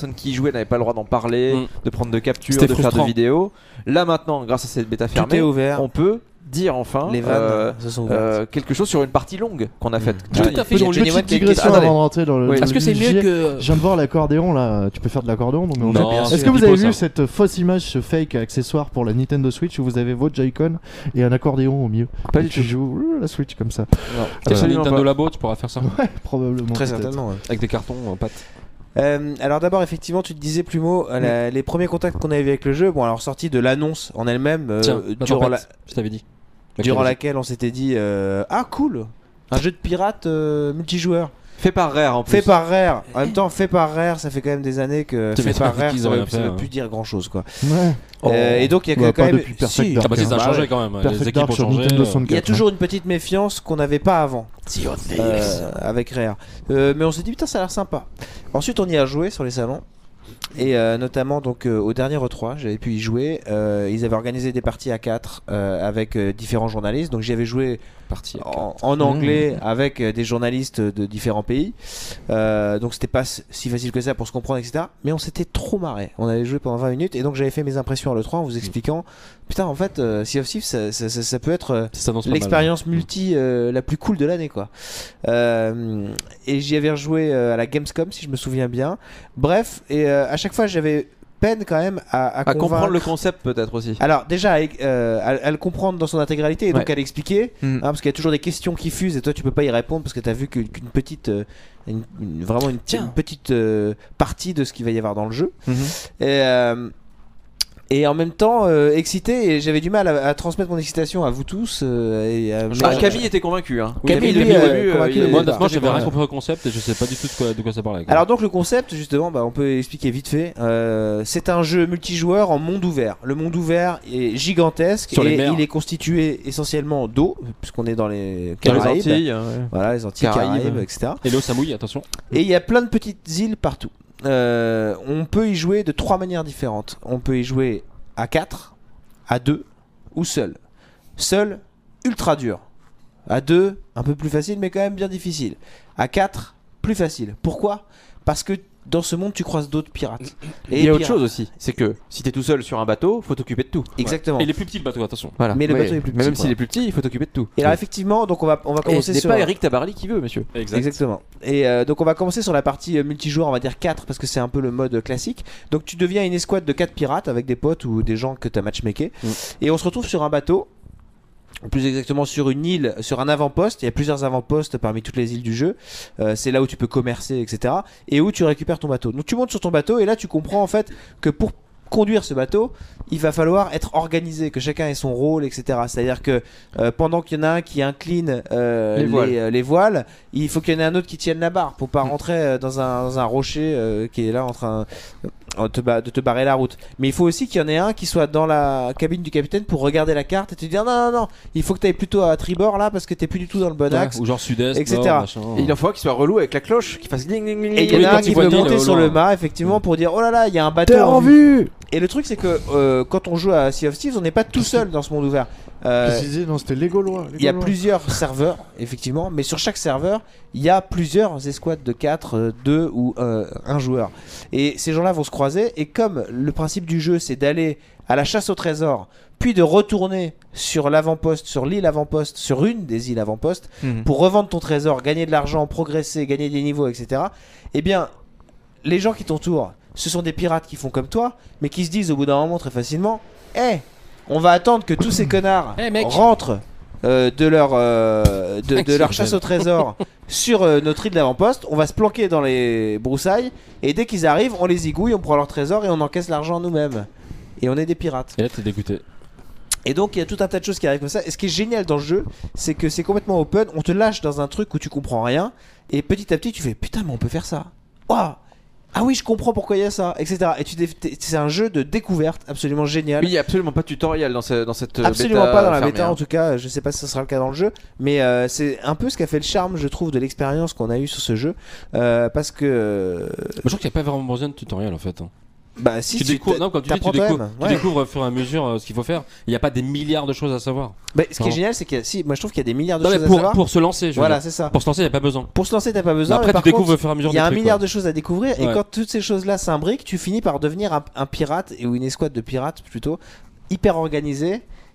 personnes qui y jouaient n'avaient pas le droit d'en parler, Mm. de prendre de captures, C'était de faire de frustrant. vidéos. Là maintenant, grâce à cette bêta Tout fermée, est ouvert. on peut dire enfin Les vannes euh, se sont ouvertes. euh, quelque chose sur une partie longue qu'on a faite. Tout à fait. Il y a Johnny Watt Petite qui a une digression question. avant de rentrer dans le. Oui. dans Est-ce le que c'est vif du mieux sujet. que. Je viens de voir l'accordéon là, tu peux faire de l'accordéon donc on- Non, Est-ce c'est que vous pipeau, avez vu ça. cette fausse image, ce fake accessoire pour la Nintendo Switch où vous avez votre Joy-Con et un accordéon au milieu? Pas Et du tu tout. joues euh, la Switch comme ça. Avec Absolument Nintendo pas. Labo, tu pourras faire ça. Ouais, probablement. Très peut-être. certainement. ouais. Avec des cartons en pâte. Euh, alors d'abord effectivement tu te disais Plumeau euh, la- les premiers contacts qu'on avait avec le jeu, bon alors sorti de l'annonce en elle-même euh, Tiens, durant, la, je t'avais dit. durant laquelle on s'était dit euh, ah cool, un jeu de pirate euh, multijoueur. Fait par Rare en plus. Fait par Rare. En même temps, fait par Rare, ça fait quand même des années que Ça fait fait par qu'ils Rare, ça ont veut, rien ça fait, veut hein. plus dire grand chose quoi. Ouais. Euh, et donc il y a Bah, quand pas même. depuis Perfect Si, Dark. Ah bah si, ça a Bah changé ouais. quand même. Les Perfect équipes Dark ont sur changé. Nintendo euh, soixante-quatre. Il y a toujours une petite méfiance qu'on n'avait pas avant euh, avec Rare. Euh, mais on s'est dit putain ça a l'air sympa. Ensuite on y a joué sur les salons. Et euh, notamment donc euh, au dernier E trois, j'avais pu y jouer. Euh, ils avaient organisé des parties à quatre euh, avec euh, différents journalistes. Donc j'y avais joué Parti. en, en anglais avec euh, des journalistes de différents pays. Euh, donc c'était pas s- si facile que ça pour se comprendre, et cetera. Mais on s'était trop marré. On avait joué pendant vingt minutes et donc j'avais fait mes impressions à l'E trois en vous expliquant putain en fait euh, Sea of Thieves ça, ça- ça- ça peut être euh, Ça s'annonce pas mal. l'expérience multi euh, la plus cool de l'année quoi. Euh, et j'y avais rejoué euh, à la Gamescom si je me souviens bien. Bref, et euh, à chaque fois j'avais peine quand même à, à, À convaincre- comprendre le concept peut-être aussi. Alors déjà à, euh, à- à le comprendre dans son intégralité et donc Ouais. à l'expliquer Mm. hein, parce qu'il y a toujours des questions qui fusent et toi tu peux pas y répondre parce que tu as vu que- qu'une petite euh, une- une- vraiment une, Tiens. une petite euh, partie de ce qu'il va y avoir dans le jeu. Mhm. Et, euh, et en même temps euh, excité et j'avais du mal à, à transmettre mon excitation à vous tous euh, et à- Ah, mais- Camille était convaincu. Hein. Camille, depuis lui, le euh, début, euh, convaincu il- au Moi, départ. honnêtement, j'avais Ouais. rien compris au concept et je sais pas du tout de quoi, de quoi ça parlait. quoi. Alors donc le concept justement, bah, on peut expliquer vite fait. Euh, c'est un jeu multijoueur en monde ouvert. Le monde ouvert est gigantesque Sur les et mers. il est constitué essentiellement d'eau puisqu'on est dans les Dans les Caraïbes. Antilles, hein, ouais. Voilà les Antilles, Caraïbes. Caraïbes, et cetera. Et l'eau, ça mouille, attention. Et il y a plein de petites îles partout. Euh, on peut y jouer de trois manières différentes. On peut y jouer à quatre, à deux ou seul. Seul, ultra dur. À deux, un peu plus facile mais quand même bien difficile. À quatre, plus facile. Pourquoi ? Parce que dans ce monde tu croises d'autres pirates. Et il y a autre pirates- chose aussi, c'est que si t'es tout seul sur un bateau, faut t'occuper de tout. Exactement. Et il est plus petit le bateau, attention. Voilà. Mais le Ouais. bateau est plus Mais petit, même quoi. s'il est plus petit, il faut t'occuper de tout. Et alors effectivement, donc on va on va Et ce commencer n'est sur pas Eric Tabarly qui veut, monsieur. Exactement. Et euh, donc on va commencer sur la partie euh, multijoueur, on va dire quatre parce que c'est un peu le mode classique. Donc tu deviens une escouade de quatre pirates avec des potes ou des gens que tu as matchmaké. Mm. Et on se retrouve sur un bateau, plus exactement sur une île, sur un avant-poste. Il y a plusieurs avant-postes parmi toutes les îles du jeu. Euh, c'est là où tu peux commercer, et cetera. Et où tu récupères ton bateau. Donc tu montes sur ton bateau et là tu comprends en fait que pour conduire ce bateau, il va falloir être organisé, que chacun ait son rôle, et cetera. C'est-à-dire que euh, pendant qu'il y en a un qui incline euh, Les les, voiles. euh, les voiles, il faut qu'il y en ait un autre qui tienne la barre pour pas rentrer euh, dans un, dans un rocher euh, qui est là en train euh, de te, ba- de te barrer la route. Mais il faut aussi qu'il y en ait un qui soit dans la cabine du capitaine pour regarder la carte et te dire non, non, non, il faut que tu ailles plutôt à tribord là parce que t'es plus du tout dans le bon axe. Ou genre sud-est, et cetera. nord, machin. Et il en faut un qui soit relou avec la cloche, qui fasse ding ding ding. Et il y en Oui, a quand un il qui voit peut l'île monter au sur loin. le mât effectivement pour dire oh là là, il y a un bateau T'es en en vue. vue. Et le truc c'est que euh, quand on joue à Sea of Thieves, on n'est pas tout seul dans ce monde ouvert. Euh, Précisé, non, c'était les Gaulois. les Il y a Gaulois. plusieurs serveurs, effectivement, mais sur chaque serveur, il y a plusieurs escouades de quatre, deux ou euh, un joueur. Et ces gens-là vont se croiser, et comme le principe du jeu, c'est d'aller à la chasse au trésor, puis de retourner sur l'avant-poste, sur l'île avant-poste, sur une des îles avant-poste, Mhm. pour revendre ton trésor, gagner de l'argent, progresser, gagner des niveaux, et cetera. Eh bien, les gens qui t'entourent, ce sont des pirates qui font comme toi, mais qui se disent au bout d'un moment très facilement, hé, on va attendre que tous ces connards Eh, mec. rentrent euh, de leur euh, de, de leur chasse au trésor sur euh, notre île d'avant-poste. On va se planquer dans les broussailles et dès qu'ils arrivent, on les igouille, on prend leur trésor et on encaisse l'argent nous-mêmes. Et on est des pirates. Et là, t'es dégoûté. Et donc il y a tout un tas de choses qui arrivent comme ça. Et ce qui est génial dans le jeu, c'est que c'est complètement open. On te lâche dans un truc où tu comprends rien. Et petit à petit, tu fais putain, mais on peut faire ça. Waouh! Ah oui, je comprends pourquoi il y a ça, et cetera. Et tu dé- t'es- c'est un jeu de découverte absolument génial. Oui, il n'y a absolument pas de tutoriel dans, ce- dans cette euh, Absolument bêta pas dans la fermée, bêta, hein. en tout cas. Je sais pas si ce sera le cas dans le jeu, mais euh, c'est un peu ce qui a fait le charme, je trouve, de l'expérience qu'on a eu sur ce jeu, euh, parce que euh, Moi, je trouve qu'il n'y a pas vraiment besoin de tutoriel en fait. hein. bah si Tu tu découvres, t'a- non, quand tu, dis, tu, t'apprends découvres, toi-même, tu ouais. découvres au fur et à mesure euh, ce qu'il faut faire. Il n'y a pas des milliards de choses à savoir. Bah, ce qui est Non. génial, c'est que si, moi je trouve qu'il y a des milliards de Non, mais choses à pour, savoir. pour se lancer, je veux Voilà, dire. c'est ça. Pour se lancer, il n'y a pas besoin. Pour se lancer, t'as pas besoin. Après, mais tu par découvres contre, au fur et à mesure il y a des un trucs, milliard quoi. de choses à découvrir, et Ouais. quand toutes ces choses-là s'imbriquent, tu finis par devenir un, un pirate ou une escouade de pirates plutôt hyper organisée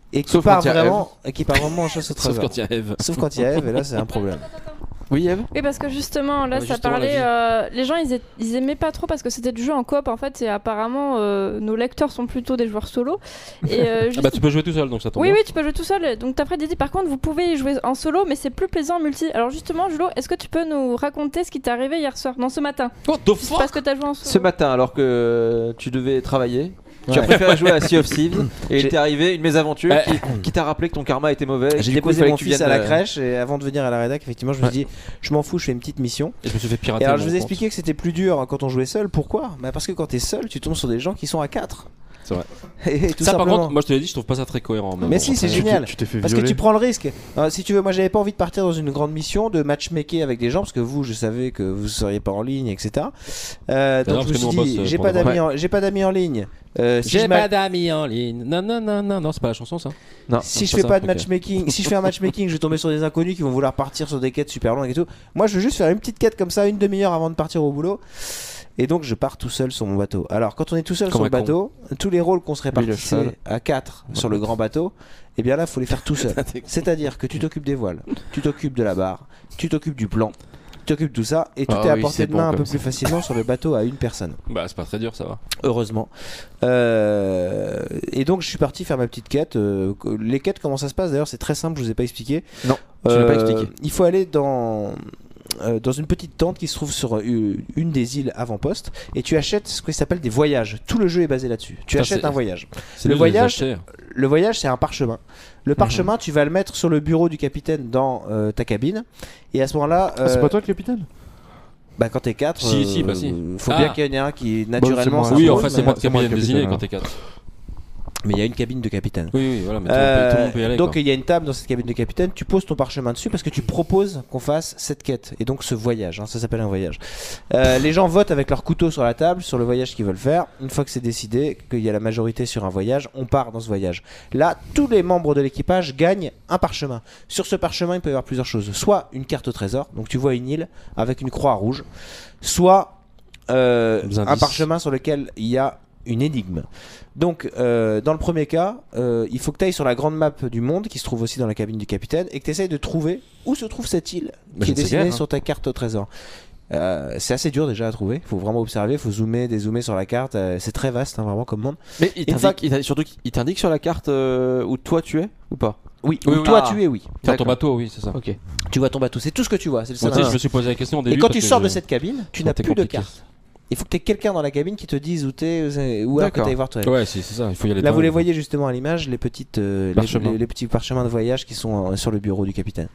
et qui Sauf part quand il y a vraiment, et qui part vraiment en chasse au Sauf trésor. quand il y a Eve. Sauf quand il y a Eve, et là c'est un problème. Oui, Eve. Oui, parce que justement, là, Ouais, ça justement, parlait. la euh, les gens, ils, a- ils aimaient pas trop parce que c'était du jeu en coop, en fait, et apparemment, euh, nos lecteurs sont plutôt des joueurs solo. Et, euh, Ah juste- bah tu peux jouer tout seul donc ça tombe Oui, bien. oui, tu peux jouer tout seul. Donc, après, Didi, par contre, vous pouvez y jouer en solo, mais c'est plus plaisant en multi. Alors, justement, Julo, est-ce que tu peux nous raconter ce qui t'est arrivé hier soir, non, ce matin? What the fuck Parce que t'as joué en solo. Ce matin, alors que tu devais travailler, tu Ouais. as préféré jouer à Sea of Thieves et il J'ai- t'est arrivé une mésaventure Bah, qui, qui t'a rappelé que ton karma était mauvais. et J'ai du coup, il déposé fallait mon que tu fils viennes, à la euh, crèche et avant de venir à la rédac, effectivement, je me suis dit, je m'en fous, je fais une petite mission. Et je me suis fait pirater. Et alors je mon vous ai compte. expliqué que c'était plus dur quand on jouait seul. Pourquoi? Bah parce que quand t'es seul, tu tombes sur des gens qui sont à quatre. C'est vrai. Et tout Ça par simplement. contre, moi je te l'ai dit, je trouve pas ça très cohérent. Mais si, c'est Tu t'es- génial. Tu t'es fait Parce que violer. tu prends le risque. Euh, si tu veux, moi j'avais pas envie de partir dans une grande mission de matchmaker avec des gens parce que vous, je savais que vous seriez pas en ligne, et cetera. Euh, Bah non, donc je me parce que suis nous, on dit, bosse, euh, j'ai pour pas de vrai. d'amis, en... j'ai pas d'amis en ligne. Euh, si je J'ai m'a- pas d'amis en ligne. Non, non, non, non, non, c'est pas la chanson ça. Non. si c'est je pas fais ça, pas de ok. matchmaking, si je fais un matchmaking, je vais tomber sur des inconnus qui vont vouloir partir sur des quêtes super longues et tout. Moi, je veux juste faire une petite quête comme ça, une demi-heure avant de partir au boulot. Et donc, je pars tout seul sur mon bateau. Alors, quand on est tout seul Comme sur un le bateau, tous les rôles qu'on se Lui, le répartissait cheval. à quatre sur le grand bateau, eh bien là, faut les faire tout seul. C'est-à-dire que tu t'occupes des voiles, tu t'occupes de la barre, tu t'occupes du plan, tu t'occupes de tout ça, et tout Ah est à oui, portée c'est de bon main un comme peu ça. plus facilement sur le bateau à une personne. Bah c'est pas très dur, ça va. Heureusement. Euh, et donc je suis parti faire ma petite quête. Euh, les quêtes, comment ça se passe d'ailleurs, c'est très simple, je vous ai pas expliqué. Non, tu l'as pas expliqué. Il faut aller dans, euh, dans une petite tente qui se trouve sur euh, une des îles avant-poste et tu achètes ce qui s'appelle des voyages. Tout le jeu est basé là-dessus. Tu Ça, achètes c'est- un voyage. C'est Le nul de les voyage, acheter. Le voyage, c'est un parchemin. Le Mhm. parchemin, tu vas le mettre sur le bureau du capitaine dans euh, ta cabine. Et à ce moment-là, Ah, c'est euh, pas toi le capitaine? bah, quand t'es quatre, Si, si, bah, si. faut Ah. bien qu'il y en ait un qui naturellement c'est moi. s'impose, Oui, en pose, fait, c'est mais- moi c'est moi qui le bien désigné capitaine, quand t'es quatre. mais il y a une cabine de capitaine. Oui, oui, voilà, mais tout le monde Euh, peut- tout le monde peut y aller. donc quoi. il y a une table dans cette cabine de capitaine, tu poses ton parchemin dessus parce que tu proposes qu'on fasse cette quête et donc ce voyage, hein, ça s'appelle un voyage. Euh, les gens votent avec leur couteau sur la table sur le voyage qu'ils veulent faire. Une fois que c'est décidé, qu'il y a la majorité sur un voyage, on part dans ce voyage. Là, tous les membres de l'équipage gagnent un parchemin. Sur ce parchemin, il peut y avoir plusieurs choses. Soit une carte au trésor, donc tu vois une île avec une croix rouge, soit euh, Des un indices. parchemin sur lequel il y a une énigme. Donc, euh, dans le premier cas, euh, il faut que tu ailles sur la grande map du monde qui se trouve aussi dans la cabine du capitaine et que tu essayes de trouver où se trouve cette île Bah, qui est je ne sais dessinée guère, hein. sur ta carte au trésor. Euh, c'est assez dur déjà à trouver. Il faut vraiment observer, il faut zoomer, dézoomer sur la carte. Euh, c'est très vaste, hein, vraiment comme monde. Mais il Une fois t'indique, il t'indique- surtout qu'il t'indique sur la carte euh, où toi tu es ou pas? Oui, Oui, où oui. toi Ah. tu es, oui. Dans ton D'accord. bateau, oui, c'est ça. Ok. Tu vois ton bateau, c'est tout ce que tu vois. C'est le seul Moi, tu sais, indice. je me suis posé la question au début. Et quand parce tu que sors je- de cette cabine, tu je n'as sentais plus de compliqué. carte. Il faut que tu aies quelqu'un dans la cabine qui te dise où t'es, où c'est- où alors que D'accord. t'ailles voir toi. Ouais, c'est c'est ça, il faut y aller. Là, vous toi-même. les voyez justement à l'image, les petites, euh, les, Parchemins. les- les petits parchemins de voyage qui sont euh, sur le bureau du capitaine.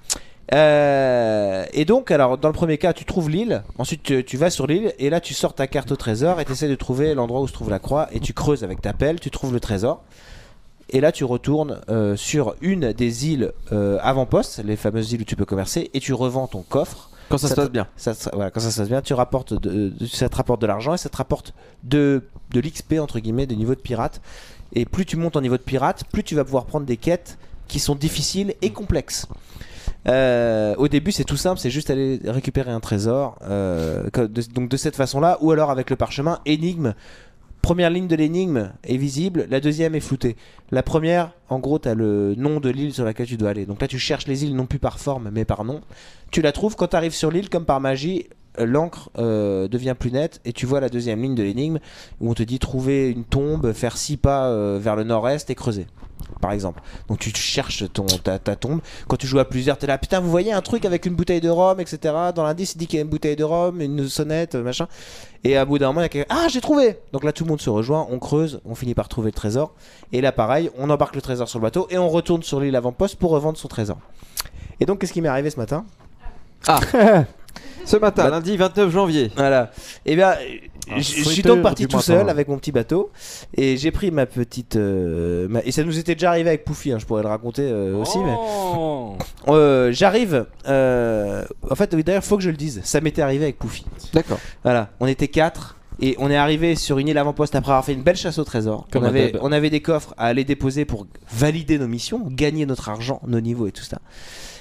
Euh, et donc, alors, dans le premier cas, tu trouves l'île. Ensuite, tu, tu vas sur l'île et là, tu sors ta carte au trésor et tu essaies de trouver l'endroit où se trouve la croix et tu creuses avec ta pelle, tu trouves le trésor. Et là, tu retournes euh, sur une des îles euh, avant-poste, les fameuses îles où tu peux commercer, et tu revends ton coffre. Quand ça, Ça se passe te- bien. Ça, te- voilà, quand ça se passe bien, tu rapportes de, de- ça te rapporte de l'argent et ça te rapporte de, de l'X P, entre guillemets, de niveau de pirate. Et plus tu montes en niveau de pirate, plus tu vas pouvoir prendre des quêtes qui sont difficiles et complexes. Euh, au début, c'est tout simple, c'est juste aller récupérer un trésor. euh, que- de- donc de cette façon-là, ou alors avec le parchemin, énigme. Première ligne de l'énigme est visible, la deuxième est floutée. La première, en gros, tu as le nom de l'île sur laquelle tu dois aller. Donc là, tu cherches les îles non plus par forme, mais par nom. Tu la trouves, quand tu arrives sur l'île, comme par magie, euh, l'encre euh, devient plus nette et tu vois la deuxième ligne de l'énigme où on te dit trouver une tombe, faire six pas euh, vers le nord-est et creuser. Par exemple. Donc tu cherches ton, ta, ta tombe. Quand tu joues à plusieurs, t'es là, putain, vous voyez un truc avec une bouteille de rhum, et cetera. Dans l'indice, il dit qu'il y a une bouteille de rhum, une sonnette, machin. Et à bout d'un moment, il y a quelqu'un. Ah, j'ai trouvé! Donc là, tout le monde se rejoint, on creuse, on finit par trouver le trésor. Et là, pareil, on embarque le trésor sur le bateau et on retourne sur l'île avant-poste pour revendre son trésor. Et donc, qu'est-ce qui m'est arrivé ce matin? Ce matin, Bah- lundi vingt-neuf janvier. Voilà. Et bien, Un je suis friteur donc parti du tout matin. seul avec mon petit bateau et j'ai pris ma petite. euh, ma- Et ça nous était déjà arrivé avec Poufy, hein, je pourrais le raconter euh, aussi, mais. Oh. Euh, J'arrive. euh, En fait, oui, d'ailleurs, faut que je le dise. Ça m'était arrivé avec Poufy. D'accord. Voilà, on était quatre. Et on est arrivé sur une île avant-poste après avoir fait une belle chasse au trésor. Comme On un avait, deb. on avait des coffres à aller déposer pour valider nos missions, gagner notre argent, nos niveaux et tout ça.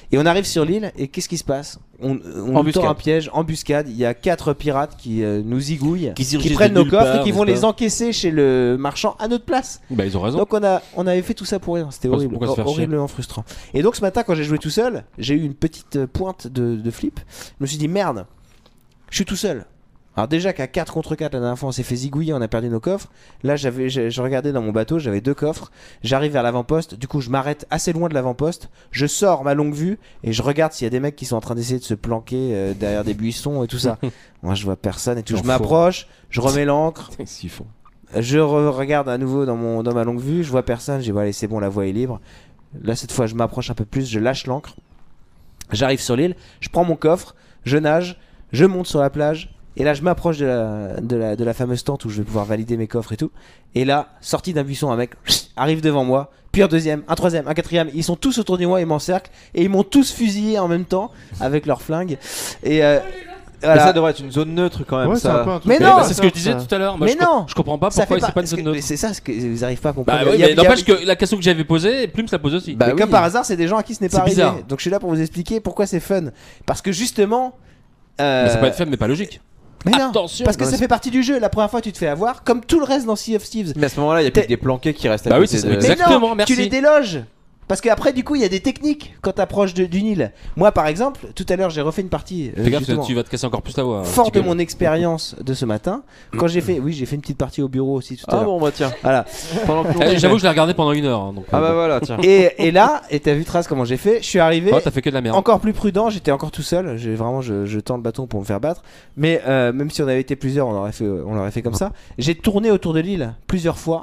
Et on arrive sur l'île et qu'est-ce qui se passe? On, on nous Embuscade. tend un piège, embuscade. Il y a quatre pirates qui euh, nous zigouillent, Qui qui, surgissent prennent de nos nulle coffres part, et qui vont n'est-ce les pas encaisser chez le marchand à notre place. Bah, ils ont raison. Donc on a, on avait fait tout ça pour rien, c'était Pourquoi- horrible, pourquoi se faire chier horriblement frustrant. Et donc ce matin quand j'ai joué tout seul, j'ai eu une petite euh, pointe de, de flip. Je me suis dit merde, je suis tout seul. Alors déjà qu'à quatre contre quatre la dernière fois on s'est fait zigouiller, on a perdu nos coffres. Là j'avais, je, je regardais dans mon bateau, j'avais deux coffres. J'arrive vers l'avant-poste, du coup je m'arrête assez loin de l'avant-poste. Je sors ma longue vue et je regarde s'il y a des mecs qui sont en train d'essayer de se planquer euh, derrière des buissons et tout ça. Moi je vois personne et tout. Je L'enfant. m'approche, je remets l'ancre. Qu'est-ce qu'ils font? Je re- regarde à nouveau dans, mon, dans ma longue vue, je vois personne, j'ai dit bon allez c'est bon, la voie est libre. Là cette fois je m'approche un peu plus, je lâche l'ancre. J'arrive sur l'île, je prends mon coffre, je nage, je monte sur la plage. Et là je m'approche de la, de, la, de la fameuse tente où je vais pouvoir valider mes coffres et tout. Et là, sorti d'un buisson, un mec arrive devant moi. Puis un deuxième, un troisième, un quatrième. Ils sont tous autour de moi, ils m'encerclent. Et ils m'ont tous fusillé en même temps avec leurs flingues. Et euh, Mais voilà. ça devrait être une zone neutre quand même. Ouais, c'est ça. un peu un truc. Mais Mais non, bah, c'est ce que je disais ça. tout à l'heure. Moi, Mais je, co- non. je comprends pas Ça pourquoi fait c'est pas une parce zone que- neutre. C'est ça ce que vous n'arrivez pas à comprendre. Bah oui, Il y a- mais il y a- n'empêche que la question que j'avais posée, Plume se la pose aussi. Bah mais oui. comme par hasard, c'est des gens à qui ce n'est pas C'est arrivé. bizarre. Donc je suis là pour vous expliquer pourquoi c'est fun. Parce que justement. euh, Mais ça peut être faible, mais pas logique. Mais non, Attention. parce que Ouais, ça c'est- fait partie du jeu. La première fois, tu te fais avoir, comme tout le reste dans Sea of Thieves. Mais à ce moment-là, il y a plus T'es- que des planqués qui restent à Bah oui, côté c'est de- ça, Mais exactement, non, merci. tu les déloges. Parce qu'après, du coup, il y a des techniques quand t'approches de- d'une île. Moi, par exemple, tout à l'heure, j'ai refait une partie. euh, Fais gaffe, justement, tu vas te casser encore plus la voix. fort petit de gueule. mon expérience de ce matin. Quand j'ai fait, oui, j'ai fait une petite partie au bureau aussi tout à Ah l'heure. bon, bah tiens. Voilà. Pendant que nous, Eh, J'avoue que je l'ai regardé pendant une heure. hein, donc, Ah euh, bah bon. voilà, tiens. Et, et là, et t'as vu Trace comment j'ai fait. Je suis arrivé. Oh, t'as fait que de la merde. Encore plus prudent, j'étais encore tout seul. J'ai vraiment, je, je tends le bâton pour me faire battre. Mais euh, même si on avait été plusieurs, on l'aurait fait, on l'aurait fait comme ça. J'ai tourné autour de l'île plusieurs fois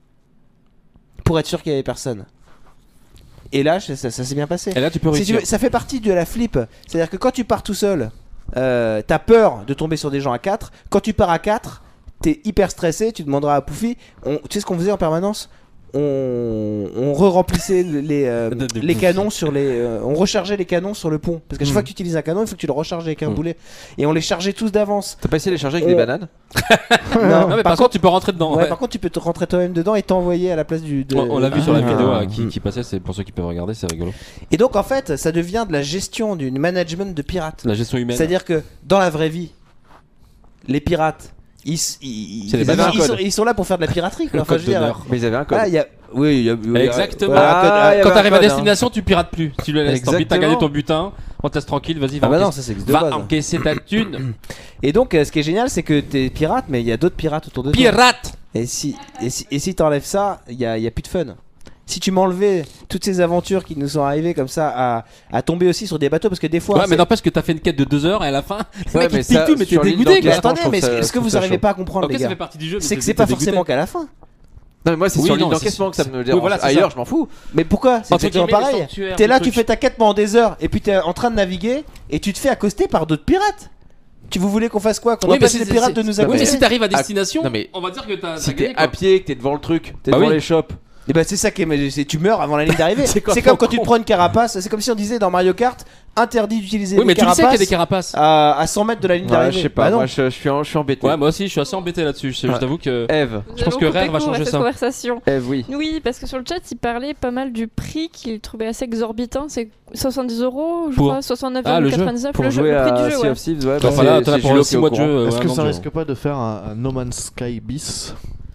pour être sûr qu'il y avait personne. Et là, ça, ça- ça s'est bien passé. Et là, tu peux Si tu réussir. veux, ça fait partie de la flip. C'est-à-dire que quand tu pars tout seul, euh, t'as peur de tomber sur des gens à quatre. Quand tu pars à quatre, t'es hyper stressé. Tu demanderas à Poufy. On, tu sais ce qu'on faisait en permanence? On, on re-remplissait les, euh, De- de les Poufy. canons sur les. euh, on rechargeait les canons sur le pont. Parce qu'à chaque Mm. fois que tu utilises un canon, il faut que tu le recharges avec un Mm. boulet. Et on les chargeait tous d'avance. T'as pas essayé de les charger avec On- des bananes? Non, Non, mais par contre, tu peux rentrer dedans. ouais, ouais. par contre, tu peux te rentrer toi-même dedans et t'envoyer à la place du. de- On, on l'a vu sur la Ah. vidéo euh, Mm. qui, qui passait, c'est pour ceux qui peuvent regarder, c'est rigolo. Et donc, en fait, ça devient de la gestion, du management de pirates. La gestion humaine. C'est-à-dire que dans la vraie vie, les pirates, ils, s- ils, C'est des ils- bavards. ils sont, ils sont là pour faire de la piraterie. Quoi. Le Enfin, code je veux dire, d'honneur. Mais ils avaient un code. voilà, il y a, oui, il y a, il y a- Exactement. voilà, un code- Ah, il y Quand avait t'arrives un à code, destination, tu pirates plus. Tu le laisses. Tant pis, t'as Exactement. gagné ton butin. On te laisse tranquille. Vas-y, va, Ah bah non, encaisser, ça c'est de va base. encaisser ta thune. Et donc, euh, ce qui est génial, c'est que t'es pirate, mais il y a d'autres pirates autour de toi. Pirate. Et si, et si, et si t'enlèves ça, il y a, il y a plus de fun. Si tu m'enlevais toutes ces aventures qui nous sont arrivées comme ça à, à tomber aussi sur des bateaux, parce que des fois. Ouais, c'est- mais n'empêche que t'as fait une quête de deux heures et à la fin, le Ouais, mec mais il te pique ça, tout, mais t'es sur l'île dégoûté. Mais d'Anguille, quoi. attendez, je trouve mais ça- est-ce je que trouve vous ça arrivez chaud. pas à comprendre, Ok, les ça gars? fait partie du jeu. mais C'est que t'es- c'est pas t'es forcément dégoûté. qu'à la fin. Non, mais moi, c'est Oui, sur l'île non, d'encaissement c'est- que ça me c'est- dérange. oui, voilà, c'est Ailleurs, ça. je m'en fous. Mais pourquoi? C'est Entre exactement guillemets, les pareil. sanctuaires, T'es le là, truc. tu fais ta quête pendant des heures, et puis t'es en train de naviguer, et tu te fais accoster par d'autres pirates. Tu vous voulez qu'on fasse quoi? Qu'on Oui, mais empêche c'est- les pirates c'est- de nous Oui, mais accoster? si t'arrives à destination, non, mais- on va dire que t'as Si t'as gagné. t'es à quoi. pied, que t'es devant le truc, t'es Bah devant oui. les shops. Et bah c'est ça qui est, mais c'est- tu meurs avant la ligne d'arrivée. C'est quand C'est comme on quand tu te compte. prends une carapace. C'est comme si on disait dans Mario Kart, interdit d'utiliser Oui, les mais tu le sais qu'il y a des carapaces carapaces. à, à cent mètres de la ligne Ouais, d'arrivée. je sais pas, Bah non. moi je, je suis, en- je suis embêté. Ouais, moi aussi, je suis assez embêté là-dessus. Je je Ouais. t'avoue que. Eve, Je pense que Nous allons Rare va couper court à changer cette ça. conversation. Eve, oui. Oui, parce que sur le chat, il parlait pas mal du prix qu'il trouvait assez exorbitant. C'est soixante-dix euros, je Pour- crois, soixante-neuf Ah, le euros jeu. quatre-vingt-dix-neuf. Pour le, jeu, jouer le prix à du jeu, Sea ouais. of Thieves, ouais. Enfin, bah, là, c'est- t'en as c'est pour Julo qui six est au mois de courant. jeu. Est-ce ouais, que non, ça je- risque pas de faire un, un No Man's Sky bis?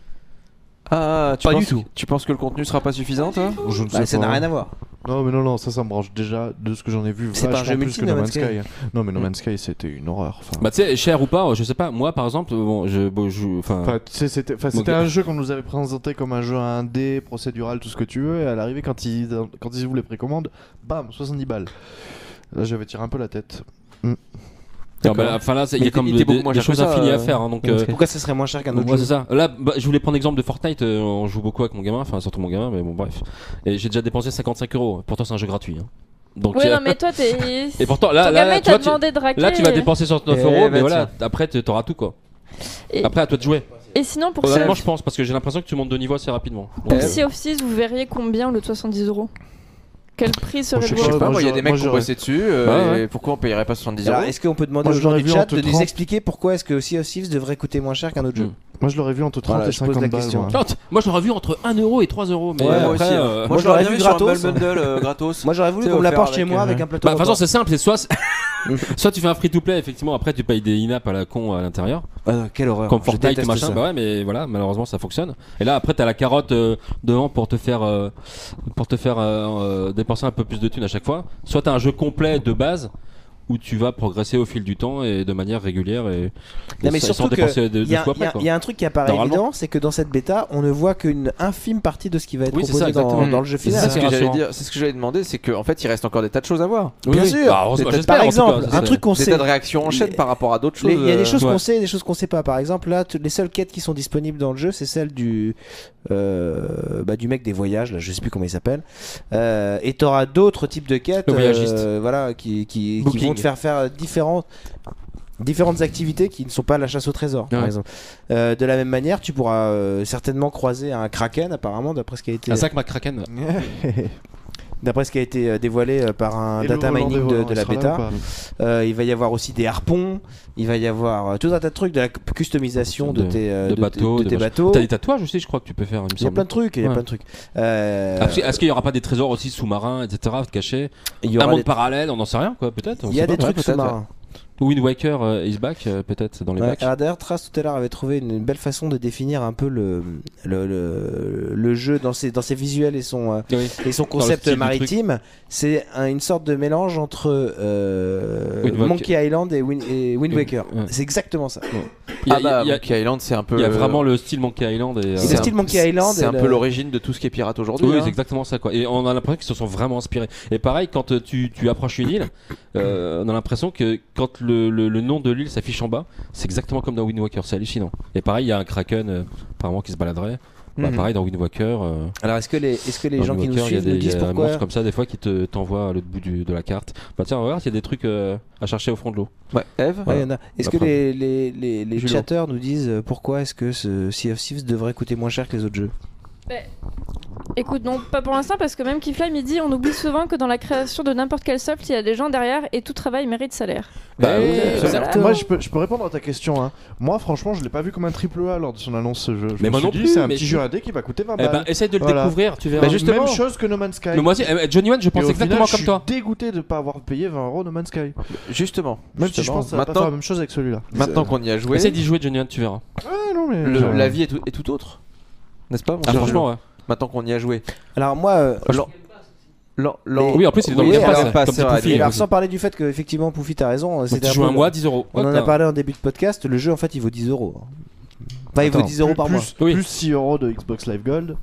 Ah, tu Pas penses, du tout. Tu penses que le contenu sera pas suffisant, toi? Je ne Bah, sais ça pas. n'a rien à voir. Non, mais non, non, ça, ça me branche déjà de ce que j'en ai vu. C'est pas un vachement jeu plus multi, que No No Man's Man's Sky. Non, mais No Man's Sky, c'était une horreur. Enfin, Bah, tu sais, cher ou pas, je sais pas. Moi, par exemple, bon, je. bon, je- Enfin. Enfin, tu sais, c'était enfin, Bon, c'était ok. un jeu qu'on nous avait présenté comme un jeu indé, procédural, tout ce que tu veux, et à l'arrivée, quand ils, quand ils ouvrent les précommandes, bam, soixante-dix balles. Là, j'avais tiré un peu la tête. Non, bah, enfin là, c'est- il y Mais a comme il des, était beaucoup des- moins des cher que choses ça, infinies à euh, faire. hein, donc, euh, Pourquoi ça serait moins cher qu'un donc, autre ouais, jeu? c'est ça. Là, bah, je voulais prendre l'exemple de Fortnite. euh, on joue beaucoup avec mon gamin, enfin surtout mon gamin, mais bon, bref. Et j'ai déjà dépensé cinquante-cinq euros. Pourtant, c'est un jeu gratuit. hein. Donc. Oui, euh, non, mais toi, t'es. Et pourtant, là, Ton là, gamin, là, il tu t'a vois, tu- demandé de raquer. là, tu vas dépenser soixante-neuf Eh, euros, bah, mais voilà, tiens. après, tu auras tout quoi. Et- Après, à toi de jouer. Et sinon, pour Honnêtement, Sea je pense, parce que j'ai l'impression que tu montes de niveau assez rapidement. pour Donc, Eh, Sea of Thieves, vous verriez combien le soixante-dix euros? Quel prix serait je sais le Je sais vôtre pas, moi il y a j'aurais- des mecs moi, qui ont j'aurais- bossé dessus. euh, Bah ouais. et pourquoi on payerait pas soixante-dix Alors, euros? est-ce qu'on peut demander Moi, aux je gens l'aurais du vu chat entre de nous trente. expliquer pourquoi est-ce que Sea of Thieves devrait coûter moins cher qu'un autre jeu? Mm. Moi, je l'aurais vu entre trente Voilà, et je pose la cinquante balles. question. moi. Putain, Moi je l'aurais vu entre un euro et trois euros. Mais Ouais, après, moi aussi. euh, Moi je je l'aurais l'aurais vu vu sur un gratos. Humble Bundle euh, gratos. Moi j'aurais voulu Tu sais, qu'on me l'apporte offert chez avec, moi euh, avec un plateau. Bah, de toute façon, repas. c'est simple, c'est soit, soit tu fais un free-to-play, effectivement, après tu payes des in-app à la con à l'intérieur, Ah non, quelle horreur. comme Je Fortnite et déteste machin. ça. Bah ouais, mais voilà, malheureusement ça fonctionne. Et là, après, t'as la carotte euh, devant pour te faire, euh, pour te faire euh, euh, dépenser un peu plus de thunes à chaque fois. Soit t'as un jeu complet de base où tu vas progresser au fil du temps et de manière régulière et, Non, et mais sans- sans surtout dépenser de, Il de y, a- fois il y a- après. quoi. il y a un truc qui apparaît Normalement. évident, c'est que dans cette bêta, on ne voit qu'une infime partie de ce qui va être Oui, c'est proposé ça, dans, exactement. dans le jeu C'est final. ce que c'est j'allais rassurant. dire, c'est ce que j'allais demander, c'est qu'en fait il reste encore des tas de choses à voir. Oui, Bien oui. sûr. Bah, heureusement, Peut-être j'espère, par en tout cas, exemple, ça, un c'est- truc qu'on Des sait. tas de réactions en chaîne Les- par rapport à d'autres choses. Les- Il y a des choses Ouais. qu'on sait et des choses qu'on sait pas. Par exemple, là, t- les seules quêtes qui sont disponibles dans le jeu, c'est celle du, euh, bah, du mec des voyages. Là, je sais plus comment il s'appelle. Euh, et tu auras d'autres types de quêtes, Le voyagiste. euh, voilà, qui, qui, qui Booking. vont te faire faire différentes. Différentes activités qui ne sont pas la chasse au trésor, par Ouais. exemple. Euh, de la même manière, tu pourras euh, certainement croiser un kraken, apparemment, d'après ce qui a été, Un sac McCracken. d'après ce qui a été euh, dévoilé euh, par un Et data le volant des mining de, volants, de il la sera là bêta. ou pas Euh, il va y avoir aussi des harpons, il va y avoir euh, tout un tas de trucs, de la cu- customisation de, De- tes, euh, de de- bateaux, de de tes machin. bateaux. T'as des tatouages aussi, je crois que tu peux faire, il me Il y a semble. plein de trucs, il y a Ouais. plein de trucs. Euh, Ah, parce que- Est-ce qu'il y aura pas des trésors aussi sous-marins, et cetera, cachés? il y Un aura monde des, parallèle, on n'en sait rien, quoi, peut-être. on il y a sait des pas. trucs peut-être, sous-marins. Wind Waker euh, is back, euh, peut-être dans les Ouais, bacs. alors d'ailleurs, Trace tout à l'heure avait trouvé une, une belle façon de définir un peu le, le, le, le jeu dans ses, dans ses visuels et son, euh, Oui. et son le concept style du maritime. C'est un- une sorte de mélange entre euh, Wind Waker. Monkey Island et Wind, et Wind Ouais. Waker. Ouais. C'est exactement ça. Il y a, Ah bah, il y a- Monkey Island c'est un peu. il y a vraiment le style Monkey Island. Et, euh, Et c'est le un- style Monkey Island. C'est et un le- peu l'origine de tout ce qui est pirate aujourd'hui. Oui, hein. c'est exactement ça quoi. Et on a l'impression qu'ils se sont vraiment inspirés. Et pareil, quand euh, tu, tu approches une île, euh, on a l'impression que quand le, le, le nom de l'île s'affiche en bas, c'est exactement comme dans Wind Waker, c'est hallucinant. Et pareil, il y a un kraken euh, apparemment qui se baladerait. Bah, Mhm. pareil dans Wind Walker. euh, Alors est-ce que les, est-ce que les dans gens Wind qui nous Walker, il y a suivent des- nous il y disent a un pourquoi monstre comme ça des fois qui te t'envoie à l'autre bout du- de la carte. Bah tiens, regarde, il y a des trucs euh, à chercher au fond de l'eau. Ouais, Eve. Ouais, il y en a. Est-ce que Après. les, les, les, les Julien. chatteurs nous disent euh, pourquoi est-ce que ce Sea of Thieves devrait coûter moins cher que les autres jeux? Écoute, non, pas pour l'instant, parce que même Keyfly, il dit on oublie souvent que dans la création de n'importe quel soft, il y a des gens derrière et tout travail mérite salaire. Bah oui, Euh, exactement. voilà. Moi, je peux, je peux répondre à ta question. Hein. Moi, franchement, je l'ai pas vu comme un triple A lors de son annonce ce jeu. Je Mais me moi suis non dit, plus, c'est un mais petit je- jeu indé qui va coûter vingt Eh balles. ben, essaye de le Voilà. découvrir, tu verras. Bah, justement. Même chose que No Man's Sky. Mais moi aussi, eh, Johnny One, je Et pense au exactement final, comme je toi. suis dégoûté de pas avoir payé vingt euros No Man's Sky. Justement. Même si je Justement. pense que ça va pas maintenant, faire la même chose avec celui-là. maintenant qu'on y a joué, Essaye d'y jouer, Johnny One, tu verras. Ouais, non, mais. le- genre, la vie est tout, est tout autre. N'est-ce pas mon Ah, cher franchement, Julien ouais. Maintenant qu'on y a joué. Alors moi, euh, L'an- l'an- l'an- Mais- Oui, en plus, il est dans Oui, le Game alors, Pass, pas, comme c'est dit vrai, Poufy. et alors aussi. sans parler du fait que effectivement Poufy t'as raison, Donc, c'était tu un joues peu un le- mois, dix euros. On en a D'accord. parlé en début de podcast. Le jeu en fait il vaut dix euros. Enfin il vaut attends, dix euros plus- par mois. plus, Oui. plus six euros de Xbox Live Gold.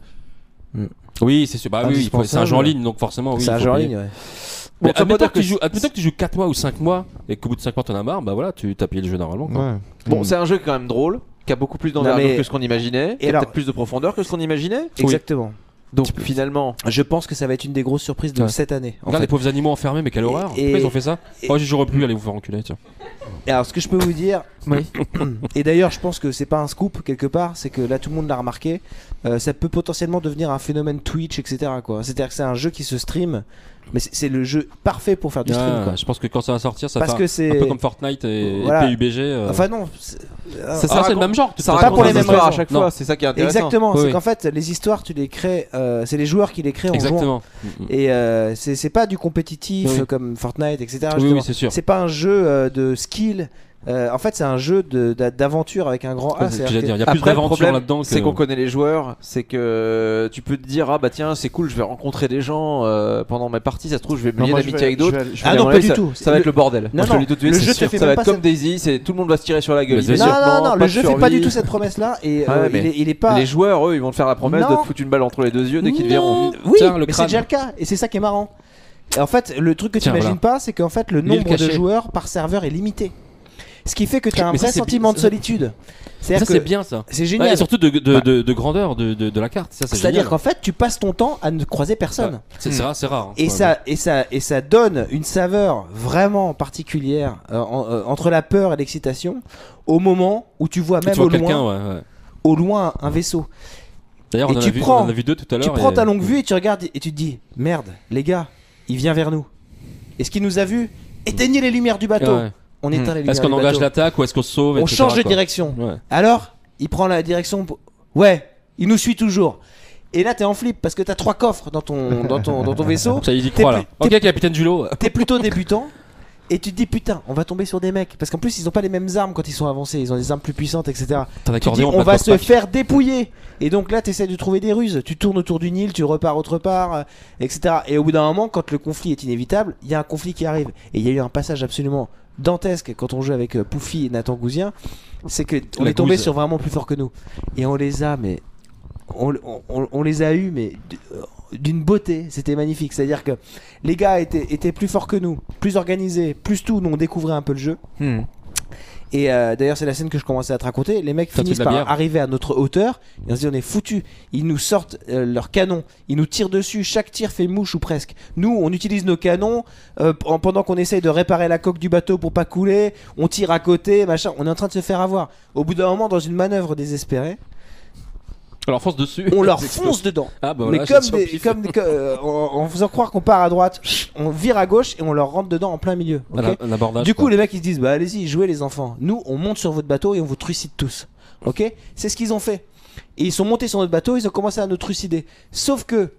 Oui, c'est sûr. Bah oui, oui, faut- c'est un jeu en ligne, donc forcément, oui. C'est un faut jeu en payer. ligne. Ouais. Bon, Mais ça veut admettons dire que, tu que joues, admettons que tu joues quatre mois ou cinq mois et qu'au bout de cinq mois t'en as marre, bah voilà, tu as payé le jeu normalement. quoi. Ouais. Bon, c'est un jeu quand même drôle, qui a beaucoup plus d'envergure Non, mais- que ce qu'on imaginait, qui a alors- peut-être plus de profondeur que ce qu'on imaginait. Exactement. Donc finalement, Je pense que ça va être une des grosses surprises de Ouais. cette année. En Regarde fait. les pauvres animaux enfermés, mais quelle Et- horreur. et- Pourquoi ils ont fait ça et- Oh, j'y jouerai plus, allez vous faire enculer, tiens. Et alors ce que je peux vous dire, oui. et d'ailleurs je pense que c'est pas un scoop quelque part, c'est que là tout le monde l'a remarqué, euh, ça peut potentiellement devenir un phénomène Twitch, et cetera quoi. C'est-à-dire que c'est un jeu qui se stream, mais c'est c'est le jeu parfait pour faire du stream Ah, quoi. je pense que quand ça va sortir, ça Parce va que faire un c'est peu comme Fortnite et, Voilà. et P U B G. euh. Enfin non. c'est- Ça, Ah, ça c'est le raconte- même genre. ça pas raconte pour les des mêmes histoires à raisons. chaque Non. fois, c'est ça qui est intéressant. Exactement, Oui, c'est oui. qu'en fait les histoires tu les crées, euh, c'est les joueurs qui les créent en jouant. Exactement. Et euh, c'est c'est pas du compétitif Oui. euh, comme Fortnite, et cetera. Oui, justement. oui, c'est sûr. C'est pas un jeu euh, de skill. Euh, en fait, c'est un jeu de- d'a- d'aventure avec un grand A. C'est ce que c'est-à-dire j'allais que- dire. Il y a plus Après, le d'aventure problème, là-dedans c'est que. qu'on connaît les joueurs, c'est que tu peux te dire ah bah tiens c'est cool, je vais rencontrer des gens euh, pendant ma partie, ça se trouve je vais me Non, lier moi, je d'amitié vais- avec je d'autres. vais- je vais- Ah Et à non, mon pas avis, du ça, tout. ça va être le bordel. Non, Moi, je te non, le dis tout de suite, le c'est jeu te sûr. fait Ça même va pas être comme cette- Daisy, c'est tout le monde va se tirer sur la gueule. Mais Il va c'est Non, dire, sûr. non, non, le pas jeu de fait pas du survie. tout cette promesse-là et Ouais, euh, mais il, est, il est pas. Les joueurs eux ils vont te faire la promesse de Non. te foutre une balle entre les deux yeux dès qu'ils te Non. verront. Oui, Tiens, le mais c'est crâne. déjà le cas et c'est ça qui est marrant. Et en fait, le truc que tu Tiens, imagines pas, c'est qu'en fait, le L'île nombre de cachée. joueurs par serveur est limité. Ce qui fait que tu as un Mais ça, vrai c'est sentiment bien, de ça. solitude. Ça, C'est-à-dire c'est que bien ça. c'est Ouais, génial. et surtout de, de, Bah. de, de grandeur de, de, de la carte. Ça, c'est C'est-à-dire génial. qu'en fait, tu passes ton temps à ne croiser personne. Ouais. C'est c'est rare, c'est rare. hein. Et Ouais, ça, et, ça, et ça donne une saveur vraiment particulière euh, en- euh, entre la peur et l'excitation au moment où tu vois mais- même Tu vois au quelqu'un, loin, ouais, ouais. au loin un vaisseau. D'ailleurs, Et on, en a tu vu- prends- on en a vu deux tout à l'heure. Tu prends et- ta longue vue et tu regardes et tu te dis merde, les gars, il vient vers nous. Et ce qu'il nous a vu, éteignez les lumières du bateau. Ouais. On éteint Mmh. les lumières Est-ce qu'on du engage bateau. l'attaque ou est-ce qu'on se sauve On et cetera, change de quoi. direction. Ouais. Alors, il prend la direction. pour- Ouais, il nous suit toujours. Et là, t'es en flip parce que t'as trois coffres dans ton, dans ton, dans ton vaisseau. Ça, il y T'es croit là. plus- Ok, capitaine Julot. T'es plutôt débutant. Et tu te dis putain, on va tomber sur des mecs. Parce qu'en plus, ils ont pas les mêmes armes quand ils sont avancés. Ils ont des armes plus puissantes, et cetera. T'as un Tu dis, accordéon, on pas de va se backpack. faire dépouiller. Et donc là, t'essaies de trouver des ruses. Tu tournes autour du Nil, tu repars autre part, euh, et cetera. Et au bout d'un moment, quand le conflit est inévitable, il y a un conflit qui arrive. Et il y a eu un passage absolument dantesque quand on joue avec euh, Poufy et Nathan Gouzien. C'est que on La est tombé gouze. sur vraiment plus fort que nous. Et on les a, mais. On, on- on les a eu, mais d- d'une beauté, c'était magnifique. C'est-à-dire que les gars étaient, étaient plus forts que nous, plus organisés, plus tout. Nous, on découvrait un peu le jeu. Hmm. Et euh, d'ailleurs, c'est la scène que je commençais à te raconter. Les mecs T'as finissent fait de la par bière. arriver à notre hauteur. Et on se dit, on est foutus. Ils nous sortent euh, leurs canons. Ils nous tirent dessus. Chaque tir fait mouche ou presque. Nous, on utilise nos canons euh, en- pendant qu'on essaye de réparer la coque du bateau pour pas couler. On tire à côté, machin. On est en train de se faire avoir. Au bout d'un moment, dans une manœuvre désespérée, On leur fonce dessus. on leur Ils explosent. fonce dedans. Ah bah Mais voilà, comme, j'ai des, ça au pif. comme des- que- euh, en, en faisant croire qu'on part à droite, on vire à gauche et on leur rentre dedans en plein milieu. ok Un- un abordage, Du coup, quoi. les mecs ils se disent bah allez-y, jouez les enfants. Nous, on monte sur votre bateau et on vous trucide tous. Ok C'est ce qu'ils ont fait. Et ils sont montés sur notre bateau, ils ont commencé à nous trucider. Sauf que,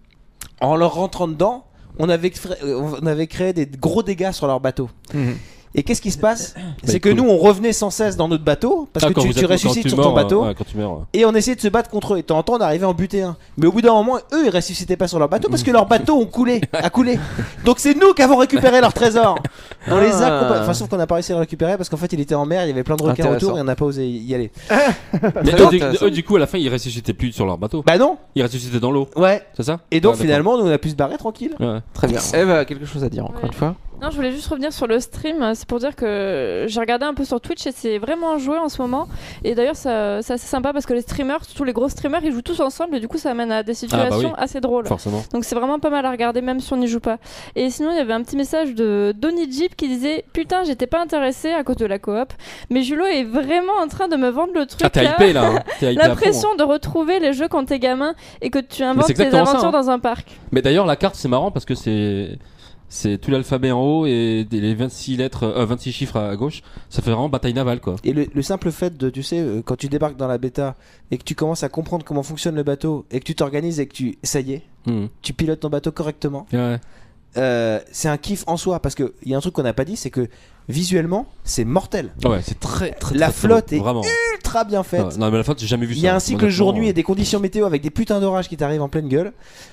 en leur rentrant dedans, on avait, fra- euh, on avait créé des gros dégâts sur leur bateau. Mhm. Et qu'est-ce qui se passe C'est que cool. nous, on revenait sans cesse dans notre bateau parce Ah, que quand tu, vous tu êtes- quand ressuscites tu sur meurs, ton bateau. euh, ouais, quand tu meurs. ouais. Et on essayait de se battre contre eux. Et de temps en temps, on arrivait à en buter un. Mais au bout d'un moment, eux, ils ressuscitaient pas sur leur bateau parce que leur bateau ont coulé, a coulé. Donc c'est nous qui avons récupéré leur trésor. On les a Ah. compa- Enfin, sauf qu'on n'a pas réussi à le récupérer parce qu'en fait, il était en mer, il y avait plein de requins Intéressant. autour et on n'a pas osé y aller. Mais Très eux, du, intéressant. eux, du coup, à la fin, ils ressuscitaient plus sur leur bateau. Bah non. Ils ressuscitaient dans l'eau. Ouais. C'est ça Et donc Ah, d'accord. finalement, nous, on a pu se barrer tranquille. Ouais. Très bien. Eve a quelque chose à dire encore Ouais. une fois. Non, je voulais juste revenir sur le stream. C'est pour dire que j'ai regardé un peu sur Twitch et c'est vraiment un jeu en ce moment. Et d'ailleurs, ça- c'est assez sympa parce que les streamers, surtout les gros streamers, ils jouent tous ensemble et du coup, ça amène à des situations oui. assez drôles. Forcément. Donc c'est vraiment pas mal à regarder même si on n'y joue pas. Et sinon il y avait un petit message de Donny Jeep qui disait putain j'étais pas intéressé à cause de la coop mais Julot est vraiment en train de me vendre le truc Ah, t'es là. hypé là. hein. T'es hypé à fond, hein. L'impression de retrouver les jeux quand t'es gamin et que tu inventes c'est tes exactement ça, aventures hein. dans un parc. Mais d'ailleurs, la carte, c'est marrant parce que c'est. C'est tout l'alphabet en haut et des- les vingt-six lettres, euh, vingt-six chiffres à gauche. Ça fait vraiment bataille navale quoi. Et le, le simple fait de, tu sais, euh, quand tu débarques dans la bêta et que tu commences à comprendre comment fonctionne le bateau et que tu t'organises et que tu, ça y est, Hmm. tu pilotes ton bateau correctement. Ouais. euh, c'est un kiff en soi parce que il y a un truc qu'on n'a pas dit, c'est que visuellement, c'est mortel. Ah ouais, c'est très très La très, très flotte beau, est vraiment. Ultra bien faite. Ah ouais. Non, mais la flotte, j'ai jamais vu ça. Il y a un cycle honnêtement, jour-nuit euh, et des conditions météo avec des putains d'orages qui t'arrivent en pleine gueule.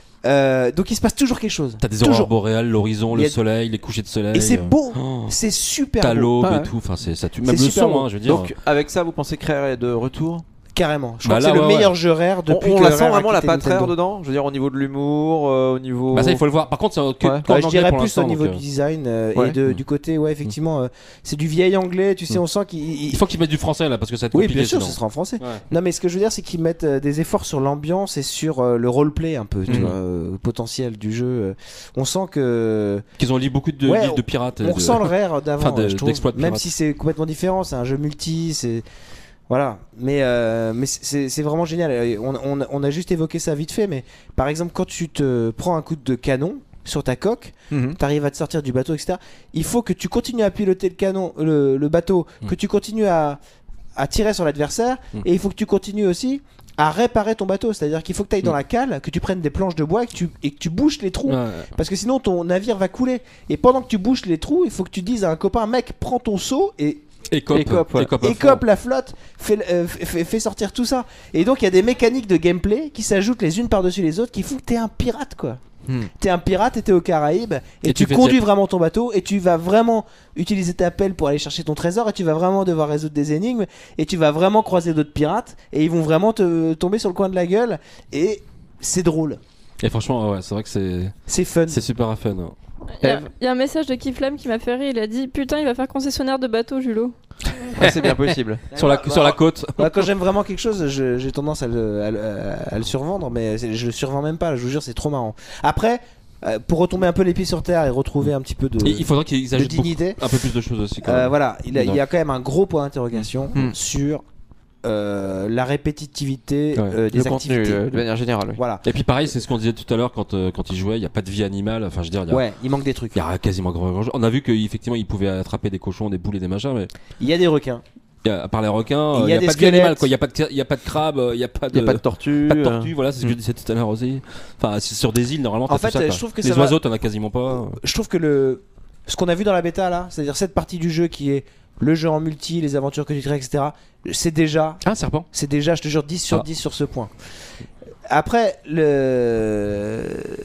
Euh, donc il se passe toujours quelque chose. T'as des Toujours. aurores boréales, l'horizon, Il y le a- soleil, les couchers de soleil. Et c'est euh, beau. oh, C'est super T'as beau. l'aube Ah ouais. et tout. Enfin, c'est ça tue. C'est Même le super son, beau. hein, je veux dire. Donc avec ça, vous pensez créer de retour Carrément. Je Bah crois là, que c'est le ouais, meilleur ouais. jeu rare On, depuis on que la sent Rare a vraiment la quitté patte rare Nintendo. dedans. Je veux dire au niveau de l'humour, euh, au niveau. Bah ça, il faut le voir. Par contre, c'est que, Ouais. qu'en Ouais, je anglais dirais pour plus l'instant, au niveau donc, du euh, design euh, Ouais. et de- Mm. du côté, ouais, effectivement, euh, c'est du vieil anglais, tu sais, Mm. on sent qu'il. il- Il faut qu'ils mettent du français là parce que ça va être Oui, compliqué bien sûr, sinon. ce sera en français. Ouais. Non, mais ce que je veux dire, c'est qu'ils mettent euh, des efforts sur l'ambiance et sur euh, le roleplay un peu, tu Mhm. vois, euh, potentiel du jeu. euh. On sent que. Qu'ils ont lu beaucoup de Ouais, livres de pirates. et On de- ressent le rare d'avant, Enfin, de- euh, je trouve. d'exploits de Même pirates. si c'est complètement différent, c'est un jeu multi, c'est. Voilà, mais, euh, mais c'est c'est vraiment génial. Et On, on- on a juste évoqué ça vite fait, mais par exemple, quand tu te prends un coup de canon sur ta coque, Mhm. t'arrives à te sortir du bateau, et cetera. Il faut que tu continues à piloter le canon, le, le bateau, Mm. que tu continues à, à tirer sur l'adversaire, Mm. et il faut que tu continues aussi à réparer ton bateau. C'est-à-dire qu'il faut que tu ailles dans Mm. la cale, que tu prennes des planches de bois et que tu, et que tu bouches les trous. Ouais. Parce que sinon ton navire va couler. Et pendant que tu bouches les trous, il faut que tu dises à un copain, mec, prends ton seau et Écope, Écope, ouais. écope à fond. écope la flotte, fais, euh, fais, fais sortir tout ça. Et donc il y a des mécaniques de gameplay qui s'ajoutent les unes par-dessus les autres qui font que t'es un pirate quoi. Hmm. T'es un pirate et t'es aux Caraïbes et, Et tu, tu fais conduis jet. vraiment ton bateau et tu vas vraiment utiliser ta pelle pour aller chercher ton trésor et tu vas vraiment devoir résoudre des énigmes et tu vas vraiment croiser d'autres pirates et ils vont vraiment te tomber sur le coin de la gueule et c'est drôle, Et franchement, ouais, c'est vrai que c'est c'est fun. c'est super fun. hein. Il y, a- Eve. il y a un message de Kiflam qui m'a fait rire, il a dit putain il va faire concessionnaire de bateau Julot. Ouais, c'est bien possible. Sur la, Bah, sur la côte. Moi, quand j'aime vraiment quelque chose, je- j'ai tendance à le, à le- à le survendre, mais c'est- je le survends même pas, je vous jure, c'est trop marrant. Après, euh, pour retomber un peu les pieds sur terre et retrouver un petit peu de, Et il faudrait qu'ils de ajoutent beaucoup- dignité, un peu plus de choses aussi. Quand euh, même. voilà, il, a- il y Non. a quand même un gros point d'interrogation Mm. sur euh, la répétitivité Ouais. euh, des Le contenu, activités. euh, de manière générale. Oui. Voilà. Et puis pareil, c'est ce qu'on disait tout à l'heure quand, euh, quand il jouait, il n'y a pas de vie animale. Enfin, je veux dire, il y a, Ouais, il manque des trucs. il y a quasiment grand grand- On a vu qu'effectivement, il pouvait attraper des cochons, des poules et des machins, mais Il y a des requins. il y a- à part les requins, Il euh, y il a n'y a, des pas de vie animale, squelettes. quoi. Il n'y a, pas de- il y a pas de crabe, euh, il n'y a pas Il de. n'y a pas de tortue. pas de euh, tortue, voilà, c'est ce que je disais tout à l'heure aussi. Enfin, c'est sur des îles, normalement, En t'as fait, tout ça, euh, quoi. je trouve que les ça va- oiseaux, t'en as quasiment pas. Je trouve que le ce qu'on a vu dans la bêta là, c'est-à-dire cette partie du jeu qui est le jeu en multi, les aventures que tu crées, et cetera. C'est déjà, Ah, un serpent. c'est déjà, je te jure, dix sur Ah. dix sur ce point. Après, le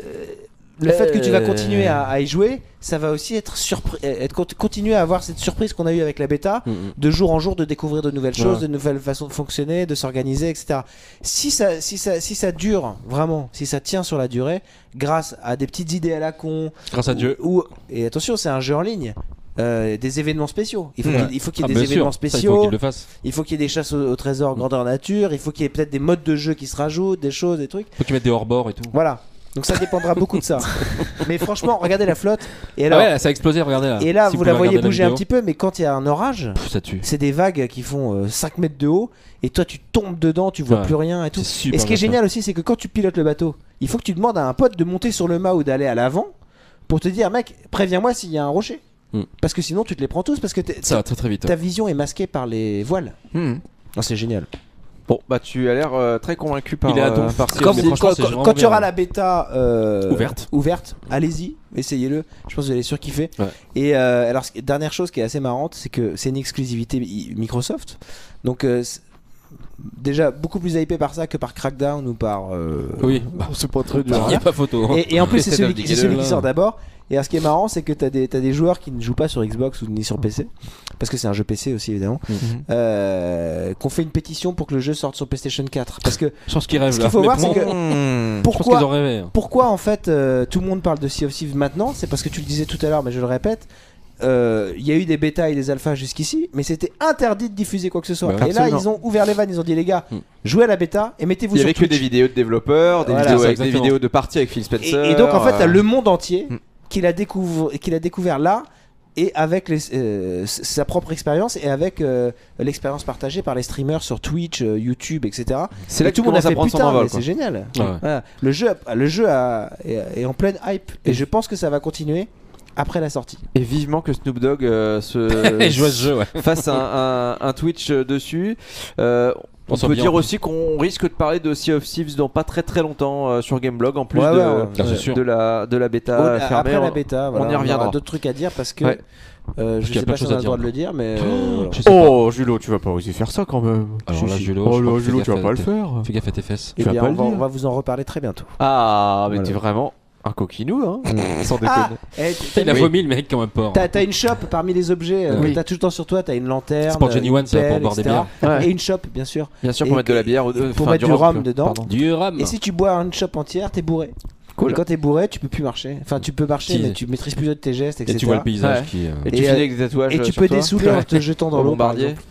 le fait que tu vas continuer à, à y jouer, ça va aussi être surpris, être cont- continuer à avoir cette surprise qu'on a eu avec la bêta, Mm, mm. de jour en jour de découvrir de nouvelles choses, Ouais. de nouvelles façons de fonctionner, de s'organiser, et cetera. Si ça, si ça, si ça dure vraiment, si ça tient sur la durée, grâce à des petites idées à la con, Grâce à Dieu. ou, et attention, c'est un jeu en ligne. euh, des événements spéciaux. Il faut Ouais. qu'il il faut qu'il y ait Ah, des bien sûr, événements ça, il faut spéciaux. qu'il le fasse. Il faut qu'il y ait des chasses au, au trésor grandeur nature. Il faut qu'il y ait peut-être des modes de jeu qui se rajoutent, des choses, des trucs. Faut qu'ils mettent des hors-bords et tout. Voilà. Donc ça dépendra beaucoup de ça. Mais franchement, regardez la flotte. Et alors, Ah ouais, ça a explosé, regardez là. et là, Si vous la pouvez voyez regarder bouger un vidéo. petit peu, mais quand il y a un orage, Pff, ça tue. c'est des vagues qui font euh, cinq mètres de haut. Et toi, tu tombes dedans, tu vois Ouais. plus rien et tout. C'est super Et ce qui est bien fait. génial aussi, c'est que quand tu pilotes le bateau, il faut que tu demandes à un pote de monter sur le mât ou d'aller à l'avant pour te dire, mec, préviens-moi s'il y a un rocher. Mm. Parce que sinon, tu te les prends tous parce que t'es- Ça va très très vite. ta vision est masquée par les voiles. Hmm. Non, c'est génial. Bon, bah tu as l'air euh, très convaincu par. Il est à euh, donf. par Comme- Sea Quand, of mais Thieves. franchement, quand- c'est quand- vraiment quand il y bien. aura la bêta euh, Ouverte. ouverte, allez-y, essayez-le. Je pense que vous allez surkiffer. Ouais. Et euh, alors, ce- dernière chose qui est assez marrante, c'est que c'est une exclusivité i- Microsoft. Donc, euh, c'est déjà beaucoup plus hypé par ça que par Crackdown ou par. euh, Oui, bah, C'est pas très il dur. n'y a pas photo. hein. Et, et en plus, c'est State celui, of qui, Decay c'est celui deux, qui là. sort d'abord. Et alors, ce qui est marrant, c'est que t'as des, t'as des joueurs qui ne jouent pas sur Xbox ou ni sur P C, parce que c'est un jeu P C aussi évidemment, Mhm. euh, qu'on fait une pétition pour que le jeu sorte sur PlayStation quatre. Parce que Je pense qu'ils rêvent ce là. qu'il faut Mais voir, bon, c'est que Hmm. Je pense qu'ils pourquoi, ont rêvé. pourquoi en fait euh, tout le monde parle de Sea of Thieves maintenant, c'est parce que tu le disais tout à l'heure, mais je le répète. euh, Il y a eu des bêtas et des alphas jusqu'ici, mais c'était interdit de diffuser quoi que ce soit. Ouais, et là, absolument. ils ont ouvert les vannes, ils ont dit les gars, Mm. jouez à la bêta et mettez-vous Il y sur avait que Twitch. des vidéos de développeurs, des Voilà, vidéos c'est avec des exactement. vidéos de parties avec Phil Spencer. Et, et donc en fait, t'as euh, le monde entier Mm. qu'il a, découvre, qu'il a découvert là et avec les, euh, s- sa propre expérience et avec euh, l'expérience partagée par les streamers sur Twitch, euh, YouTube, et cetera. C'est Et là que tout le monde a commence à fait prendre son putain, envol. mais quoi. c'est génial. Ouais. Voilà. Le jeu, a- le jeu a- est, est en pleine hype et je pense que ça va continuer après la sortie. Et vivement que Snoop Dogg euh, se Et je vois ce jeu, ouais. fasse un, un- un Twitch euh, dessus. Euh, On on sent peut bien. dire aussi qu'on risque de parler de Sea of Thieves dans pas très très longtemps euh, sur Gameblog en plus Ouais, de, ouais, ouais. Ah, c'est sûr. de la de la bêta Au- fermée. après la On- bêta, on voilà, y reviendra. aura d'autres trucs à dire parce que Ouais. euh, je qu'il y a sais plein pas de si on choses a à le droit de dire le dire, mais euh, voilà. Je sais pas. Oh, Julo, tu vas pas oser faire ça quand même. Alors Si, là, si. Julo, Oh je crois là, que Julo, fais tu vas gaffe pas à le tes- faire. Fais gaffe à tes fesses. Eh tu vas bien, pas on, le va, dire. on va vous en reparler très bientôt. Ah, mais Voilà. t'es vraiment un coquinou, hein Sans déconner. Ah, eh, t'as- Il a t'as- vomi le mec quand même pas. T'as, t'as une shop parmi les objets euh, Oui. que t'as tout le temps sur toi, t'as une lanterne, C'est pour Johnny une One, ça, pour pelle, boire des et cetera. Ouais. Et une shop, bien sûr. Bien sûr, Et- pour mettre de la bière, ou de- pour enfin, mettre du rhum rhum, dedans. pardon. Du rhum. Et si tu bois une shop entière, t'es bourré. Cool. Et quand t'es bourré, tu peux plus marcher. Enfin, tu peux marcher, Si. mais tu maîtrises plus de tes gestes, et Et cetera. tu vois le paysage Ouais. qui. euh, Et tu Et, finis euh, avec des tatouages Et tu sur peux toi. dessouler en te jetant dans Au l'eau. par bombardier. exemple.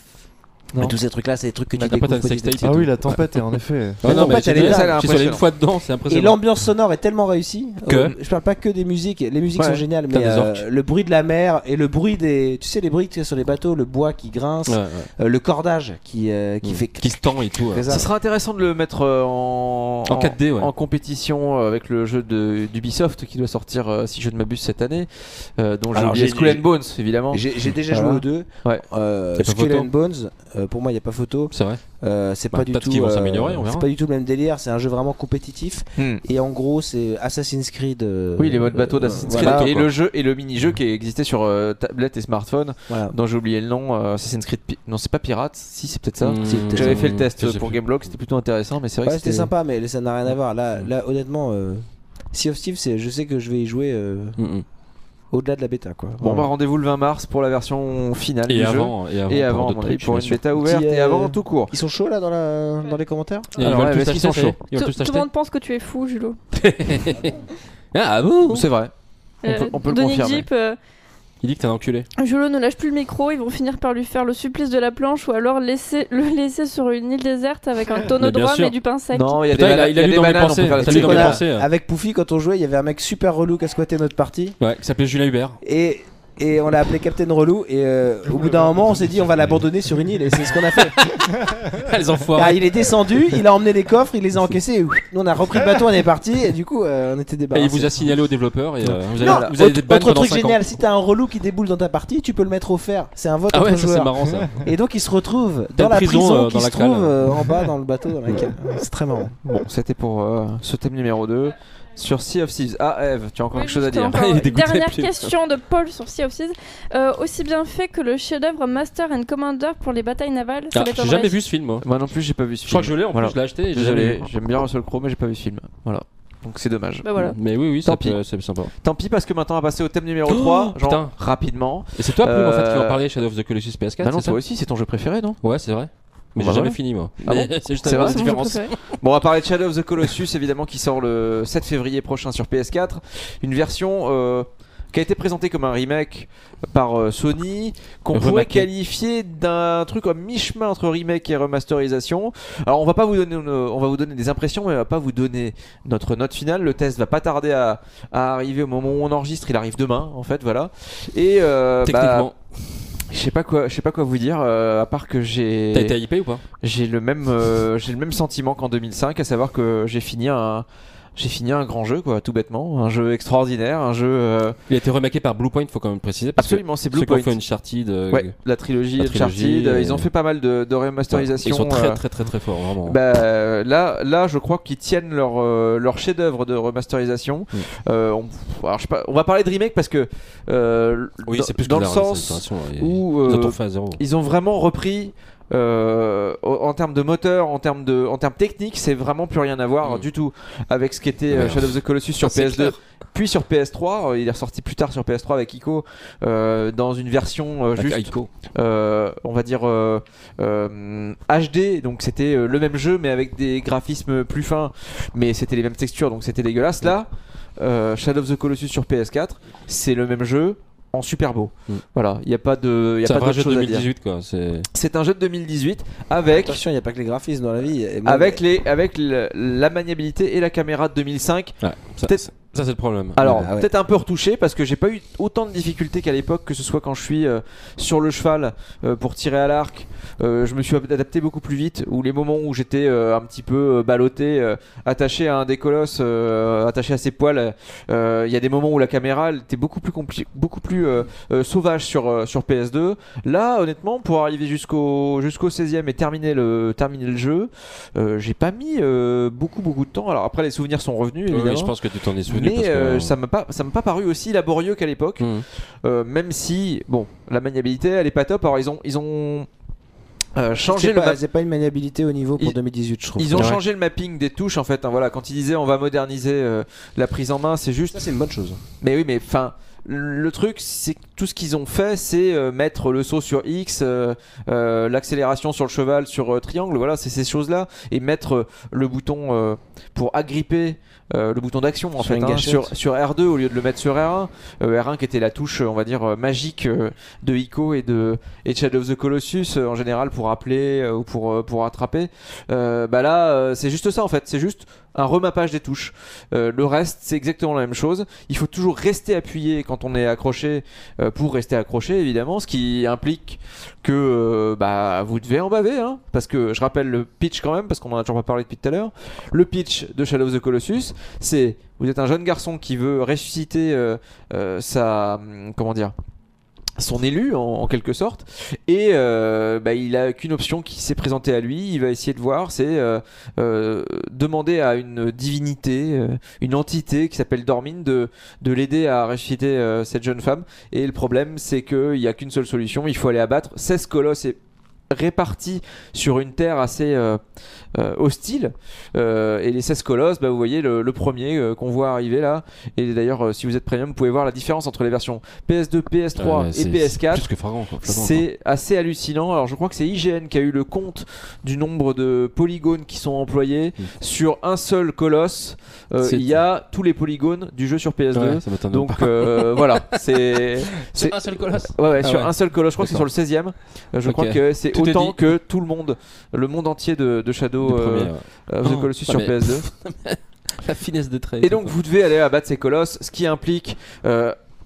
Non. Mais tous ces trucs-là, c'est des trucs que Bah, tu t'as pas découvres ta petit à sextape petit. et Ah tout. oui, la tempête, en effet. Ah non, En mais fait, c'est elle est bien, là, elle est je suis allé une impressionnante. fois dedans, c'est Et impressionnant. l'ambiance sonore est tellement réussie. Que euh, je parle pas que des musiques. Les musiques Ouais. sont géniales, T'as mais des euh, orques. le bruit de la mer et le bruit des. Tu sais, les bruits qu'il y a sur les bateaux, le bois qui grince, Ouais, ouais. euh, le cordage qui, euh, qui Mm. fait. Qui se tend et tout. ouais. fait ça. Ça sera intéressant de le mettre euh, en, En quatre D, ouais. en compétition euh, avec le jeu de- d'Ubisoft qui doit sortir, euh, si je ne m'abuse, cette année. Euh, dont j'ai Alors, oublié j'ai- Skull j'ai- and Bones, évidemment. J'ai, j'ai déjà Voilà. joué aux deux. Ouais. Euh, Y a pas Skull photo and Bones, euh, pour moi, il n'y a pas photo. C'est vrai. Euh, c'est Bah, pas du peut-être tout. qu'ils vont euh, s'améliorer, on verra. c'est pas du tout le même délire. C'est un jeu vraiment compétitif. Hmm. Et en gros, c'est Assassin's Creed. euh, Oui, les modes bateau euh, d'Assassin's voilà, Creed et quoi. le jeu et le mini-jeu qui existait sur euh, tablette et smartphone, voilà. dont j'ai oublié le nom. euh, Assassin's Creed. Pi- Non, c'est pas Pirate. Si, c'est peut-être ça. Mmh, Si, peut-être. J'avais fait le test je sais pour plus. Gameblog, c'était plutôt intéressant, mais c'est vrai Ouais, que c'était sympa, mais ça n'a rien à voir. Là, là honnêtement, euh, Sea of Thieves, c'est, je sais que je vais y jouer euh, Mm, mm. au-delà de la bêta, quoi. Bon, Voilà. bah rendez-vous le vingt mars pour la version finale Et du avant, et avant, jeu. Et pour avant, à d'autres mon avis, trucs, pour bien une sûr. bêta ouverte Petit, et euh, avant tout court. Ils sont chauds là dans, la... dans les commentaires. Et ils Alors, veulent ouais, tous est-ce qu'ils t'acheter, sont ça y est chauds Ils veulent Tout tous tout le t'acheter. monde pense que tu es fou, Julo. Ah bon C'est vrai. On peut- on peut le Denis confirmer. Jeep, euh, Il dit que t'es un enculé. Julo ne lâche plus le micro, ils vont finir par lui faire le supplice de la planche ou alors laisser, le laisser sur une île déserte avec un tonneau Mais de bien rhum sûr. et du pain sec. Non, il y a Putain, des, il a- bana- il a y lu des dans mes bananes, on pensées, peut faire t'as des lu trucs dans comme mes ça. pensées. euh. Avec Poufy, quand on jouait, il y avait un mec super relou qui a squatté notre partie. Ouais, qui s'appelait Julien Hubert. Et et on l'a appelé Captain Relou. Et euh, au bout d'un moment, on s'est dit on va l'abandonner sur une île et c'est ce qu'on a fait. Les enfoirés. Ah, il est descendu, il a emmené les coffres, il les a encaissés. Et nous on a repris le bateau, on est parti et du coup euh, on était Et débarrassés. il vous a signalé au développeur et euh, vous Non, avez, vous avez des autre, bannes autre pendant truc cinq génial, ans. si t'as un relou qui déboule dans ta partie, tu peux le mettre au fer. C'est un vote Ah entre ouais, ça c'est joueurs. marrant ça. Et donc il se retrouve T'as dans une la prison, prison, euh, qui dans se la cale. trouve euh, en bas dans le bateau dans la cale. C'est très marrant. Bon, c'était pour euh, ce thème numéro deux sur Sea of Thieves. Ah, Eve, tu as encore Oui, quelque chose à juste dire encore, Il est dégoûté, Dernière puis- question de Paul sur Sea of Thieves. Euh, aussi bien fait que le chef-d'œuvre Master and Commander pour les batailles navales. Ça Ah, j'ai m'étonnerait. jamais vu ce film moi. Moi non plus, j'ai pas vu ce Je film. crois que je l'ai en Voilà. plus, je l'ai acheté et j'ai jamais Désolé, vu. j'aime bien Russell Crowe, mais j'ai pas vu ce film. Voilà. Donc c'est dommage. Bah voilà. Mais oui, oui, Tant ça pis. peut- c'est sympa. Tant pis, parce que maintenant on va passer au thème numéro Oh, trois, genre putain. rapidement. Et c'est toi, Plume, en fait, qui va Euh, parler Shadow of the Colossus P S quatre. Bah non, c'est ça toi aussi, c'est ton jeu préféré, non Ouais, c'est vrai. Mais Bah j'ai jamais voilà. fini moi. Ah Mais bon c'est juste C'est la vrai, C'est mon jeu différence. préféré. Bon, on va parler de Shadow of the Colossus, évidemment, qui sort le sept février prochain sur P S quatre. Une version euh, qui a été présentée comme un remake par euh, Sony, qu'on pourrait Remaké. qualifier d'un truc à mi-chemin entre remake et remasterisation. Alors, on va pas vous donner, une- on va vous donner des impressions, mais on va pas vous donner notre note finale. Le test va pas tarder à, à arriver au moment où on enregistre. Il arrive demain, en fait, voilà. Et euh, bah, Techniquement, je sais pas quoi, je sais pas quoi vous dire, euh, à part que j'ai. t'as été hypé ou pas J'ai le même, euh, j'ai le même sentiment qu'en deux mille cinq, à savoir que j'ai fini un, j'ai fini un grand jeu, quoi, tout bêtement, un jeu extraordinaire, un jeu. euh, Il a été remaké par Bluepoint, faut quand même préciser. Parce absolument, c'est que ceux qui ont Bluepoint. fait Uncharted, euh, Ouais, la trilogie la trilogie, Uncharted, euh, ils ont fait pas mal de, de ouais, remasterisation. ils sont très euh, très très très forts, vraiment. Bah, euh, là, là, je crois qu'ils tiennent leur, euh, leur chef-d'œuvre de remasterisation. Mm. Euh, on, alors, je sais pas, on va parler de remake parce que euh, oui, dans, c'est plus dans que le la sens restauration, ouais. où Ils euh, ont tout refait à zéro. ils ont vraiment repris. Euh, en termes de moteur, en termes de, en termes techniques, c'est vraiment plus rien à voir Mm. du tout avec ce qu'était euh, Ouais. Shadow of the Colossus sur Ça, c'est P S deux, clair. puis sur P S trois. euh, il est ressorti plus tard sur P S trois avec Ico euh, dans une version euh, Avec juste, Ico. euh, on va dire euh, euh, H D. Donc c'était euh, le même jeu mais avec des graphismes plus fins, mais c'était les mêmes textures, donc c'était dégueulasse. Là, euh, Shadow of the Colossus sur P S quatre, c'est le même jeu en super beau. Mm. Voilà, il n'y a pas de, il y a C'est pas un vrai d'autre jeu de chose à dire. deux mille dix-huit quoi. C'est C'est un jeu de deux mille dix-huit avec Attention, il n'y a pas que les graphismes dans la vie. Et même- avec les avec le- la maniabilité et la caméra de deux mille cinq. ouais, ça, Peut-être- ça, ça, c'est le problème. Alors Ah ouais. peut-être un peu retouché parce que j'ai pas eu autant de difficultés qu'à l'époque, que ce soit quand je suis euh, sur le cheval euh, pour tirer à l'arc. Euh, je me suis adapté beaucoup plus vite. Ou les moments où j'étais euh, un petit peu euh, ballotté, euh, attaché à un des colosses, euh, attaché à ses poils. euh, Il y a des moments où la caméra elle était beaucoup plus compli- beaucoup plus euh, euh, sauvage sur euh, sur P S deux. Là honnêtement pour arriver jusqu'au jusqu'au seizième et terminer le terminer le jeu, euh, j'ai pas mis euh, beaucoup beaucoup de temps. Alors après les souvenirs sont revenus Oui, évidemment. oui, je pense que tu t'en es souvenu. Mais parce que, euh, ça m'a pas, ça m'a pas paru aussi laborieux qu'à l'époque. Mhm. Euh, même si, bon, la maniabilité, elle est pas top. Alors ils ont, ils ont euh, changé C'est le pas, map- c'est pas une maniabilité au niveau pour Ils- deux mille dix-huit, je trouve. Ils ont Ouais. changé le mapping des touches en fait. hein, voilà, quand ils disaient on va moderniser euh, la prise en main, c'est juste. Ça, c'est une bonne chose. Mais oui, mais enfin. Le truc, c'est que tout ce qu'ils ont fait, c'est euh, mettre le saut sur X, euh, euh, l'accélération sur le cheval, sur euh, triangle, voilà, c'est ces choses-là, et mettre euh, le bouton euh, pour agripper, euh, le bouton d'action en Sur fait, une hein, gâchette. sur, sur R deux au lieu de le mettre sur R un. Euh, R un qui était la touche, on va dire, euh, magique euh, de Ico et de, et de Shadow of the Colossus euh, en général pour appeler euh, ou pour, euh, pour attraper. Euh, bah là, euh, c'est juste ça en fait, c'est juste un remappage des touches. Euh, le reste, c'est exactement la même chose. Il faut toujours rester appuyé quand on est accroché euh, pour rester accroché, évidemment, ce qui implique que euh, bah, vous devez en baver. Hein, parce que je rappelle le pitch quand même, parce qu'on en a toujours pas parlé depuis tout à l'heure. Le pitch de Shadow of the Colossus, c'est vous êtes un jeune garçon qui veut ressusciter euh, euh, sa. hum, Comment dire son élu en, en quelque sorte et euh, bah, il a qu'une option qui s'est présentée à lui. Il va essayer de voir, c'est euh, euh, demander à une divinité, euh, une entité qui s'appelle Dormine de, de l'aider à ressusciter euh, cette jeune femme. Et le problème c'est qu'il n'y a qu'une seule solution, il faut aller abattre seize colosses et répartis sur une terre assez euh, euh, hostile euh, et les seize colosses, bah, vous voyez le, le premier euh, qu'on voit arriver là, et d'ailleurs euh, si vous êtes premium vous pouvez voir la différence entre les versions P S deux, P S trois Ah ouais, et c'est- P S quatre. c'est plus que flagrant, quoi, flagrant, C'est assez hallucinant. Alors je crois que c'est I G N qui a eu le compte du nombre de polygones qui sont employés Mm. sur un seul colosse. Euh, C'est- il y a tous les polygones du jeu sur P S quoi. deux. Ouais, ça m'étonne Donc pas. euh, voilà, c'est c'est un seul colosse. ouais, ouais, Ah sur ouais. un seul colosse. Je crois que c'est D'accord. sur le seizième. Euh, Je Ok. crois que c'est Tout est autant dit. que tout le monde, le monde entier de, de Shadow Du euh, premier, ouais. of the Oh, Colossus ah, sur mais- P S deux. La finesse de trait. Et donc vous devez aller abattre ces colosses, ce qui implique euh,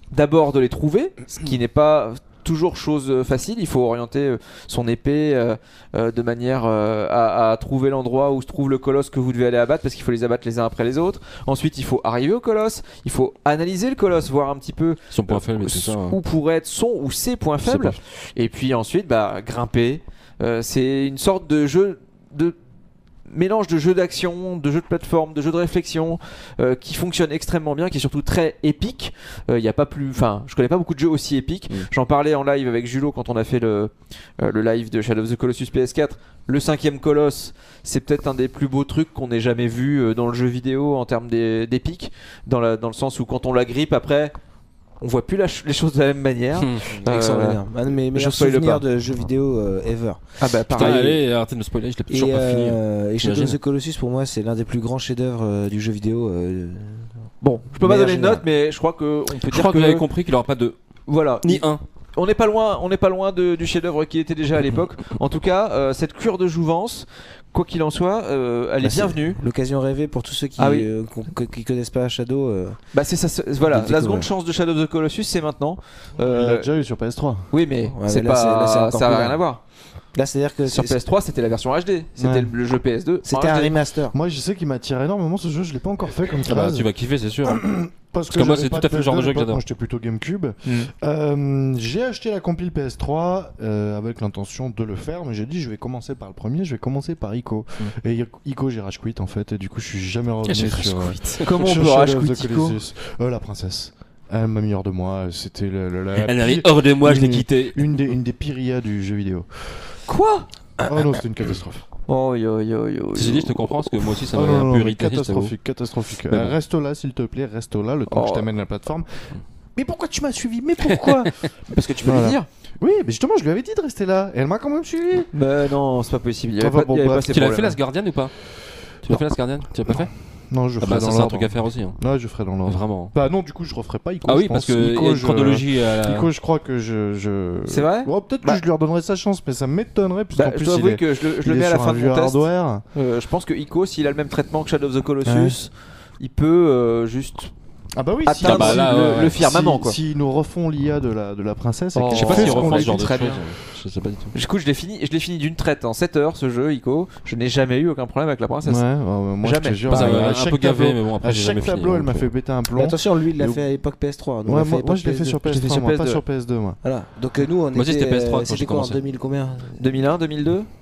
d'abord de les trouver, ce qui n'est pas toujours chose facile. Il faut orienter son épée euh, euh, de manière euh, à, à trouver l'endroit où se trouve le colosse que vous devez aller abattre, parce qu'il faut les abattre les uns après les autres. Ensuite, il faut arriver au colosse, il faut analyser le colosse, voir un petit peu Son point faible, euh, c'est ça. hein. où pourrait être son ou ses points C'est faibles. pas- Et puis ensuite, bah, grimper. Euh, c'est une sorte de jeu de mélange de jeux d'action, de jeux de plateforme, de jeux de réflexion euh, qui fonctionne extrêmement bien, qui est surtout très épique. Il euh, y a pas plus, enfin, je connais pas beaucoup de jeux aussi épiques. Mm. J'en parlais en live avec Julo quand on a fait le euh, le live de Shadow of the Colossus P S quatre. Le cinquième colosse, c'est peut-être un des plus beaux trucs qu'on ait jamais vu euh, dans le jeu vidéo en termes d'é- d'épique, dans la dans le sens où quand on la grippe après, on voit plus la ch- les choses de la même manière. Hmm. Euh, Extraordinaire. Un de mes meilleurs spoil souvenirs pas. de jeux vidéo euh, ever. Ah bah Putain, pareil. allez, arrêtez de me spoiler, je l'ai Et, toujours pas fini. euh, et Shadow of J'imagine. the Colossus, pour moi, c'est l'un des plus grands chefs-d'œuvre euh, du jeu vidéo. euh, Bon, je peux pas Meilleur donner de général. note, mais je crois que on peut Je dire crois que que vous avez compris qu'il aura pas de voilà. ni un. On n'est pas loin, on n'est pas loin de- du chef-d'œuvre qui était déjà à l'époque. En tout cas, euh, cette cure de jouvence, quoi qu'il en soit, euh, elle Bah, est c'est bienvenue. L'occasion rêvée pour tous ceux qui, Ah oui. euh, qu'on- que- qui connaissent pas Shadow. euh, Bah c'est ça, c'est- voilà. De La découvrir. seconde chance de Shadow of the Colossus, c'est maintenant. Il Euh, l'a déjà eu sur P S trois. oui, mais Ouais, c'est mais là, pas, c'est- là, c'est encore ça n'a plus rien loin. à voir. Là, c'est-à-dire que Sur c'est- P S trois, c'était la version H D. C'était Ouais. le, le jeu P S deux. c'était en un H D. remaster. Moi, je sais qu'il m'attire énormément ce jeu, je l'ai pas encore fait comme ça. Ah bah, tu vas kiffer, c'est sûr. Parce que moi, j'avais c'est pas tout à fait le genre de P S deux jeu que à l'époque, j'adore. Moi, j'étais plutôt GameCube. Mm. Euh, j'ai acheté la compile P S trois euh, avec l'intention de le faire, mais j'ai dit je vais commencer par le premier, je vais commencer par Ico. Mm. Et Ico, j'ai rage quit en fait, et du coup, je suis jamais revenu J'ai sur. euh, Comment on sur peut Shadow rage of the quit Ico Colossus. Euh, La princesse. Elle m'a mis hors de moi, c'était le, le- la Elle pire- arrive hors de moi, je l'ai une- quitté. une des, une des pires I A du jeu vidéo. Quoi? Oh non, c'était une catastrophe. Oh yo yo yo. Ceci dit, je te comprends parce que moi aussi ça Oh m'avait non, un non, peu mais irrité. je t'avoue. catastrophique, catastrophique. Mais Euh, bon. Reste là, s'il te plaît, reste là, le temps que je Oh. t'amène la plateforme. Mais pourquoi tu m'as suivi? Mais pourquoi? Parce que tu peux Voilà. le dire. Oui, mais justement, je lui avais dit de rester là, et elle m'a quand même suivi. Mais non, c'est pas possible. Il y avait Enfin, pas, bon, il y avait bref. pas ces Tu l'as fait problèmes. Last Guardian ou pas? Tu l'as fait Last Guardian? Tu l'as pas fait? Non, je Ah ferai bah dans ça c'est un l'ordre. truc à faire aussi. hein. Non, je ferai dans l'ordre. Vraiment. Bah non, du coup, je referai pas Ico. Ah je oui, parce pense. que il y Ico, a une je- chronologie à la... Ico, je crois que je. je... C'est vrai? Ouais, peut-être Bah- que je lui redonnerai sa chance, mais ça m'étonnerait, puisqu'en Bah, plus, je dois il avouer est, que je le, je il le est mets à la sur fin un de vieux mon test. hardware. Euh, je pense que Ico, s'il a le même traitement que Shadow of the Colossus, il peut euh, juste Ah bah oui, si, atteindre bah là, le, ouais, ouais. le firmament si, quoi. si nous refont l'I A de la, de la princesse, et Oh. qu'elle Je sais pas fait s'ils ce qu'on refont lui ce genre dit de très choses. bien. Je sais pas du tout. Du coup, je l'ai fini, je l'ai fini d'une traite en sept heures ce jeu Ico. Je n'ai jamais eu aucun problème avec la princesse. Ouais, ouais, moi Jamais. je te jure, Pas, à euh, un chaque peu gavé, tableau- mais bon, après à j'ai chaque jamais fini. tableau, elle donc, m'a euh, fait péter un Mais plomb. attention, lui, il l'a Et- fait à l'époque P S trois. nous, on Ouais, l'a fait moi, à moi l'époque je l'ai fait P S deux. sur P S Je l'ai fait trois, sur moi, P S pas deux. sur P S deux, moi. Voilà. Donc euh, nous, on Moi aussi, était. c'était P S trois euh, quand j'ai C'était quoi en commencé. deux mille combien? deux mille un, deux mille deux.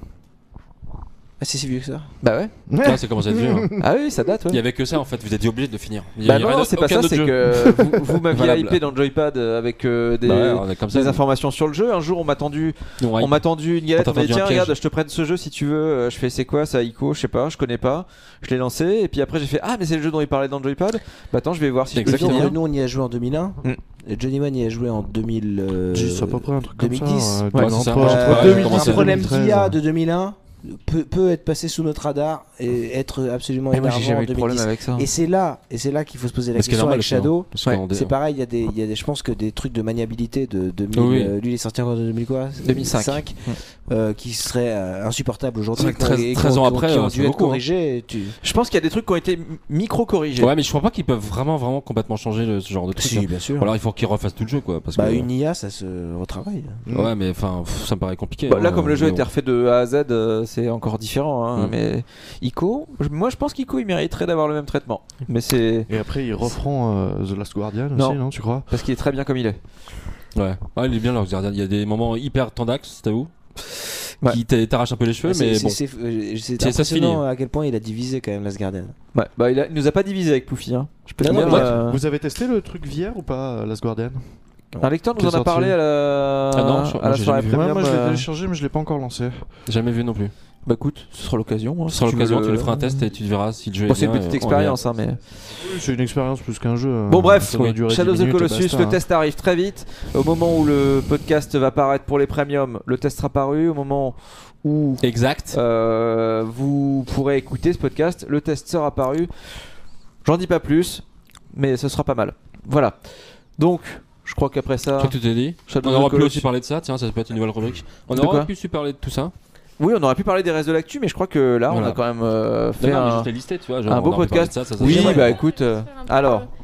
Ah, c'est si vieux que ça. Bah ouais. Là, c'est commencé à être vieux. hein. Ah oui, ça date. Ouais. Il y avait que ça en fait, vous étiez obligé de le finir. Il y Bah avait rien non, d'autre- c'est pas aucun ça, autre c'est jeu. que vous, vous m'aviez Valable. hypé dans le joypad euh, avec euh, des, Bah ouais, on est comme ça. des informations sur le jeu. Un jour, on m'a tendu, Nous, on on m'a tendu une galette. On On t'a m'a dit tendu un tiens, piège. regarde, je te prête ce jeu si tu veux. Euh, Je fais c'est quoi ça, Ico? Je sais pas, je connais pas. Je l'ai lancé et puis après j'ai fait ah mais c'est le jeu dont il parlait dans le joypad. Bah attends, je vais voir si je peux Exactement. finir. Nous, on y a joué en deux mille un. Mm. Et Johnny Man y a joué en deux mille. euh, dix, à peu près un truc comme deux mille dix. ça. euh, Ouais, entre- c'est ça. entre Euh, Euh, deux mille dix commence un à et problème deux mille treize. d'I A de deux mille un peut, peut être passé sous notre radar et être absolument Et moi j'ai énervant jamais en eu de problème deux mille dix. avec ça. Et c'est là, et c'est là qu'il faut se poser la Mais ce qui est question normal avec aussi, hein. Shadow. Parce qu'on Ouais, dé- C'est pareil, il y a des, il y a des, je pense que des trucs de maniabilité de deux mille. Oui. euh, lui, il est sorti encore en deux mille quoi deux mille cinq. euh, qui seraient euh, insupportables aujourd'hui. C'est vrai que et treize qui ont- ans qui ont- après, qui ont euh, dû c'est être beaucoup, hein. corrigés. et tu- Je pense qu'il y a des trucs qui ont été micro corrigés. Ouais, mais je crois pas qu'ils peuvent vraiment, vraiment complètement changer le- ce genre de truc. Si, hein. bien sûr. Ou alors il faut qu'ils refassent tout le jeu quoi. Parce Bah, que... une I A, ça se retravaille. Ouais, mais enfin, pff, ça me paraît compliqué. Bah, là, hein, comme le jeu a mais été bon. refait de A à Z, euh, c'est encore différent. Hein, Mm. Mais Ico, je- moi je pense qu'Ico il mériterait d'avoir le même traitement. Mais c'est Et après, ils referont euh, The Last Guardian Non. aussi, non, tu crois? parce qu'il est très bien comme il est. Ouais, ouais, il est bien là, Guardian. Il y a des moments hyper tendax, t'avoue. Ouais. Qui t'a- t'arrachent un peu les cheveux, C'est- mais c'est- bon. c'est euh, c'est C'est- ça se finit. impressionnant à quel point il a divisé quand même Last Guardian. Ouais, bah il, a- il nous a pas divisé avec Poufy. Hein. Je peux te Non, non, dire. mais- euh, Vous avez testé le truc V R ou pas, Last Guardian? Un lecteur nous Qui est en a sorti. parlé à la, Ah non, je- à moi, la j'ai soirée jamais vu. Ouais, premium. moi je l'ai euh, téléchargé, mais je l'ai pas encore lancé. Jamais vu non plus. Bah écoute, ce sera l'occasion. hein, Ce si sera tu veux l'occasion, le- tu le feras un test et tu verras si le jeu est Bon, c'est bien. une petite et on expérience, hein, mais. Oui, c'est une expérience plus qu'un jeu. euh, Bon bref, ça doit durer Shadow of dix the minutes et Colossus, basta, le hein. test arrive très vite. Au moment où le podcast va paraître pour les premiums, le test sera paru. Au moment où verra. Exact. euh, vous pourrez écouter ce podcast, le test sera paru. J'en dis pas plus, mais ce sera pas mal. Voilà. Donc, je crois qu'après Je ça, crois que tout est dit. Shadow On of the aurait pu Colossus- aussi parler de ça, tiens, ça peut être une nouvelle rubrique. On De aurait quoi pu su parler de tout ça. oui, on aurait pu parler des restes de l'actu, mais je crois que là, on Voilà. a quand même euh, fait Non, non, mais un. juste les listés, tu vois. un genre, beau on aurait pu parler podcast. de ça, ça, ça, Oui, ça, ça. bah écoute. euh, Faire un peu alors, de-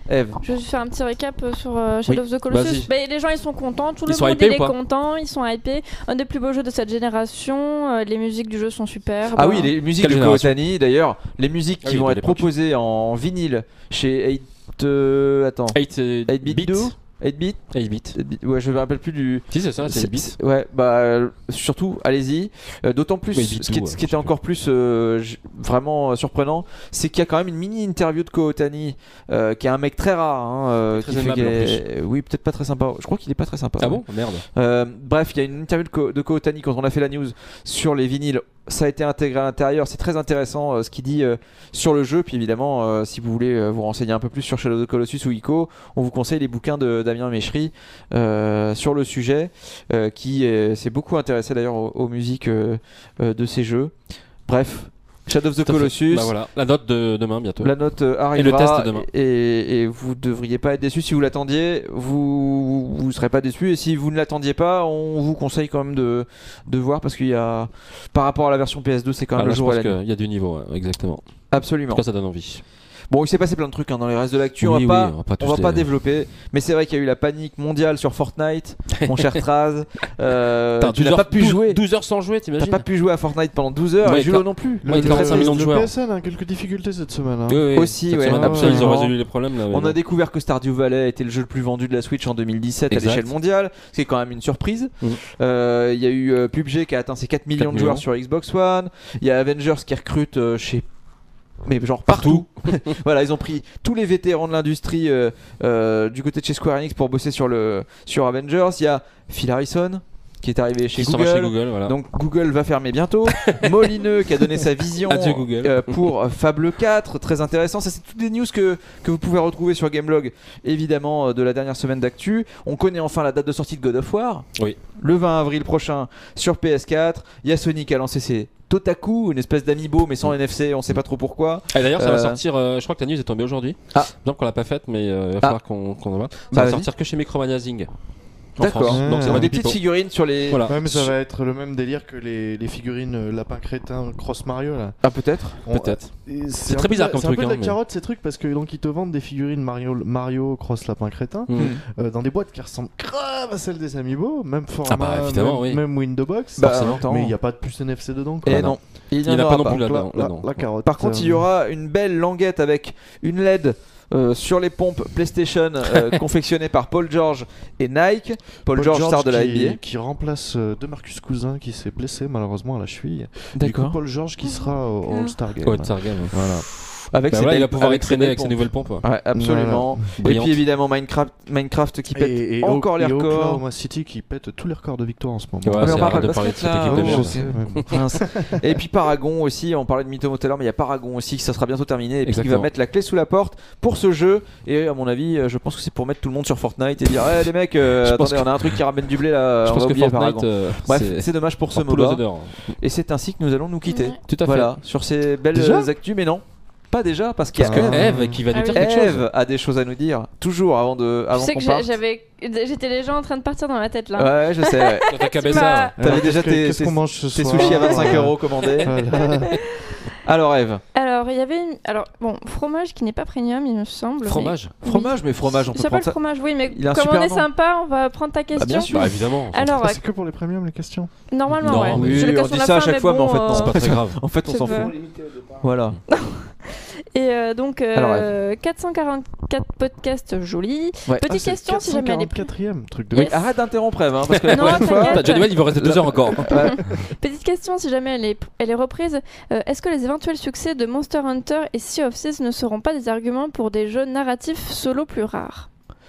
Eve. Je vais faire un petit récap euh, sur euh, Shadow Oui, of the Colossus. vas-y. Bah, les gens ils sont contents, tout Ils le sont monde hypés il ou est pas content, ils sont hypés. Un des plus beaux jeux de cette génération, euh, les musiques du jeu sont superbes. Ah oui, les musiques Quelle de génération Kootani, d'ailleurs, les musiques Ah qui oui, vont de être l'époque. proposées en vinyle chez eight euh, attends, huit eight bit do eight bit huit bits. eight bit Ouais, je me rappelle plus du. Si, c'est ça, c'est C'est- huit bits. c'est- Ouais, bah euh, surtout, allez-y. Euh, D'autant plus, Oui, ce qui, est- ouais, ce qui était je sais encore plus euh, j- vraiment euh, surprenant, c'est qu'il y a quand même une mini interview de Kootani, euh, qui est un mec très rare, hein, euh, Très qui fait aimable, qu'il est- oui, peut-être pas très sympa. Je crois qu'il est pas très sympa. Ah ouais. bon Merde. Euh, bref, il y a une interview de, Ko- de Kootani quand on a fait la news sur les vinyles. Ça a été intégré à l'intérieur. C'est très intéressant euh, ce qu'il dit euh, sur le jeu. Puis évidemment, euh, si vous voulez euh, vous renseigner un peu plus sur Shadow of the Colossus ou Ico, on vous conseille les bouquins de Damien Méchery euh, sur le sujet, euh, qui euh, s'est beaucoup intéressé d'ailleurs aux, aux musiques euh, euh, de ces jeux. Bref, Shadow of the Tout à fait. Colossus. Bah voilà, la note de demain bientôt. La note euh, arrivera test demain. Et, et vous devriez pas être déçu. Si vous l'attendiez, vous vous serez pas déçu. Et si vous ne l'attendiez pas, on vous conseille quand même de, de voir parce qu'il y a par rapport à la version P S deux, c'est quand Ah, même là, le je jour et pense la nuit. qu'il y a du niveau, ouais, exactement. En Absolument. tout cas, ça donne envie. Bon, il s'est passé plein de trucs hein, dans les restes de l'actu. Oui, on va oui, pas, on va pas on tous va pas les- développer. Mais c'est vrai qu'il y a eu la panique mondiale sur Fortnite, mon cher Traz. Euh, Putain, tu douze n'as heures- pas pu douze- jouer. douze heures sans jouer, T'as t'imagines pas pu jouer à Fortnite pendant douze heures. Ouais, et Julo car- non plus. Ouais, quarante-cinq millions de le joueurs. P S N a quelques difficultés cette semaine. hein. Oui, oui. Aussi, Cette ouais, semaine, absolument. Ils ont résolu les problèmes là. mais On bon. a découvert que Stardew Valley était le jeu le plus vendu de la Switch en deux mille dix-sept à Exact. l'échelle mondiale, ce qui est quand même une surprise. Mhm. Euh, Il y a eu euh, P U B G qui a atteint ses quatre millions de quatre joueurs millions. sur Xbox One. Il y a Avengers qui recrute euh, chez mais genre partout. Voilà, ils ont pris tous les vétérans de l'industrie euh, euh, du côté de chez Square Enix pour bosser sur le sur Avengers. Il y a Phil Harrison qui est arrivé chez Qui s'en Google. va chez Google, voilà. Donc Google va fermer bientôt. Molineux qui a donné sa vision Adieu, Google. euh, pour Fable quatre, très intéressant. Ça c'est toutes des news que, que vous pouvez retrouver sur Gameblog, évidemment euh, de la dernière semaine d'actu. On connaît enfin la date de sortie de God of War. Oui. Le vingt avril prochain sur P S quatre. Il y a Sony qui a lancé ses Totaku, une espèce d'amiibo mais sans N F C, on sait pas trop pourquoi. Et d'ailleurs, ça Euh, va sortir. euh, je crois que la news est tombée aujourd'hui. Ah. Donc on l'a pas faite, mais euh, il va Ah. falloir qu'on qu'on en voit. Ça Bah, va vas-y. sortir que chez Micromania Zing. En D'accord. France. Ah. Donc ça On va a des être petites figurines sur les. Voilà. Ouais, mais ça va être le même délire que les, les figurines euh, lapin crétin cross Mario là. Ah peut-être. On- Peut-être. et C'est un très peu bizarre de- comme c'est truc, un peu de hein, la mais- carotte ces trucs parce que donc ils te vendent des figurines Mario Mario cross lapin crétin Mm. euh, dans des boîtes qui ressemblent grave à celles des Amiibo, même format, bah, évidemment, même, oui. même Window Box. Bah, Forcément. attends. mais il n'y a pas de puce N F C dedans. Quoi. Et Voilà. non. Il Il n'y en a aura pas non plus Donc, là, la, là, la- non. la carotte. Par contre, euh, il y aura une belle languette avec une L E D euh, sur les pompes PlayStation euh, confectionnée par Paul George et Nike. Paul, George, star de la qui, N B A. qui remplace euh, Demarcus Cousin qui s'est blessé malheureusement à la cheville. Du coup, D'accord. Paul George qui sera au au All-Star Game. Ouais, Targam. Voilà. Avec Bah ses voilà, il belles- va pouvoir avec ses entraîner belles avec ses pompes. nouvelles pompes. ouais. Ouais, absolument. Et Brillante. puis évidemment Minecraft, Minecraft qui pète Et, et encore Oak- les et records. Oklahoma City qui pète tous les records de victoire en ce moment. Ouais, Ah, mais on c'est parle rare pas de de parler de basket, cette là. équipe de Oh, je merde. sais, mais bon. Mince. Et puis Paragon aussi, on parlait de Mythomo tout à l'heure, mais il y a Paragon aussi qui ça sera bientôt terminé et puis qui va Exactement. mettre la clé sous la porte pour ce jeu. Et à mon avis, euh, je pense que c'est pour mettre tout le monde sur Fortnite et dire hey, les mecs, euh, Je pense attendez, que- on a un truc qui ramène du blé là, Je on pense va que oublier Fortnite, Paragon. euh, Bref, c'est c'est dommage pour ce un poule aux MOBA. œufs d'or. Et c'est ainsi que nous allons nous quitter. Ouais. Tout à fait. Voilà, sur ces belles Déjà actus, mais non, pas déjà, parce qu'il y a Parce que Eve. Eve qui va nous Ah dire oui. quelque chose. Eve a des choses à nous dire, toujours avant de, Tu avant sais qu'on que j'ai- parte. j'avais, j'étais déjà en train de partir dans ma tête là. Ouais, je sais. Ouais. Quand t'as cabé Tu m'as- ça. T'avais Alors, déjà qu'est-ce que- tes- qu'est-ce tes- qu'on mange ce Tes soir sushis à vingt-cinq Voilà. euros commandés. Voilà. Alors Eve, Alors il y avait, une... alors bon, fromage qui n'est pas premium, il me semble. Fromage. mais- fromage, mais fromage, on Il peut s'appelle prendre ça. fromage, oui, mais Il a un comme super on est nom. sympa, on va prendre ta question. bien sûr. Bah évidemment. Alors, Ah, c'est que pour les premiums les questions. normalement, Non, ouais. oui, Je le on casse dit sur la ça à fin, chaque fois, mais en fait, bon, non, euh, C'est pas très grave. En fait, on C'est s'en pas- fout. Voilà. Et euh, donc, euh, Alors, quatre cent quarante-quatre podcasts jolis. Ouais. Petite Ah, c'est question si jamais elle est plus. quatrième truc de Yes. Oui, arrête d'interrompre Eve, hein, parce que la Non, prochaine fois. t'inquiète. Bah, Johnny Well, il va rester deux heures encore. Ouais. Petite question si jamais elle est, elle est reprise. Euh, Est-ce que les éventuels succès de Monster Hunter et Sea of Thieves ne seront pas des arguments pour des jeux narratifs solo plus rares?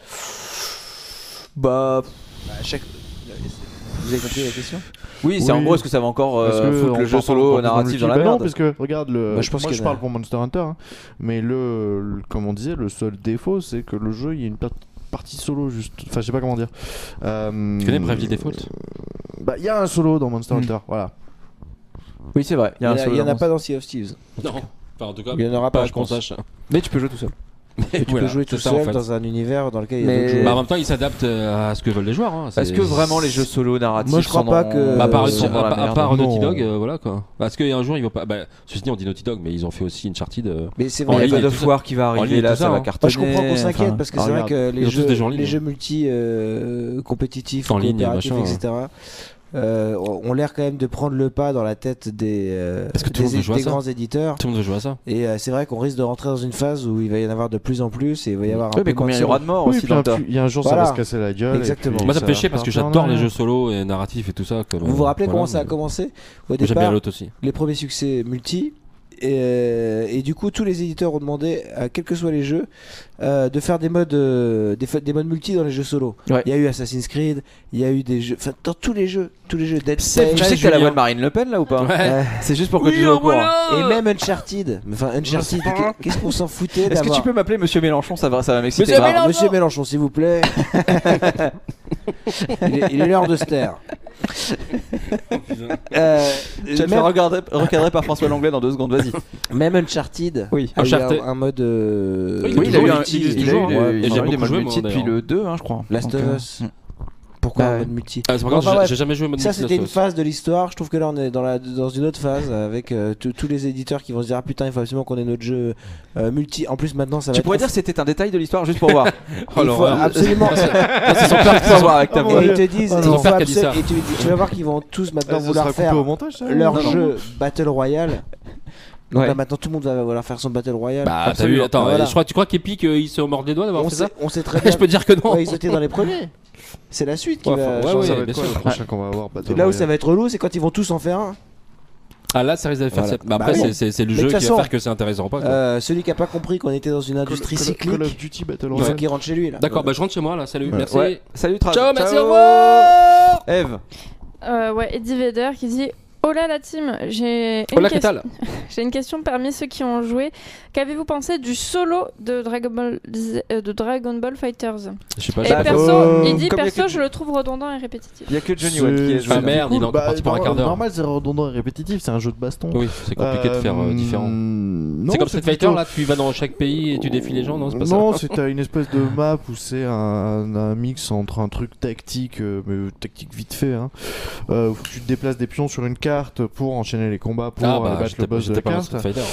Bah, chaque... Vous avez compris la question? oui, c'est Oui. en gros, est-ce que ça va encore euh, Parce que foutre on le jeu parle solo encore narratif du dans la multi- bah non, merde? parce que regarde, le... Bah, je pense moi qu'il je y en a- parle pour Monster Hunter, hein, mais le, le- comme on disait, le seul défaut c'est que le jeu il y a une pa- partie solo juste. Enfin, je sais pas comment dire. Euh... Tu connais Bravely Default? Bah, il y a un solo dans Monster Hmm. Hunter, voilà. Oui, c'est vrai. Il y Il a un y, solo en a dans pas dans Sea of Thieves. Non. Enfin, en tout cas, Il y en aura pas pas, je qu'on pense. sache. mon- Mais tu peux jouer tout seul. Et tu Voilà, peux jouer tout c'est ça, seul en fait. dans un univers dans lequel il y a Mais- d'autres Bah, en joueurs. même temps, ils s'adaptent euh, à ce que veulent les joueurs. Hein. Est-ce que vraiment les jeux solo narratifs Moi, je crois sont pas dans- que- Bah, à part, Euh, sont dans la à, à merde. part Non. Naughty Dog, euh, voilà quoi. Parce qu'un jour ils vont pas. Bah, ceci dit, on dit Naughty Dog, mais ils ont fait aussi Uncharted. Euh... Mais c'est Il y vrai. a ligne, God et of tout War qui va En ligne arriver et là, tout ça ça, va hein. cartonner. Moi, je comprends qu'on s'inquiète enfin, parce que ah, c'est vrai regarde, que ils les ont tous jeux, des jeux en ligne. les jeux multi euh, compétitifs, En ligne, coopératifs, machin, et cetera euh, ont l'air quand même de prendre le pas dans la tête des, euh, Parce que tout le des, monde veut jouer à des ça. grands éditeurs. Tout le monde veut jouer à ça. Et euh, c'est vrai qu'on risque de rentrer dans une phase où il va y en avoir de plus en plus et il va y avoir un Oui, peu mais moins combien de il y aura de morts Oui, aussi puis dans un, le tas il y a un jour, Voilà. ça va se casser la gueule. Exactement. et puis Moi, ça me va fait chier parce que repartir en j'adore les arrière. jeux solo et narratifs et tout ça. Comme, Vous vous rappelez voilà, comment ça a mais- commencé Au J'aime bien départ, l'autre aussi. les premiers succès multi. Et, euh, et du coup, tous les éditeurs ont demandé, à quels que soient les jeux, euh, de faire des modes, euh, des, fa- des modes multi dans les jeux solo. Ouais. Il y a eu Assassin's Creed, il y a eu des jeux, enfin dans tous les jeux, tous les jeux Dead C'est- Space, Tu sais que t'as la Julien. voix de Marine Le Pen là ou pas Ouais. euh, C'est juste pour que tu sois au courant. et même Uncharted. Mais Enfin, Uncharted, qu'est- qu'est-ce qu'on s'en foutait Est-ce que d'avoir tu peux m'appeler Monsieur Mélenchon, ça va, ça va m'exciter. Monsieur, grave. Mélenchon. Monsieur Mélenchon, s'il vous plaît. il est il est l'heure de se taire. Euh, Tu vas te même, faire regarder- recadrer par François Langlais dans deux secondes, vas-y. même Uncharted Oui. a eu Uncharted. un, un mode. euh, Oui, Oui, il a eu un, multi, il, il a toujours, eu, hein. des- Ouais, il a j'ai eu des beaucoup modes joué, multi moi, depuis d'ailleurs. le deux, hein, je crois. Last Donc, of euh, Us. Pourquoi Bah, un mode multi Ah, c'est pas Bon, grave, enfin, j'ai- bref. j'ai jamais joué au mode Ça, multi c'était une Last of Us. phase de l'histoire. Je trouve que là, on est dans, la, dans une autre phase avec euh, tous tous les éditeurs qui vont se dire ah putain, il faut absolument qu'on ait notre jeu euh, multi. En plus, maintenant, ça va Tu être. pourrais dire que c'était un détail de l'histoire juste pour voir. il faut l'horreur. absolument. C'est son père qui va voir avec ta Oh, Et voix. ils te disent, Ah, il non. faut Son père qui a dit absolu- ça. et tu, tu vas voir qu'ils vont tous maintenant Ah, ça vouloir sera coupé faire au montage, ça leur Non, non. jeu Battle Royale. Donc Ouais. là, maintenant, tout le monde va vouloir faire son Battle Royale. Bah, t'as vu, Absolument. attends, Voilà. je crois, tu crois qu'Epic euh, ils se mordent les doigts d'avoir on, fait sait, ça on sait très bien. Je peux dire que non. Ouais, ils étaient dans les premiers. C'est la suite qui Ouais, va. faut- ouais, changer. Ça ouais, va bien être quoi sûr. le prochain qu'on va avoir Battle Là où Royale ça va être relou, c'est quand ils vont tous en faire un. Ah là, ça risque de faire Voilà. ça. Mais après, Bah oui. c'est- c'est c'est le Mais jeu de qui toute va façon, faire que c'est intéressant ou pas. quoi. Euh, celui qui a pas compris qu'on était dans une industrie Call- cyclique, Call of Duty Battle il faut Royale. qu'il rentre chez lui là. D'accord, bah je rentre chez moi là, salut, Ouais. merci. Ouais. Salut Trav. Ciao, merci, au revoir. Eve. Euh, ouais, Eddie Vedder qui dit oh là la team, j'ai une, Hola, ques- que tal? j'ai une question parmi ceux qui ont joué. Qu'avez-vous pensé du solo de Dragon Ball, Z- euh, de Dragon Ball Fighters Je sais pas, Et j'ai pas fait. perso, euh, il dit comme il y a perso, que- je le trouve redondant et répétitif. Il y a que Johnny Watt qui est C'est- joué. Ah, merde, il est cool. encore parti pour un nor- quart d'heure. Normal, c'est redondant et répétitif, c'est un jeu de baston. Oui, c'est compliqué de faire euh, Euh, différent. non, C'est comme Street Fighter plutôt- là, tu vas dans chaque pays et tu défies les gens, non c'est pas Non, ça. c'est t'as une espèce de map où c'est un, un mix entre un truc tactique, euh, mais tactique vite fait, hein, euh, où tu te déplaces des pions sur une carte pour enchaîner les combats, pour Ah euh, bah battre le j'étais pas boss de j'étais la pas dans carte. Street Fighter.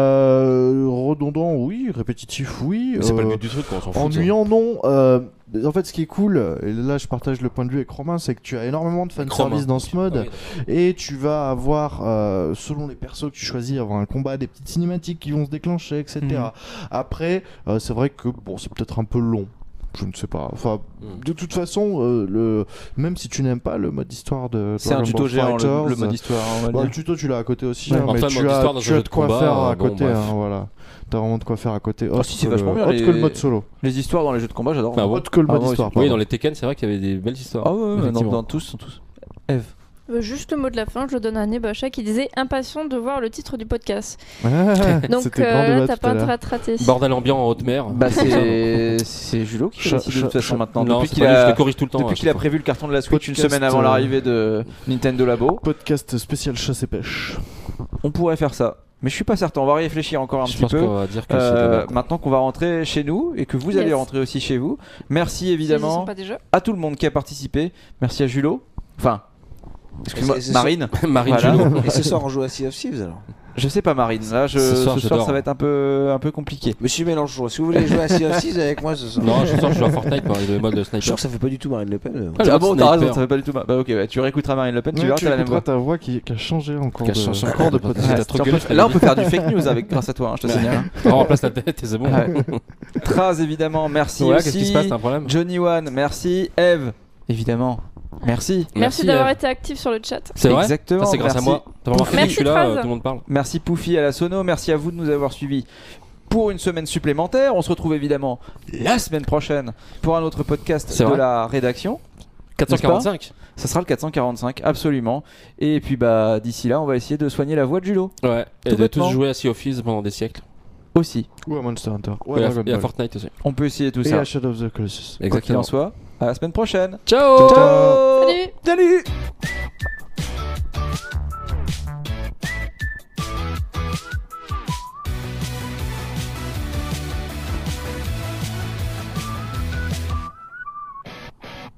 Euh, redondant, oui, répétitif, oui. Mais c'est pas le euh, but du truc, quoi, on s'en fout. de ça. Ennuyant, non. Euh, en fait, ce qui est cool, et là je partage le point de vue avec Romain, c'est que tu as énormément de fanservice Romain. dans ce mode. Ah oui. Et tu vas avoir, euh, selon les persos que tu choisis, avoir un combat, des petites cinématiques qui vont se déclencher, et cetera. Après, euh, c'est vrai que bon, c'est peut-être un peu long. Je ne sais pas. Enfin, Mm. de toute façon, euh, le... même si tu n'aimes pas le mode histoire de C'est un Dragon tuto Ball géant, le, Fighters, le mode histoire. on va bah, dire. le tuto, tu l'as à côté aussi, Ouais. hein, Enfin, mais le tu mode as, histoire dans un tu jeu as de de quoi combat, faire à euh, bon, côté. bref. hein, voilà. T'as vraiment de quoi faire à côté. Oh, si, c'est que vachement le- bien, autre les- que le mode solo. Les histoires dans les jeux de combat, j'adore. Ah bon Autre que le Ah, mode moi histoire. Oui, pardon. dans les Tekken, c'est vrai qu'il y avait des belles histoires. Ah ouais, ouais, dans, Effectivement. dans tous, dans tous. Eve. Euh, Juste le mot de la fin, je le donne à Nebacha qui disait impatient de voir le titre du podcast. Ah, Donc c'était le grand euh, débat t'as tout pas à l'heure. intérêt à te rater. Bordel ambiant en haute mer. Bah c'est c'est Julo qui Cha- décide de toute cha- façon cha- maintenant. Non, depuis c'est qu'il pas lui, je a le corrige tout le temps. depuis à qu'il a chaque prévu le carton de la Switch une Podcast, semaine avant euh, l'arrivée de Nintendo Labo, Podcast spécial chasse et pêche. on pourrait faire ça. Mais je suis pas certain, on va y réfléchir encore un fois. Je petit pense peu. qu'on va dire que c'est Euh, de la merde. maintenant qu'on va rentrer chez nous et que vous Yes. allez rentrer aussi chez vous. Merci S'ils y évidemment sont pas déjà. à tout le monde qui a participé. Merci à Julo. Enfin, excuse-moi, Et c'est- c'est Marine. Marine Voilà. Juno. Et ce soir, on joue à Sea of Thieves alors. Je sais pas Marine. Là, je, Ce ce soir, soir, j'adore. ça va être un peu un peu compliqué. Monsieur Mélenchon, si vous voulez jouer à Sea of Thieves avec moi ce soir. Non, je sors, je joue à Fortnite par le mode Je suis sûr sniper. que ça fait pas du tout Marine Le Pen. euh. Ah, le Ah mode bon, t'as raison, sniper. ça fait pas du tout mal. Bah ok, bah, tu réécouteras Marine Le Pen, tu Ouais, verras, tu t'as la même écouteras voix. ta voix qui, qui a changé encore Qui a de, changé encore encore de de podcast. podcast. Ouais, t'as trop on gueulé, peut- fallait là, on dire. peut faire du fake news avec grâce à toi, hein, je te signale. hein. On remplace la tête et c'est bon. Ouais. Traz évidemment, merci Ouais, aussi. qu'est-ce qui se passe, t'as un problème? Johnny One, merci. Eve, évidemment, merci. Merci, d'avoir Eve. été actif sur le chat. C'est vrai? Exactement. Ça, c'est grâce à merci. moi. T'as remarqué que Merci, je suis là, Traz. euh, tout le monde parle. Merci Poufi à la sono, merci à vous de nous avoir suivis pour une semaine supplémentaire. On se retrouve évidemment la semaine prochaine pour un autre podcast C'est de vrai la rédaction. quatre cent quarante-cinq. Ça sera le quatre cent quarante-cinq, absolument. Et puis bah d'ici là, on va essayer de soigner la voix de Julo Ouais. Et Tout de tous bêtement. jouer à Sea of Thieves pendant des siècles. aussi. Ou à Monster Hunter. Ou Et à à- Dragon et à Ball. Fortnite aussi. On peut essayer tout Et ça. à Shadow of the Colossus. Quoi qu'il Exactement. en soit, à la semaine prochaine. Ciao. Ciao. Salut Salut.